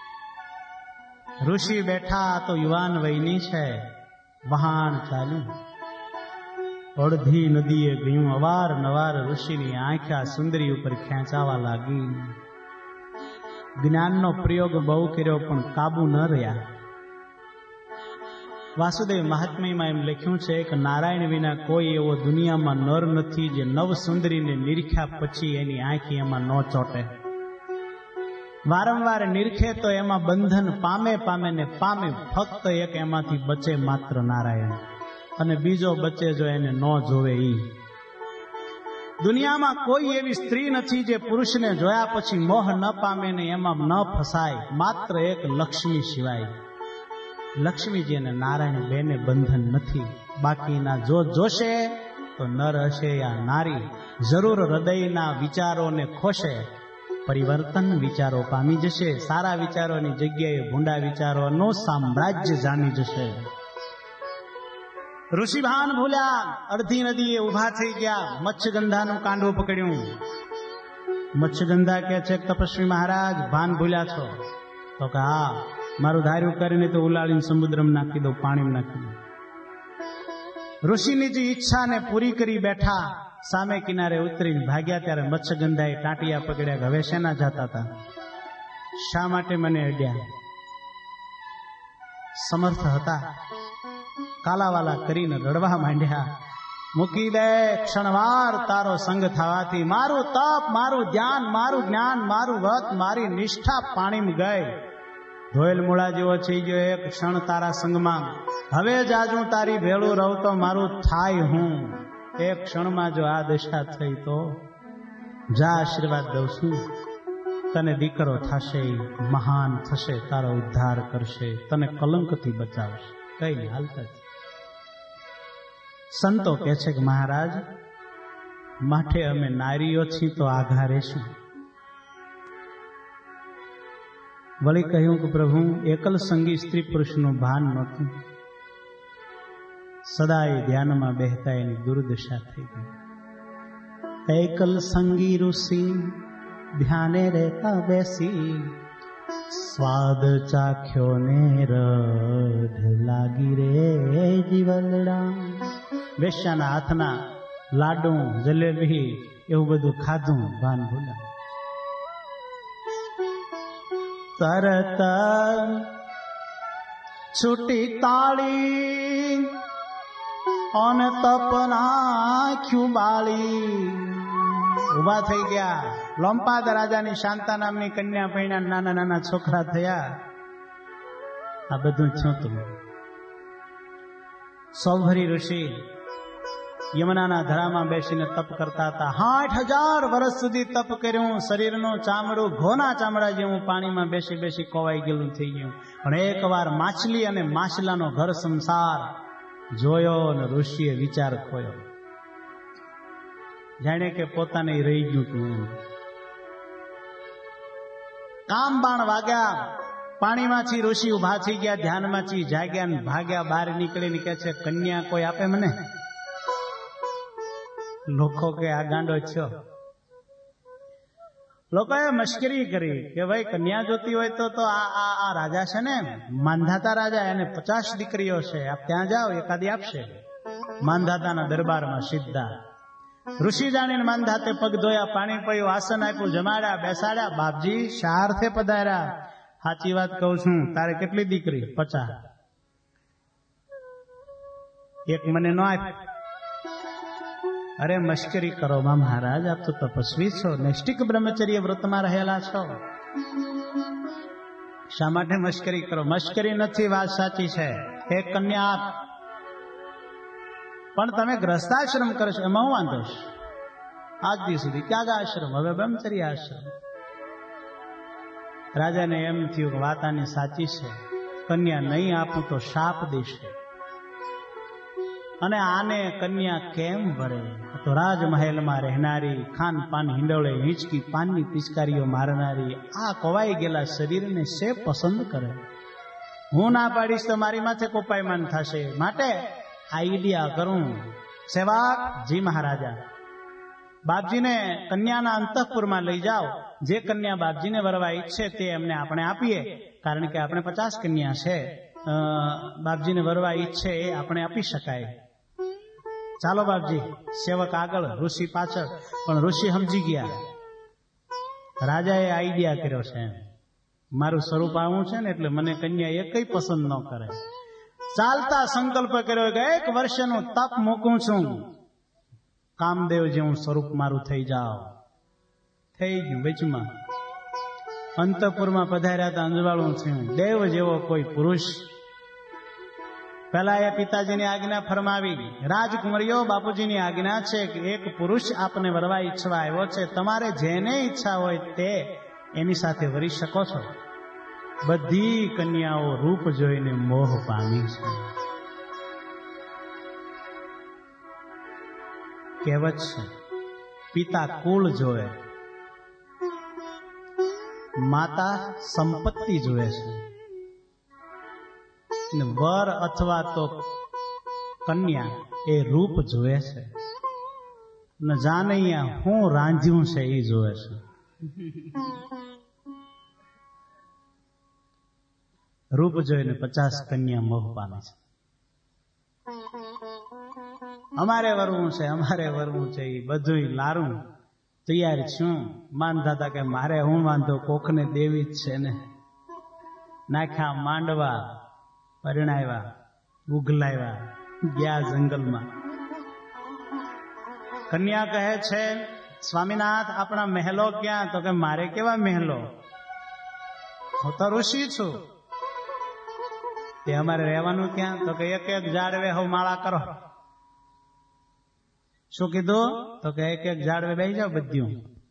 ઋષિ બેઠા તો યુવાન વયની છે. વહાણ ચાલ્યું. અડધી નદીએ ગયું. અવારનવાર ઋષિની આંખ્યા સુંદરી ઉપર ખેંચાવા લાગી. જ્ઞાનનો પ્રયોગ બહુ કર્યો, પણ કાબુ ન રહ્યા. વાસુદેવ મહાત્મ્યમાં એમ લખ્યું છે કે નારાયણ વિના કોઈ એવો દુનિયામાં નર નથી જે નવ સુંદરીને નિરખ્યા પછી એની આંખી એમાં ન ચોટે. વારંવાર નિરખે તો એમાં બંધન પામે પામે ને પામે, ફક્ત એક એમાંથી બચે માત્ર નારાયણ, અને બીજો બચે જો એને ન જોવે ઈ. દુનિયામાં કોઈ એવી સ્ત્રી નથી જે પુરુષને જોયા પછી મોહ ન પામે ને એમાં ન ફસાય, માત્ર એક લક્ષ્મી સિવાય. લક્ષ્મીજી અને નારાયણ બેને બંધન નથી. બાકીના જો જોશે તો નર હશે યા નારી, જરૂર હૃદયના વિચારોને ખોશે, પરિવર્તન વિચારો પામી જશે. સારા વિચારોની જગ્યાએ ભૂંડા વિચારોનું સામ્રાજ્ય જામી જશે. ઋષિ ભાન ભૂલ્યા, અડધી નદીએ ઉભા થઈ ગયા, મચ્છગંધાનું કાંડું પકડ્યું. મચ્છગંધા કે છે તપસ્વી મહારાજ ભાન ભૂલ્યા છો? તો કે હા, મારું ધાર્યું કરીને તો ઉલાળીને સમુદ્રમાં નાખી દઉં, પાણીમાં નાખી દઉં. ઋષિની જે ઈચ્છાને પૂરી કરી બેઠા, સામે કિનારે ઉતરીને ભાગ્યા ત્યારે મચ્છગંધાએ ટાંટિયા પકડ્યા કે હવે શેના જતા હતા? શા માટે મને અડ્યા? સમર્થ હતા, કાલાવાલા કરીને રડવા માંડ્યા. મૂકી દે ક્ષણવાર તારો સંગ થવાથી, મારું તપ, મારું ધ્યાન, મારું જ્ઞાન, મારું વ્રત, મારી નિષ્ઠા પાણીમાં ગઈ. ધોયેલ મૂળા જેવો થઈ ગયો એક ક્ષણ તારા સંગમાં. હવે જ આજ હું તારી ભેળું રહું તો મારું થાય હું. એક ક્ષણમાં જો આ દશા થઈ તો જા, આશીર્વાદ દઉં છું, તને દીકરો થશે, મહાન થશે, તારો ઉદ્ધાર કરશે, તને કલંકથી બચાવશે. કઈ હાલત. સંતો કહે છે કે મહારાજ માટે અમે નારીઓ છીએ તો આઘા રહેશું. વળી કહ્યું કે પ્રભુ એકલ સંગી સ્ત્રી પુરુષનું ભાન નહોતું, સદાય ધ્યાનમાં બેહતા એની દુર્દશા થઈ ગઈ. એકલ સંગી ઋષિ ધ્યાને રહેતા બેસી, સ્વાદ ચાખ્યો ને રઢ લાગી રે જીવલડા. વેશ્યાના હાથના લાડુ, જલેબી એવું બધું ખાધું, ભાન ભૂલા. તરત છૂટી તાળી અને તપ નાખ્યું બાળી. ઉભા થઈ ગયા. લોંપાદ રાજાની શાંતા નામની કન્યા પૈણા નાના નાના છોકરા થયા. આ બધું છોતું. સૌભરી ઋષિ યમુનાના ધરામાં બેસીને તપ કરતા હતા. આઠ હજાર વર્ષ સુધી તપ કર્યું. શરીરનું ચામડું ઘોના ચામડા જેવું પાણીમાં બેસી બેસી કોવાઈ ગયેલું થઈ ગયું. પણ એકવાર માછલી અને માછલાનો ઘર સંસાર જોયો અને ઋષિએ વિચાર ખોયો. જાણે કે પોતાને રહી ગયું હતું. કામ બાણ વાગ્યા. પાણીમાંથી ઋષિ ઉભા થઈ ગયા, ધ્યાનમાંથી જાગ્યા ને ભાગ્યા. બહાર નીકળીને કે છે કન્યા કોઈ આપે મને? લોકો કે આ ગાંડો છો. લોકોએ મશ્કરી કરી કે ભાઈ કન્યા જોતી હોય તો તો આ આ રાજા છે ને, માંધાતા રાજા, એને પચાસ દીકરીઓ છે, આપ ત્યાં જાઓ એકાદી આપશે. માંધાતાના દરબારમાં સીધા. ઋષિ જાણીને માંધાતે પગ ધોયા, પાણી પીયું, આસન આપ્યું, જમાડ્યા, બેસાડ્યા. બાપજી શાર્થે પધાર્યા. સાચી વાત કહું છું, તારે કેટલી દીકરી? પચાસ. એક મને નો આપ. અરે મશ્કરી કરો માં મહારાજ, આપ તો તપસ્વી છો, નૈષ્ટિક બ્રહ્મચર્ય વ્રતમાં રહેલા છો, શા માટે મશ્કરી કરો? મશ્કરી નથી, વાત સાચી છે. એક કન્યા આપ. પણ તમે ગ્રસ્તાશ્રમ કરશો એમાં હું વાંધો છે? આજ દી સુધી ક્યાં આશ્રમ, હવે બ્રહ્મચર્ય આશ્રમ. રાજાને એમ થયું કે વાત આની સાચી છે, કન્યા નહીં આપું તો શાપ દેશે, અને આને કન્યા કેમ ભરે? તો રાજમહેલમાં રહેનારી, ખાન પાન હિંડોળે હિંચકી પાનની પિચકારીઓ મારનારી, આ કોવાઈ ગયેલા શરીરને શે પસંદ કરે. હું ના પાડીશ તો મારી માથે કોપાયમાન થશે, માટે આઈડિયા કરું. સેવક જી મહારાજા, બાપજીને કન્યાના અંતઃપુરમાં લઈ જાઓ. જે કન્યા બાપજીને વરવા ઈચ્છે તે એમને આપણે આપીએ, કારણ કે આપણે પચાસ કન્યા છે. બાપજીને વરવા ઈચ્છે એ આપણે આપી શકાય. ચાલો બાપજી. સેવક આગળ, ઋષિ પાછળ. પણ ઋષિ સમજી ગયા, રાજાએ આઈડિયા કર્યો છે, મારું સ્વરૂપ આવું છે ને એટલે મને કન્યા એ કઈ પસંદ ન કરે. ચાલતા સંકલ્પ કર્યો કે એક વર્ષનું તપ મૂકું છું, કામદેવ જેવું સ્વરૂપ મારું થઈ જાઓ. થઈ ગયું. વચમાં અંતઃપુરમાં પધાર્યા હતા, અંજવાળું થયું. દેવ જેવો કોઈ પુરુષ. પહેલા એ પિતાજીની આજ્ઞા ફરમાવી, રાજકુમારીઓ બાપુજીની આજ્ઞા છે કે એક પુરુષ આપને વરવા ઈચ્છવા આવ્યો છે, તમારે જેને ઈચ્છા હોય તે એની સાથે વરી શકો છો. બધી કન્યાઓ રૂપ જોઈને મોહ પામી છે. કહેવત છે, પિતા કુળ જોવે, માતા સંપત્તિ જોવે છે, વર અથવા તો કન્યા એ રૂપ જોવે છે. ન જાને અહીંયા હું રાંધ્યું છે એ જોવે છે. રૂપ જોઈને પચાસ કન્યા મોહ પામે છે. અમારે વરવું છે, અમારે વરવું છે, એ બધું લારું તૈયાર છું. માનતા હતા કે મારે હું વાંધો, કોખને દેવી જ છે ને. નાખ્યા માંડવા, પરણાવ્યા, ઉઘલાવ્યા, ગયા જંગલમાં. કન્યા કહે છે, સ્વામીનાથ આપણા મહેલો ક્યાં? તો કે મારે કેવા મહેલો, હું તો ઋષિ છું. તે અમારે રહેવાનું ક્યાં? તો કે એક એક ઝાડવે હવે માળા કરો. શું કીધું? તો કે એક એક ઝાડવે બેસી જાઓ. બધું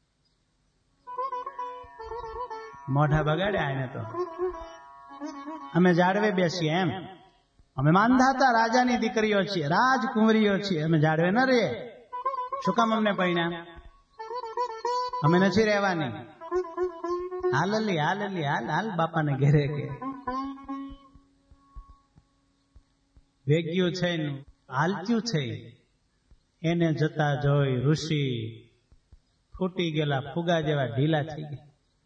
મોઢા બગાડ્યા એને તો. અમે ઝાડવે બેસીએ એમ. અમે માંધાતા રાજાની દીકરીઓ છીએ, રાજકુંવરીઓ છીએ, અમે ઝાડવે ન રહીએ. શું કામ અમને પૈણા? અમે નથી રહેવાની. હાલ અલી હાલ અલી હાલ હાલ બાપાને ઘેરે કે વેગ્યું છે, હાલત્યું છે. એને જતા જોઈ ઋષિ ફૂટી ગયેલા ફુગા જેવા ઢીલા થઈ ગયા.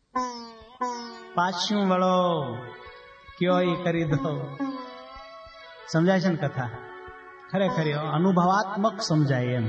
પાછું વળો, કયો ઈ કરી દો. સમજાય છે ને કથા? ખરેખર અનુભવાત્મક સમજાય એમ.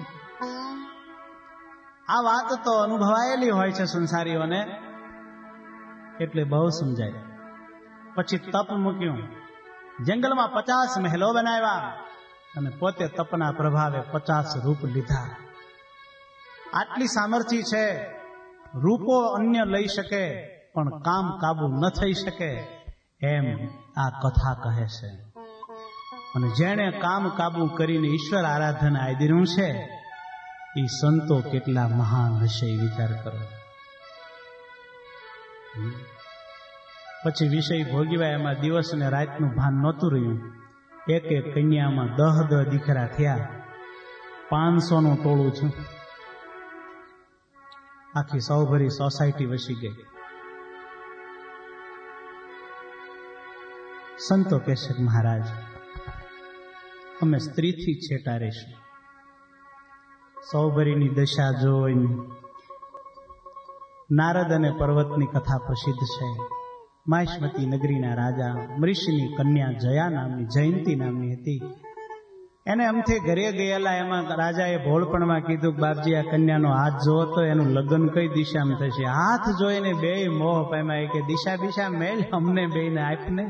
આ વાત તો અનુભવાયેલી હોય છે સંસારીઓને, એટલે બહુ સમજાય. પછી તપ મૂક્યું, જંગલમાં પચાસ મહેલો બનાવ્યા અને પોતે તપના પ્રભાવે પચાસ રૂપ લીધા. આટલી સામર્થ્ય છે, રૂપો અન્ય લઈ શકે પણ કામ કાબુ ન થઈ શકે એમ આ કથા કહે છે. અને જેણે કામ કાબુ કરીને ઈશ્વર આરાધના આદર્યું છે એ સંતો કેટલા મહાન હશે એ વિચાર કરો. પછી વિષય ભોગવ્યા, એમાં દિવસ અને રાતનું ભાન નહોતું રહ્યું. એક એક કન્યામાં દહ દહ દીકરા થયા. પાંચસો નું ટોળું છું. આખી સૌભરી સોસાયટી વસી ગઈ. સંતો કહેશે, મહારાજ અમે સ્ત્રીથી છેટા રહીશું. સૌભરીની દશા જોઈને નારદ અને પર્વતની કથા પ્રસિદ્ધ છે. માહિષ્મતી નગરીના રાજા મૃષિની કન્યા જયા નામની, જયંતી નામની હતી. એને અમથી ઘરે ગયેલા, એમાં રાજાએ ભોળપણમાં કીધું, બાપજી આ કન્યાનો હાથ જોવો તો એનું લગ્ન કઈ દિશામાં થશે? હાથ જોઈને બે મોહ પામ્યા કે દિશા દિશા મેલ અમને બેને આપને.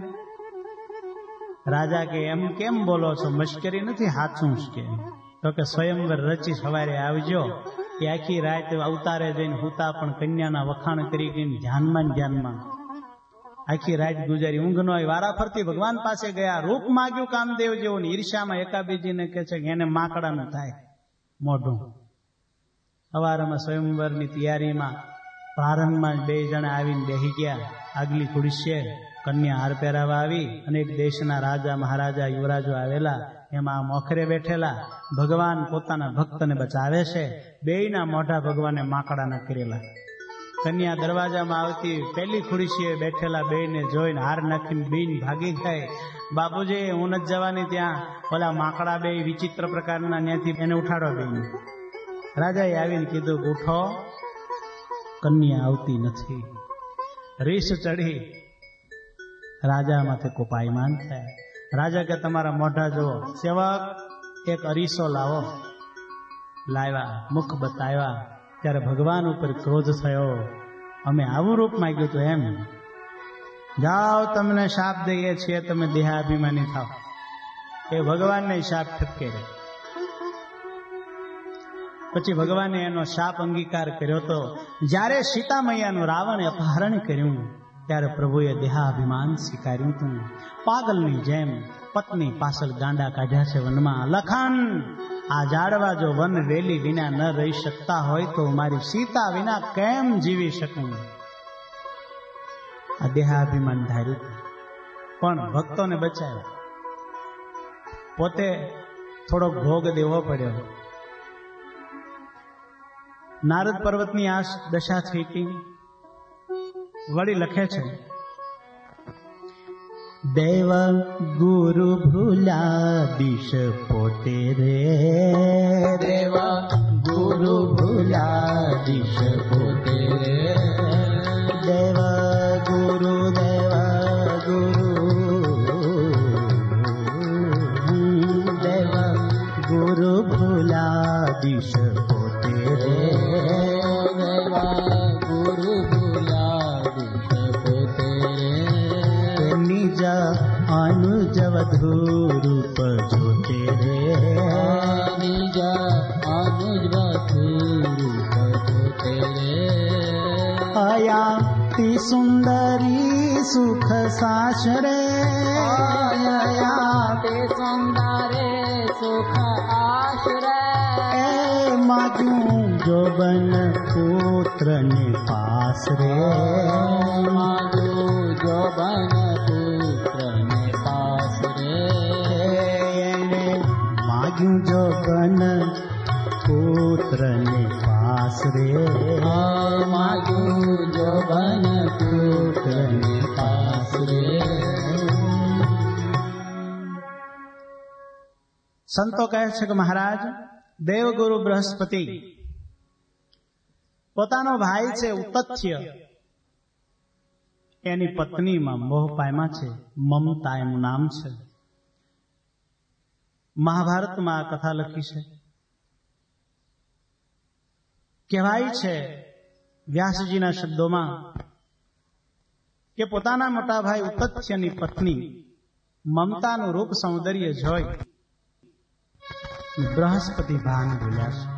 રાજા કે એમ કેમ બોલો છો? મશ્કરી નથી, હાચું જ કે. તો કે સ્વયંવર રચી સવારે આવજો. એ આખી રાત અવતારે જઈને હુતા પણ કન્યાના વખાણ કરી ગઈને ધ્યાનમાં ધ્યાનમાં આખી રાત ગુજારી. ઊંઘ નો આવી. વારા ફરતી ભગવાન પાસે ગયા, રૂપ માગ્યું કામદેવ જેવું. ઈર્ષ્યામાં એકાબીજીને કહે છે કે એને માકડાનું થાય મોઢું. સવારમાં સ્વયંવરની તૈયારીમાં પ્રારંભમાં બે જણા આવીને બેસી ગયા. આગલી ખુરશીએ કન્યા હાર પહેરાવા આવી. અનેક દેશના રાજા મહારાજા યુવરાજો આવેલા, એમાં મોખરે બેઠેલા. ભગવાન પોતાના ભક્તને બચાવે છે. બેયના મોઢા ભગવાને માકડાના કરેલા. કન્યા દરવાજામાં આવતી પેલી ખુરશીએ બેઠેલા બેયને જોઈને હાર નાખીને બીન ભાગી ગઈ. બાપુજી હું નથી જવાની ત્યાં, ઓલા માકડા બે વિચિત્ર પ્રકારના, ત્યાંથી એને ઉઠાડો બેન. રાજાએ આવીને કીધું, ઉઠો, કન્યા આવતી નથી. રીસ ચડી રાજા માથે કોપાયમાન થયા. રાજા કે તમારા મોઢા જુઓ. સેવક એક અરીસો લાવો. લાવ્યા, મુખ બતાવ્યા. ત્યારે ભગવાન ઉપર ક્રોધ થયો. અમે આવું રૂપ માંગ્યું હતું એમ? જાઓ તમને શાપ દઈએ છીએ, તમે દેહાભિમાની થાવ. એ ભગવાનને શાપ ઠપકે રહે. પછી ભગવાને એનો શાપ અંગીકાર કર્યો. તો જ્યારે સીતા મૈયાનું રાવણે અપહરણ કર્યું ત્યારે પ્રભુએ દેહાભિમાન સ્વીકાર્યું હતું. પાગલની જેમ પત્ની પાછળ ગાંડા કાઢ્યા છે વનમાં. લખન, આ ઝાડવા જો વન વેલી વિના ન રહી શકતા હોય તો મારી સીતા વિના કેમ જીવી શકું? આ દેહાભિમાન ધાર્યું પણ ભક્તોને બચાવ્યો. પોતે થોડોક ભોગ દેવો પડ્યો. નારદ પર્વતની આ દશા થઈ હતી. વળી લખે છે, દેવ ગુરુ ભૂલા દિશ પોતે રે, દેવ ગુરુ ભૂલા દિશ પોતે રે, દેવ ગુરુ દેવ ગુરુ દેવ ગુરુ ભૂલા દિશ પોતે રે, દેવ ગુરુ ભૂલા દિશ પોતે રે, નિજ અનુજવધુ રૂપ જોતે રે, નિજ અનુજવધુ રૂપ જોતે રે, અયાતિ સુંદરી સુખ સાસરે, અયાતિ સુંદરી સુખ આશરે, એ માગું જોબન પુત્ર ને પાસ રે, માગું જોબન પુત્ર ને પાસ રે, એને માગ્યું જોબન પુત્ર ને પાસ રે, માગ્યું જોબન પુત્ર ને પાસ રે. સંતો કહે છે કે મહારાજ, દેવગુરુ બૃહસ્પતિ પોતાનો ભાઈ છે ઉતથ્ય, એની પત્નીમાં મોહ પામ્યા છે. મમતા એનું નામ છે. મહાભારતમાં આ કથા લખી છે. કહેવાય છે વ્યાસજીના શબ્દોમાં કે પોતાના મોટા ભાઈ ઉતથ્યની પત્ની મમતાનું રૂપ સૌંદર્ય જોઈ બૃહસ્પતિ ભાન ભૂલ્યા છે.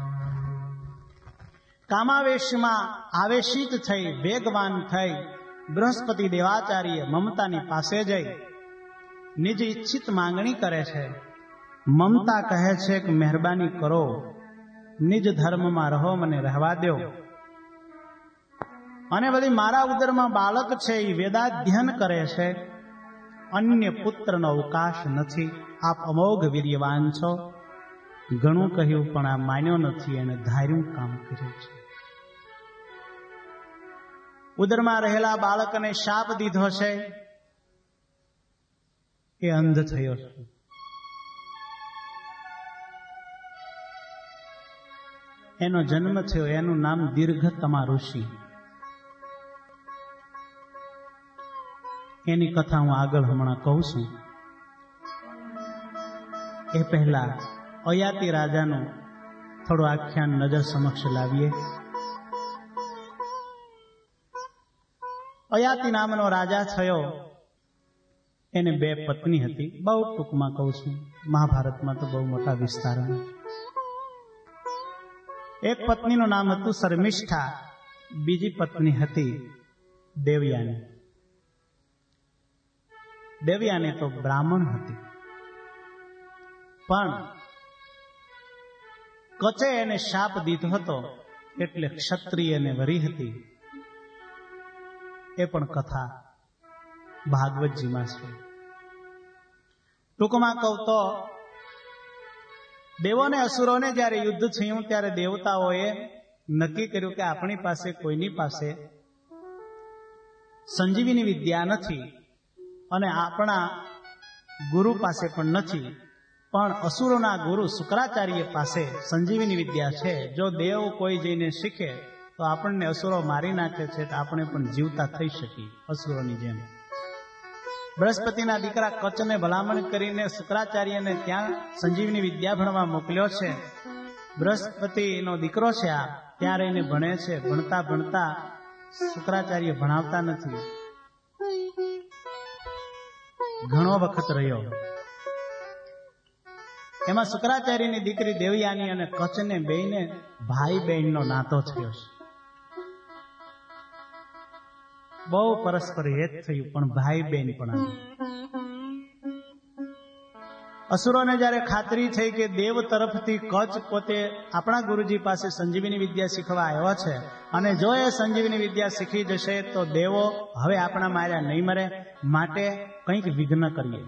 કામાવેશમાં આવેશિત થઈ, વેગવાન થઈ બૃહસ્પતિ દેવાચાર્ય મમતાની પાસે જઈ નિજ ઈચ્છિત માંગણી કરે છે. મમતા કહે છે કે મહેરબાની કરો, નિજ ધર્મમાં રહો, મને રહેવા દો. અને બધી મારા ઉદરમાં બાળક છે એ વેદાધ્યન કરે છે, અન્ય પુત્રનો અવકાશ નથી. આપ અમોઘ વીર્યવાન છો. ઘણું કહ્યું પણ આ માન્યો નથી, અને ધાર્યું કામ કર્યું છે. ઉદરમાં રહેલા બાળકને શાપ દીધો છે, એ અંધ થયો છે. એનો જન્મ થયો, એનું નામ દીર્ઘતમા ઋષિ. એની કથા હું આગળ હમણાં કહું છું. એ પહેલા અયાતિ રાજાનું થોડું આખ્યાન નજર સમક્ષ લાવીએ. અયાતિ નામનો રાજા થયો. એને બે પત્ની હતી. બહુ ટૂંકમાં કહું છું, મહાભારતમાં તો બહુ મોટા વિસ્તારમાં. એક પત્નીનું નામ હતું શર્મિષ્ઠા, બીજી પત્ની હતી દેવયાની. દેવયાની તો બ્રાહ્મણ હતી, પણ કચે એને શાપ દીધો હતો એટલે ક્ષત્રિયને વરી હતી. એ પણ કથા ભાગવતજીમાં છે. ટૂંકમાં કહું તો દેવો અને અસુરોને જ્યારે યુદ્ધ થયું ત્યારે દેવતાઓએ નક્કી કર્યું કે આપણી પાસે કોઈની પાસે સંજીવની વિદ્યા નથી અને આપણા ગુરુ પાસે પણ નથી, પણ અસુરોના ગુરુ શુક્રાચાર્ય પાસે સંજીવની વિદ્યા છે. જો દેવ કોઈ જઈને શીખે તો આપણને અસુરો મારી નાખે છે, તો આપણે પણ જીવતા થઈ શકીએ અસુરોની જેમ. બૃહસ્પતિના દીકરા કચ્છને ભલામણ કરીને શુક્રાચાર્યને ત્યાં સંજીવની વિદ્યા ભણવા મોકલ્યો છે. બૃહસ્પતિનો દીકરો છે આ, ત્યાં રહીને ભણે છે. ભણતા ભણતા શુક્રાચાર્ય ભણાવતા નથી. ઘણો વખત રહ્યો. એમાં શુક્રાચાર્યની દીકરી દેવયાની અને કચ્છને બેયને ભાઈ બહેનનો નાતો થયો છે. બહુ પરસ્પર હેત થયું, પણ ભાઈ બહેન પણ. અસુરોને જયારે ખાતરી થઈ કે દેવ તરફથી કચ્છ પોતે આપણા ગુરુજી પાસે સંજીવની વિદ્યા શીખવા આવ્યો છે, અને જો એ સંજીવની વિદ્યા શીખી જશે તો દેવો હવે આપણા માર્યા નહીં મરે, માટે કંઈક વિઘ્ન કરીએ.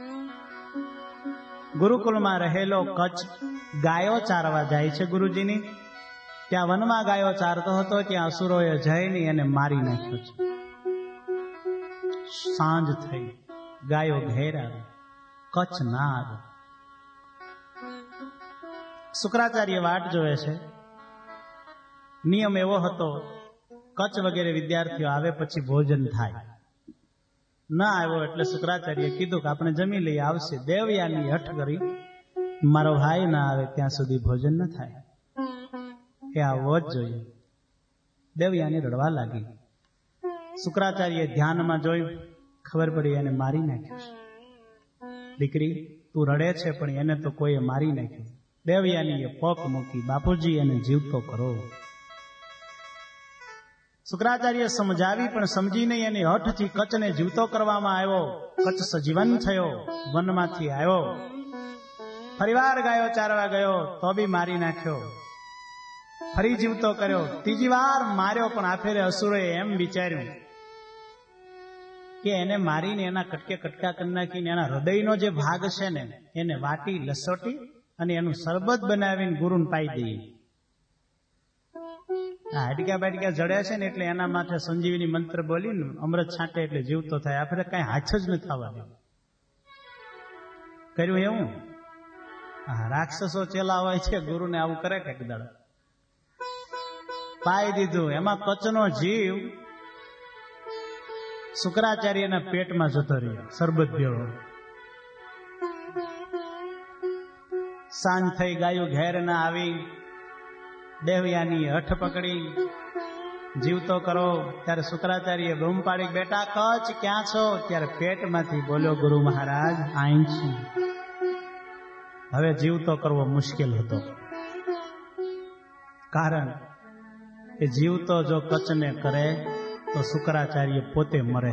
ગુરુકુલમાં રહેલો કચ્છ ગાયો ચારવા જાય છે ગુરુજીની. ત્યાં વનમાં ગાયો ચારતો હતો, ત્યાં અસુરોએ જઈને એને મારી નાખ્યો છે. સાંજ થઈ, ગાયો ઘેર આવે, કચ્છ ના આવે. શુક્રાચાર્ય વાટ જોવે છે. નિયમ એવો હતો, કચ્છ વગેરે વિદ્યાર્થીઓ આવે પછી ભોજન થાય. ના આવ્યો એટલે શુક્રાચાર્ય કીધું કે આપણે જમી લઈએ, આવશે. દેવયાની હઠ કરી, મારો ભાઈ ના આવે ત્યાં સુધી ભોજન ન થાય, એ આવવો જ જોઈએ. દેવયાની રડવા લાગી. શુક્રાચાર્ય ધ્યાનમાં જોયું, ખબર પડી એને મારી નાખ્યું. દીકરી તું રડે છે, પણ એને તો કોઈએ મારી નાખ્યું. દેવયાનીએ પોક મૂકી, બાપુજી એને જીવતો કરો. શુક્રાચાર્ય સમજાવી પણ સમજી નહીં. એની હઠથી કચ્છને જીવતો કરવામાં આવ્યો. કચ્છ સજીવન થયો, વનમાંથી આવ્યો, ફરીવાર ગાયો ચારવા ગયો તો બી મારી નાખ્યો. ફરી જીવતો કર્યો, ત્રીજી વાર માર્યો, પણ આફેરે અસુરોએ એમ વિચાર્યું કે એને મારીને એના કટકે કટકા કરી નાખીને એના હૃદયનો જે ભાગ છે ને એને વાટી લસોટી અને એનું શરબત બનાવીને ગુરુને પાઈ દઈએ. હાડકા બાટકા જડ્યા છે ને એટલે એના માથે સંજીવની મંત્ર બોલીને અમૃત છાંટે એટલે જીવતો થાય. આપણે કઈ હાથ જ ન થવા દે. કર્યું એવું? હા, રાક્ષસો ચેલા હોય છે, ગુરુને આવું કરે કે દાડા પાઈ દીધું. એમાં કચ્છનો જીવ શુક્રાચાર્યના પેટમાં જતો રહ્યો, શરબત ભેળો. સાંજ થઈ, ગાયું ઘેર ના આવી. દેવયાની હઠ પકડી, જીવતો કરો. ત્યારે શુક્રાચાર્ય બૂમ પાડી, બેટા કચ્છ ક્યાં છો? ત્યારે પેટમાંથી બોલ્યો, ગુરુ મહારાજ આઈ છું. હવે જીવતો કરવો મુશ્કેલ હતો, કારણ કે જીવતો જો કચ્છને કરે તો શુક્રાચાર્ય પોતે મરે.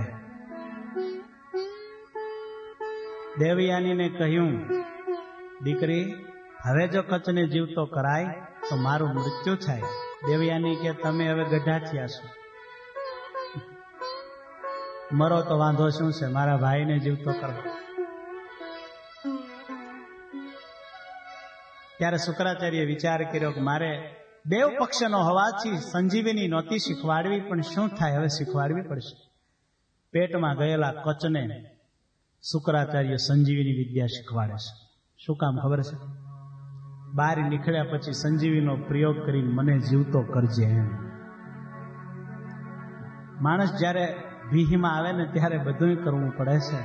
દેવયાનીને કહ્યું, દીકરી હવે જો કચ્છને જીવતો કરાય તો મારું મૃત્યુ થાય. દેવયાની કે તમે હવે ગઢા થયા છો, મરો તો વાંધો શું છે, મારા ભાઈને જીવતો કરો. ત્યારે શુક્રાચાર્ય વિચાર કર્યો કે મારે દેવ પક્ષનો હોવાથી સંજીવની નહોતી શીખવાડવી, પણ શું થાય, હવે શીખવાડવી પડશે. પેટમાં ગયેલા કચ્છને શુક્રાચાર્ય સંજીવની વિદ્યા શીખવાડે છે. શું કામ ખબર છે? બહાર નીકળ્યા પછી સંજીવીનો પ્રયોગ કરીને મને જીવતો કરજે એમ. માણસ જયારે ભીહીમાં આવે ને ત્યારે બધું કરવું પડે છે.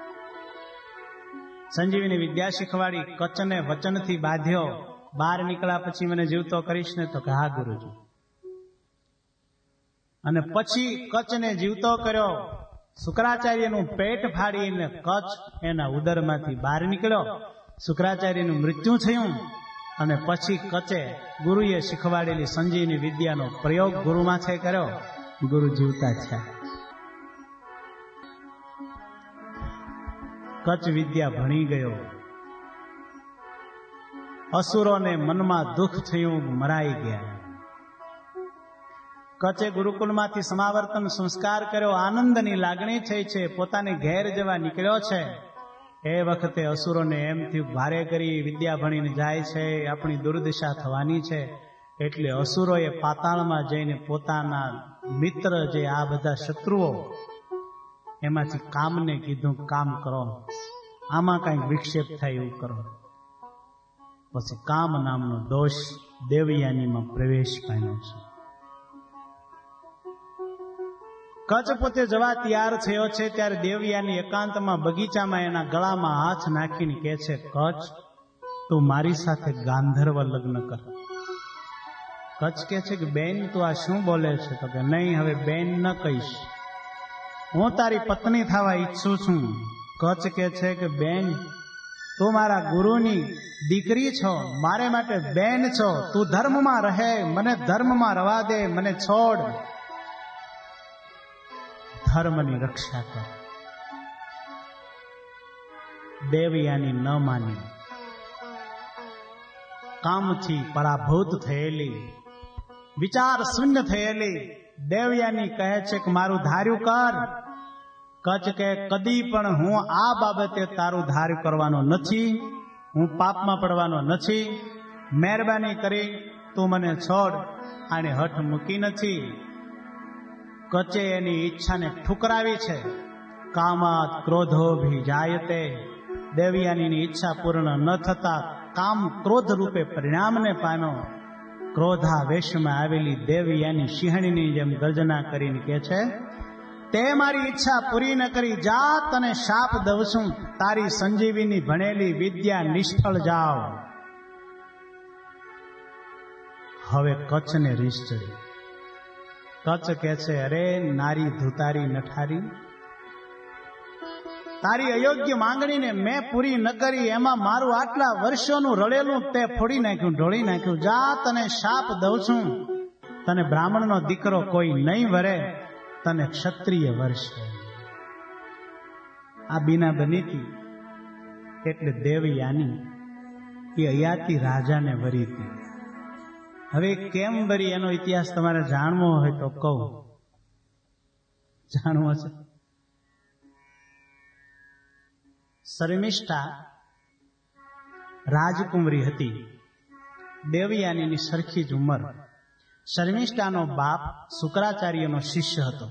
સંજીવીની વિદ્યા શીખવાડી, કચ્છને વચનથી બાંધ્યો. બહાર નીકળ્યા પછી મને જીવતો કરીશ ને? તો કે હા ગુરુજી. અને પછી કચ્છને જીવતો કર્યો. શુક્રાચાર્યનું પેટ ફાડીને કચ્છ એના ઉદરમાંથી બહાર નીકળ્યો. શુક્રાચાર્યનું મૃત્યુ થયું. અને પછી કચ્છે ગુરુએ શીખવાડેલી સંજીવની વિદ્યાનો પ્રયોગ ગુરુ માથે કર્યો. ગુરુ જીવતા થયા. કચ્છ વિદ્યા ભણી ગયો. અસુરોને મનમાં દુઃખ થયું, મરાઈ ગયા. કચ્છે ગુરુકુલમાંથી સમાવર્તન સંસ્કાર કર્યો. આનંદની લાગણી થઈ છે, પોતાને ઘેર જવા નીકળ્યો છે. એ વખતે અસુરોને એમ થયું, ભારે કરી વિદ્યા ભણીને જાય છે, આપણી દુર્દશા થવાની છે. એટલે અસુરોએ પાતાળમાં જઈને પોતાના મિત્ર જે આ બધા શત્રુઓ એમાંથી કામને કીધું, કામ કરો, આમાં કઈક વિક્ષેપ થાય એવું કરો. પછી કામ નામનો દોષ દેવયાનીમાં પ્રવેશ પામ્યો છે. કચ્છ પોતે જવા તૈયાર થયો છે ત્યારે દેવયાની એકાંતમાં બગીચામાં એના ગળામાં હાથ નાખીને કહે છે, કચ્છ તું મારી સાથે ગાંધર્વ લગ્ન કર. કચ્છ કહે છે કે બેન તું આ શું બોલે છે? તો કે નહીં, હવે બેન ન કહીશ, હું તારી પત્ની થવા ઈચ્છું છું. કચ્છ કે છે કે બેન, તું મારા ગુરુની દીકરી છો, મારે માટે બેન છો, તું ધર્મમાં રહે, મને ધર્મમાં રવા દે, મને છોડ, ધર્મની રક્ષા કર. દેવયાની ન માની, કામથી પરાભૂત થયેલી, વિચાર શૂન્ય થયેલી દેવયાની કહે છે કે મારું ધાર્યું કર. કચ્છ કે કદી પણ હું આ બાબતે તારું ધાર્યું કરવાનો નથી, હું પાપમાં પડવાનો નથી, મહેરબાની કરી તું મને છોડ. આને હઠ મૂકી નથી. કચ્છે એની ઈચ્છાને ઠુકરાવી છે. કામાત ક્રોધો ભીજાયતે. દેવયાનીની ઈચ્છા પૂર્ણ ન થતા કામ ક્રોધ રૂપે પરિણામને પામ્યો. ક્રોધાવેશમાં આવેલી દેવયાની સિંહણીની જેમ ગર્જના કરીને કહે છે, તે મારી ઈચ્છા પૂરી ન કરી, જા તને શાપ દઉં છું, તારી સંજીવીની ભણેલી વિદ્યા નિષ્ફળ જાઓ. હવે કચ્છને રીસ ચડી. કચ્છ કહે છે, અરે નારી ધુતારી નઠારી, તારી અયોગ્ય માંગણીને મેં પૂરી ન કરી, એમાં મારું આટલા વર્ષોનું રળેલું તે ફોડી નાખ્યું, ઢોળી નાખ્યું. જા તને શાપ દઉં છું, તને બ્રાહ્મણનો દીકરો કોઈ નહીં વરે, તને ક્ષત્રિય વર્ષે. આ બીના બની હતી એટલે દેવયાની એ અયાતિ રાજાને વરી હતી. હવે કેમ વરી એનો ઇતિહાસ તમારે જાણવો હોય તો કહું. જાણવો છે? શર્મિષ્ઠા રાજકુંવરી હતી, દેવયાનીની સરખી જ ઉંમર. શર્મિષ્ઠાનો બાપ શુક્રાચાર્યનો શિષ્ય હતો.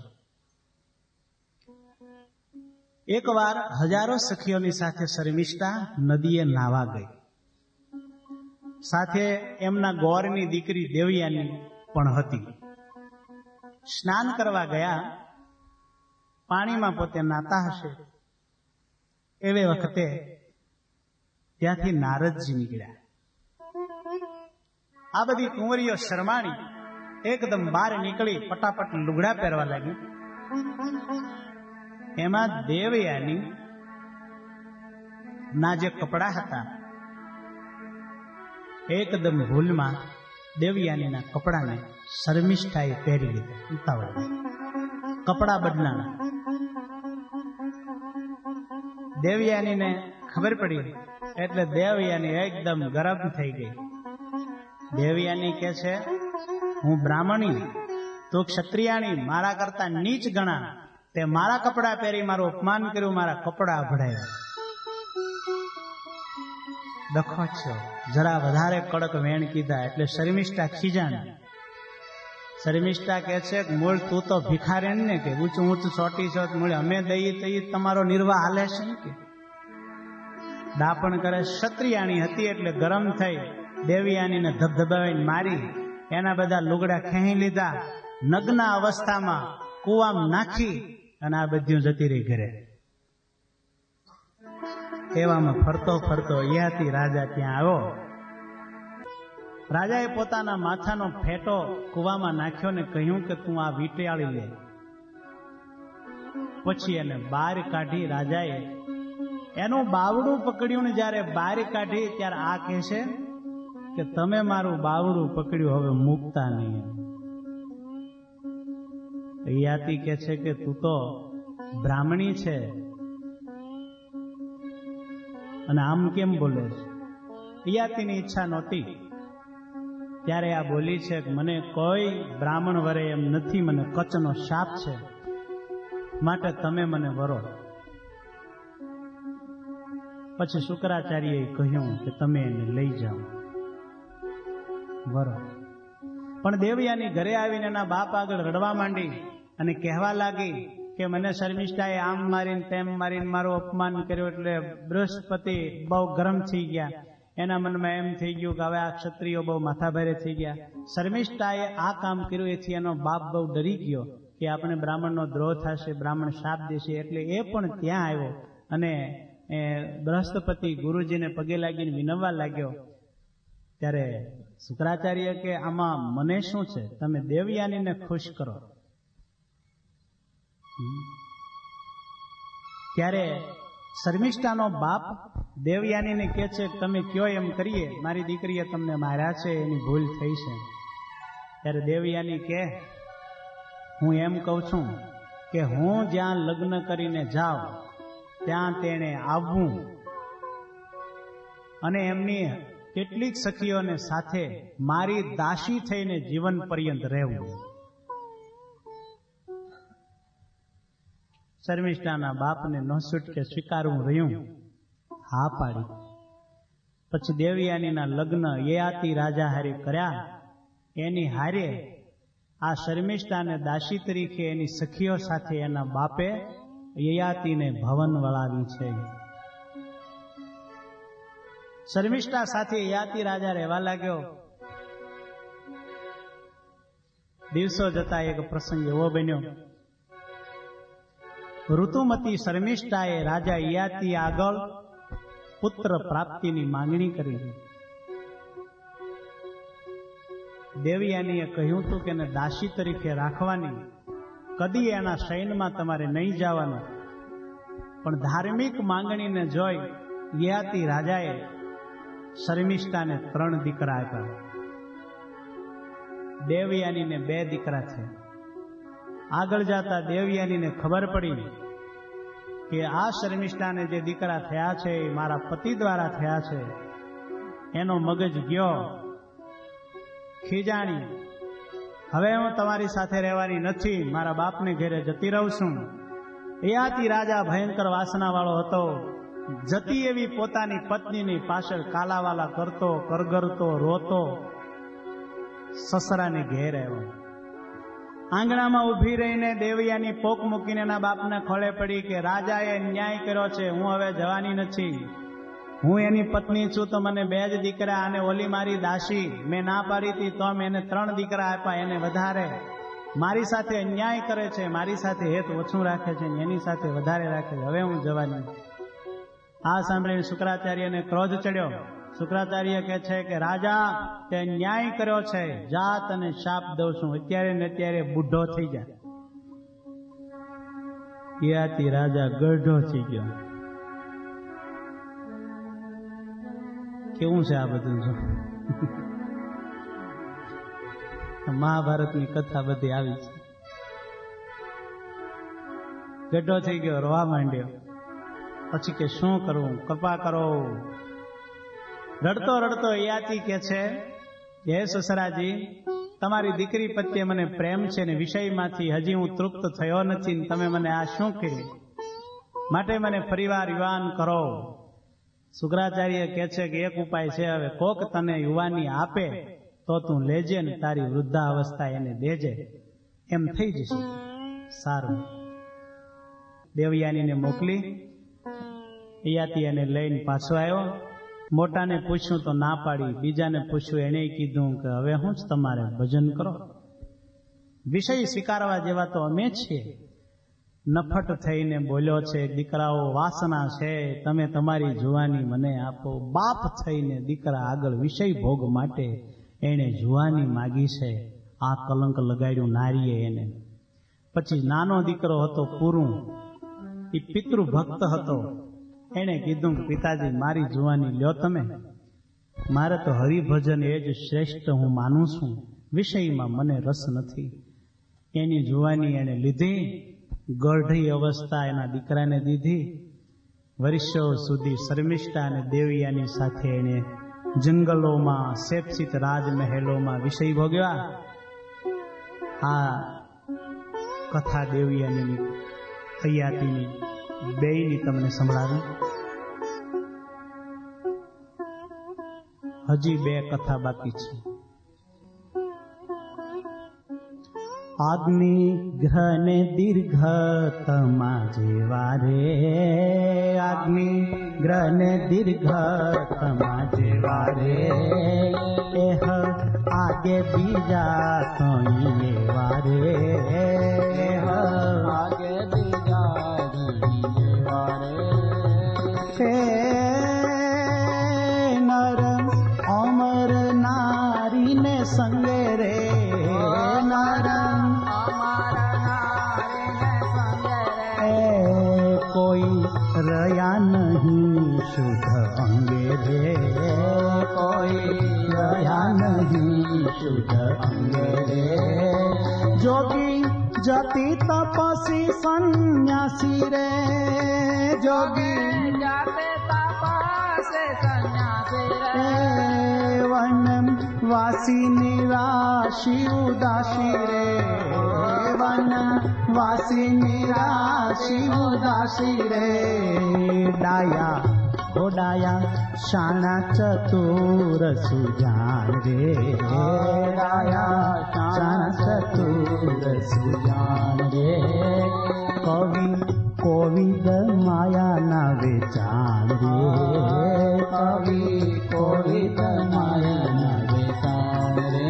એકવાર હજારો સખીઓની સાથે શર્મિષ્ઠા નદીએ નાવા ગઈ. સાથે એમના ગોરની દીકરી દેવયાની પણ હતી. સ્નાન કરવા ગયા, પાણીમાં પોતે નાતા હશે એવે વખતે ત્યાંથી નારદજી નીકળ્યા. આ બધી કુંવરીઓ શરમાણી એકદમ બહાર નીકળી પટાપટ લુગડા પહેરવા લાગી. એમાં દેવયાની ના જે કપડા હતા, એકદમ ભૂલમાં દેવયાનીના કપડાને શર્મિષ્ઠાએ પહેરી લીધા. ઉતાવળ કપડા બદલાણા. દેવયાનીને ખબર પડી એટલે દેવયાની એકદમ ગરમ થઈ ગઈ. દેવયાની કે છે, હું બ્રાહ્મણી, તું ક્ષત્રિયાણી, મારા કરતા નીચ ગણા, તે મારા કપડા પહેરી મારું અપમાન કર્યું, મારા કપડા અભડાયા. દખો છો, જરા વધારે કડક વેણ કીધા એટલે શર્મિષ્ઠા ખીજાણી. શર્મિષ્ઠા કહે છે, મૂળ તું તો ભિખારી ને કે ઊંચું ઊંચું ચોટી છો, મૂળ અમે દઈએ તો તમારો નિર્વાહ હાલે છે ને કે. દાપણ કરે. ક્ષત્રિયાણી હતી એટલે ગરમ થઈ દેવયાનીને ધબધબાવીને મારી, એના બધા લુગડા ખેંચી લીધા, નગ્ન અવસ્થામાં કુવામાં નાખી અને આ બધું જતી રહી ઘરે. એવામાં ફરતો ફરતો યાતિ રાજા ત્યાં આવ્યો. રાજાએ પોતાના માથાનો ફેટો કુવામાં નાખ્યો ને કહ્યું કે તું આ વીંટાળી લે. પછી એને બહાર કાઢી રાજાએ એનું બાવડું પકડ્યું ને જ્યારે બહાર કાઢી ત્યારે આ કહે છે કે તમે મારું બાવડું પકડ્યું, હવે મૂકતા નહીં. યાતિ કહે છે કે તું તો બ્રાહ્મણી છે અને આમ કેમ બોલે છે? યાતિની ઈચ્છા નહોતી ત્યારે આ બોલી છે કે મને કોઈ બ્રાહ્મણ વરે એમ નથી, મને કચ્છનો શાપ છે, માટે તમે મને વરો. પછી શુક્રાચાર્યએ કહ્યું કે તમે એને લઈ જાઓ, વરો. પણ દેવયાની ઘરે આવીને એના બાપ આગળ રડવા માંડી અને કહેવા લાગી કે મને શર્મિષ્ઠાએ આમ મારીને તેમ મારીને મારું અપમાન કર્યું એટલે બૃહસ્પતિ બહુ ગરમ થઈ ગયા. એના મનમાં એમ થઈ ગયું કે હવે આ ક્ષત્રિયો બહુ માથાભારે થઈ ગયા. શર્મિષ્ઠાએ આ કામ કર્યું એથી એનો બાપ બહુ ડરી ગયો કે આપણે બ્રાહ્મણનો દ્રોહ થશે, બ્રાહ્મણ શાપ દેશે, એટલે એ પણ ત્યાં આવ્યો અને બૃહસ્પતિ ગુરુજીને પગે લાગીને વિનવવા લાગ્યો. ત્યારે શુક્રાચાર્ય કે આમાં મને શું છે, તમે દેવયાનીને ખુશ કરો. ત્યારે શર્મિષ્ઠાનો બાપ દેવયાનીને કહે છે કે તમે કયો એમ કરીએ, મારી દીકરીએ તમને માર્યા છે, એની ભૂલ થઈ છે. ત્યારે દેવયાની કહે હું એમ કહું છું કે હું જ્યાં લગ્ન કરીને જાઉં ત્યાં તેણે આવવું અને એમની કેટલીક સખીઓને સાથે મારી દાસી થઈને જીવન પર્યંત રહેવું. શર્મિષ્ઠાના બાપને ન છૂટકે સ્વીકારવું રહ્યું, હા પાડી. પછી દેવયાનીના લગ્ન યયાતિ રાજા હારે કર્યા. એની હારે આ શર્મિષ્ઠાને દાસી તરીકે એની સખીઓ સાથે એના બાપે યયાતિને ભવન વળાવી છે. શર્મિષ્ઠા સાથે યયાતિ રાજા રહેવા લાગ્યો. દિવસો જતા એક પ્રસંગ એવો બન્યો, ઋતુમતી શર્મિષ્ઠાએ રાજા યયાતિ આગળ પુત્ર પ્રાપ્તિની માંગણી કરી. દેવયાનીએ કહ્યું હતું કે એને દાસી તરીકે રાખવાની, કદી એના સૈન્યમાં તમારે નહીં જવાનું. પણ ધાર્મિક માંગણીને જોઈ યયાતિ રાજાએ શર્મિષ્ઠાને ત્રણ દીકરા આપ્યા. દેવયાનીને બે દીકરા છે. આગળ જતા દેવયાનીને ખબર પડી કે આ શર્મિષ્ઠાને જે દીકરા થયા છે એ મારા પતિ દ્વારા થયા છે. એનો મગજ ગયો, ખીજાણી, હવે હું તમારી સાથે રહેવાની નથી, મારા બાપને ઘરે જતી રહું છું. યયાતિ રાજા ભયંકર વાસના વાળો હતો. જતી એવી પોતાની પત્નીની પાછળ કાલાવાલા કરતો, કરગરતો, રોતો સસરાને ઘેર આવ્યો. આંગણામાં ઉભી રહીને દેવયાની પોક મૂકીને એના બાપને ખોળે પડી કે રાજાએ ન્યાય કર્યો છે, હું હવે જવાની નથી. હું એની પત્ની છું તો મને બે જ દીકરા અને ઓલી મારી દાસી, મેં ના પાડી હતી તો મેં એને ત્રણ દીકરા આપ્યા, એને વધારે. મારી સાથે અન્યાય કરે છે, મારી સાથે હેત ઓછું રાખે છે, એની સાથે વધારે રાખે છે, હવે હું જવાની. આ સાંભળીને શુક્રાચાર્યને ક્રોધ ચડ્યો. શુક્રાચાર્ય કહે છે કે રાજા તે ન્યાય કર્યો છે, જાત અને શાપ દઉં છું, અત્યારે ને અત્યારે બુઢો થઈ જાય. યયાતિ રાજા ગઢો થઈ ગયો. કેવું છે આ બધું? જો મહાભારતની કથા બધી આવી છે. ગઢો થઈ ગયો, રોવા માંડ્યો. પછી કે શું કરવું, કૃપા કરો. રડતો રડતો યયાતિ કે છે હે સસરાજી, તમારી દીકરી પ્રત્યે મને પ્રેમ છે ને વિષયમાંથી હજી હું તૃપ્ત થયો નથી, તમે મને આ શું કર્યું, માટે મને ફરીવાર યુવાન કરો. શુક્રાચાર્ય કહે છે કે એક ઉપાય છે, હવે કોક તને યુવાની આપે તો તું લેજે ને તારી વૃદ્ધાવસ્થા એને દેજે, એમ થઈ જશે. સારું. દેવયાનીને મોકલી યયાતિ એને લઈને પાછો આવ્યો. મોટાને પૂછ્યું તો ના પાડી, બીજાને પૂછ્યું, એને કીધું કે હવે હું જ તમારે ભજન કરો, વિષય સ્વીકારવા જેવા તો અમે છીએ. નફટ થઈને બોલ્યો છે, દીકરાઓ વાસના છે, તમે તમારી જુવાની મને આપો. બાપ થઈને દીકરા આગળ વિષય ભોગ માટે એને જુવાની માગી છે, આ કલંક લગાડ્યું નારીએ એને. પછી નાનો દીકરો હતો પૂરું, એ પિતૃ ભક્ત હતો. એને કીધું પિતાજી મારી જુવાની લ્યો તમે, મારે તો હરિભજન એ જ શ્રેષ્ઠ હું માનું છું, વિષયમાં મને રસ નથી. એની જુવાની એને લીધી, ગઢી અવસ્થા એના દીકરાને દીધી. વર્ષો સુધી શર્મિષ્ઠા અને દેવયાની સાથે એને જંગલોમાં, શેપસિત રાજમહેલોમાં વિષય ભોગવ્યા. આ કથા દેવયાનીની યયાતિની બેયની તમને સંભળાવી. હજી બે કથા બાકી છે. અગ્નિ ગ્રહને દીર્ઘ તમા જેવા રે, અગ્નિ ગ્રહને દીર્ઘ તમા જેવા રે, એહ આગે બીજા કઈ એવા રે, એહ આગે બીજા કઈ એવા રે. નર અમર નારીને સંગે રે, નર કોઈ રહ્યા નહીં શુદ્ધ અંગે રે, કોઈ રહ્યા નહીં શુદ્ધ અંગે રે. જોગી જતી તપસી સંન્યાસી રે, જોગી જાતે તપસે સંન્યાસી રે. વન વાસી નિરાશી ઉદાસી રે, વન વાસી નિરાશી ઉદાસી રે. ડાયા ઓ ડાયા શાણા ચતુર સુજાન રે, ડાયા શાણા ચતુર સુજાન રે. કવિ કોવિદ માયાના વેચાણ રે, કવિ કોવિદ માયાના વેચાણ રે.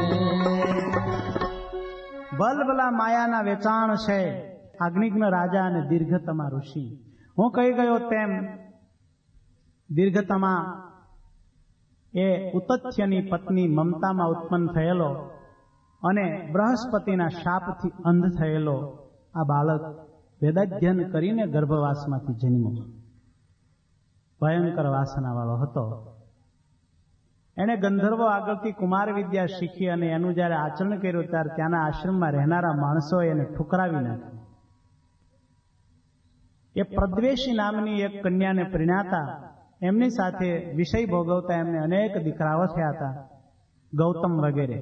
બલબલા માયાના વેચાણ છે અગ્નિજ્ઞ રાજા અને દીર્ઘતમા ઋષિ. હું કહી ગયો તેમ દીર્ઘતમા એ ઉતથ્યની પત્ની મમતામાં ઉત્પન્ન થયેલો અને બૃહસ્પતિના શાપથી અંધ થયેલો આ બાળક વેદાધ્યન કરીને ગર્ભવાસમાંથી જન્મ્યો. ભયંકર વાસનાવાળો હતો. એણે ગંધર્વો આગળથી કુમાર વિદ્યા શીખી અને એનું જ્યારે આચરણ કર્યું ત્યારે ત્યાંના આશ્રમમાં રહેનારા માણસોએ એને ઠુકરાવી નાખ્યું. એ પ્રદ્વેષી નામની એક કન્યાને પરિણાતા એમની સાથે વિષય ભોગવતા એમને અનેક દીકરાઓ થયા હતા, ગૌતમ વગેરે.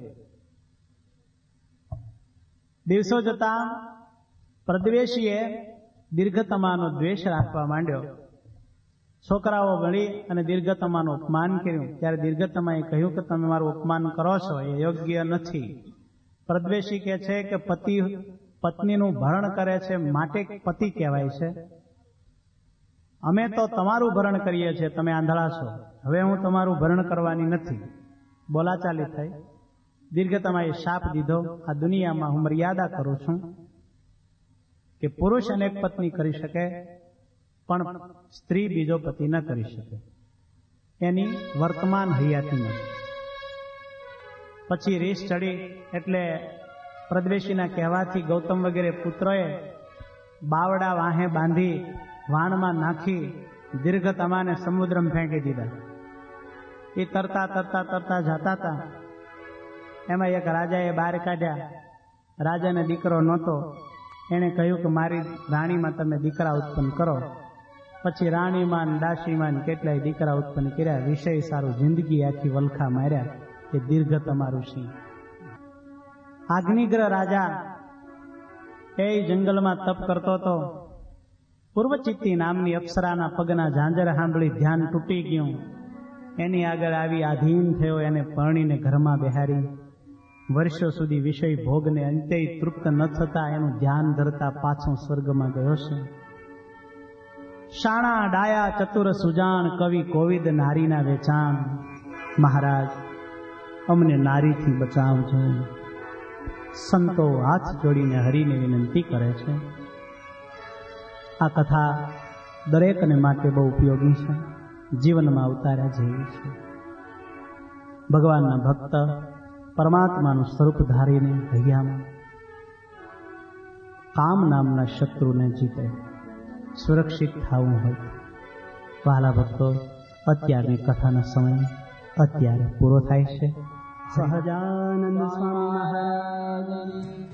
દિવસો જતા પ્રદ્વેષીએ દીર્ઘતમાનો દ્વેષ રાખવા માંડ્યો. છોકરાઓ ભળી અને દીર્ઘતમાનું અપમાન કર્યું. ત્યારે દીર્ઘતમાએ કહ્યું કે તમે મારું અપમાન કરો છો એ યોગ્ય નથી. પ્રદ્વેષી કહે છે કે પતિ પત્નીનું ભરણ કરે છે માટે પતિ કહેવાય છે. અમે તો તમારું ભરણ કરીએ છીએ, તમે આંધળા છો. હવે હું તમારું ભરણ કરવાની નથી. બોલાચાલી થઈ. દીર્ઘતમાએ શાપ દીધો, આ દુનિયામાં હું મર્યાદા કરું છું કે પુરુષ અનેક પત્ની કરી શકે પણ સ્ત્રી બીજો પતિ ન કરી શકે, એની વર્તમાન હયાતીમાં. પછી રેસ ચડી એટલે પ્રદ્વેષીના કહેવાથી ગૌતમ વગેરે પુત્રોએ બાવડા વાહે બાંધી વાણમાં નાખી દીર્ઘતમાને સમુદ્રમાં ફેંકી દીધા. એ તરતા તરતા તરતા જતા હતા. એમાં એક રાજાએ બહાર કાઢ્યા. રાજાને દીકરો નહોતો. એણે કહ્યું કે મારી રાણીમાં તમે દીકરા ઉત્પન્ન કરો. પછી રાણીમાન દાસીમાન કેટલાય દીકરા ઉત્પન્ન કર્યા. વિષય સારું, જિંદગી આખી વલખા માર્યા. એ દીર્ઘતમા ઋષિ. અગ્નિગ્રહ રાજા એ જંગલમાં તપ કરતો હતો. પૂર્વચિત્તી નામની અપ્સરાના પગના ઝાંઝર સાંભળી ધ્યાન તૂટી ગયું. એની આગળ આવી આધીન થયો. એને પરણીને ઘરમાં બેહારી. વર્ષો સુધી વિષય ભોગને અંતે તૃપ્ત ન થતા એનું ધ્યાન ધરતા પાછો સ્વર્ગમાં ગયો છે. શાણા ડાયા ચતુર સુજાણ કવિ કોવિદ નારીના વેચાણ. મહારાજ અમને નારીથી બચાવજો. સંતો હાથ જોડીને હરિને વિનંતી કરે છે. આ કથા દરેકને માટે બહુ ઉપયોગી છે, જીવનમાં ઉતાર્યા જેવી છે. ભગવાનના ભક્ત પરમાત્માનું સ્વરૂપ ધારીને હૈયામાં કામ નામના શત્રુને જીતે સુરક્ષિત થવું હોય. વહાલા ભક્તો, અત્યારની કથાનો સમય અત્યારે પૂરો થાય છે. સહજાનંદ સ્વામી મહારાજ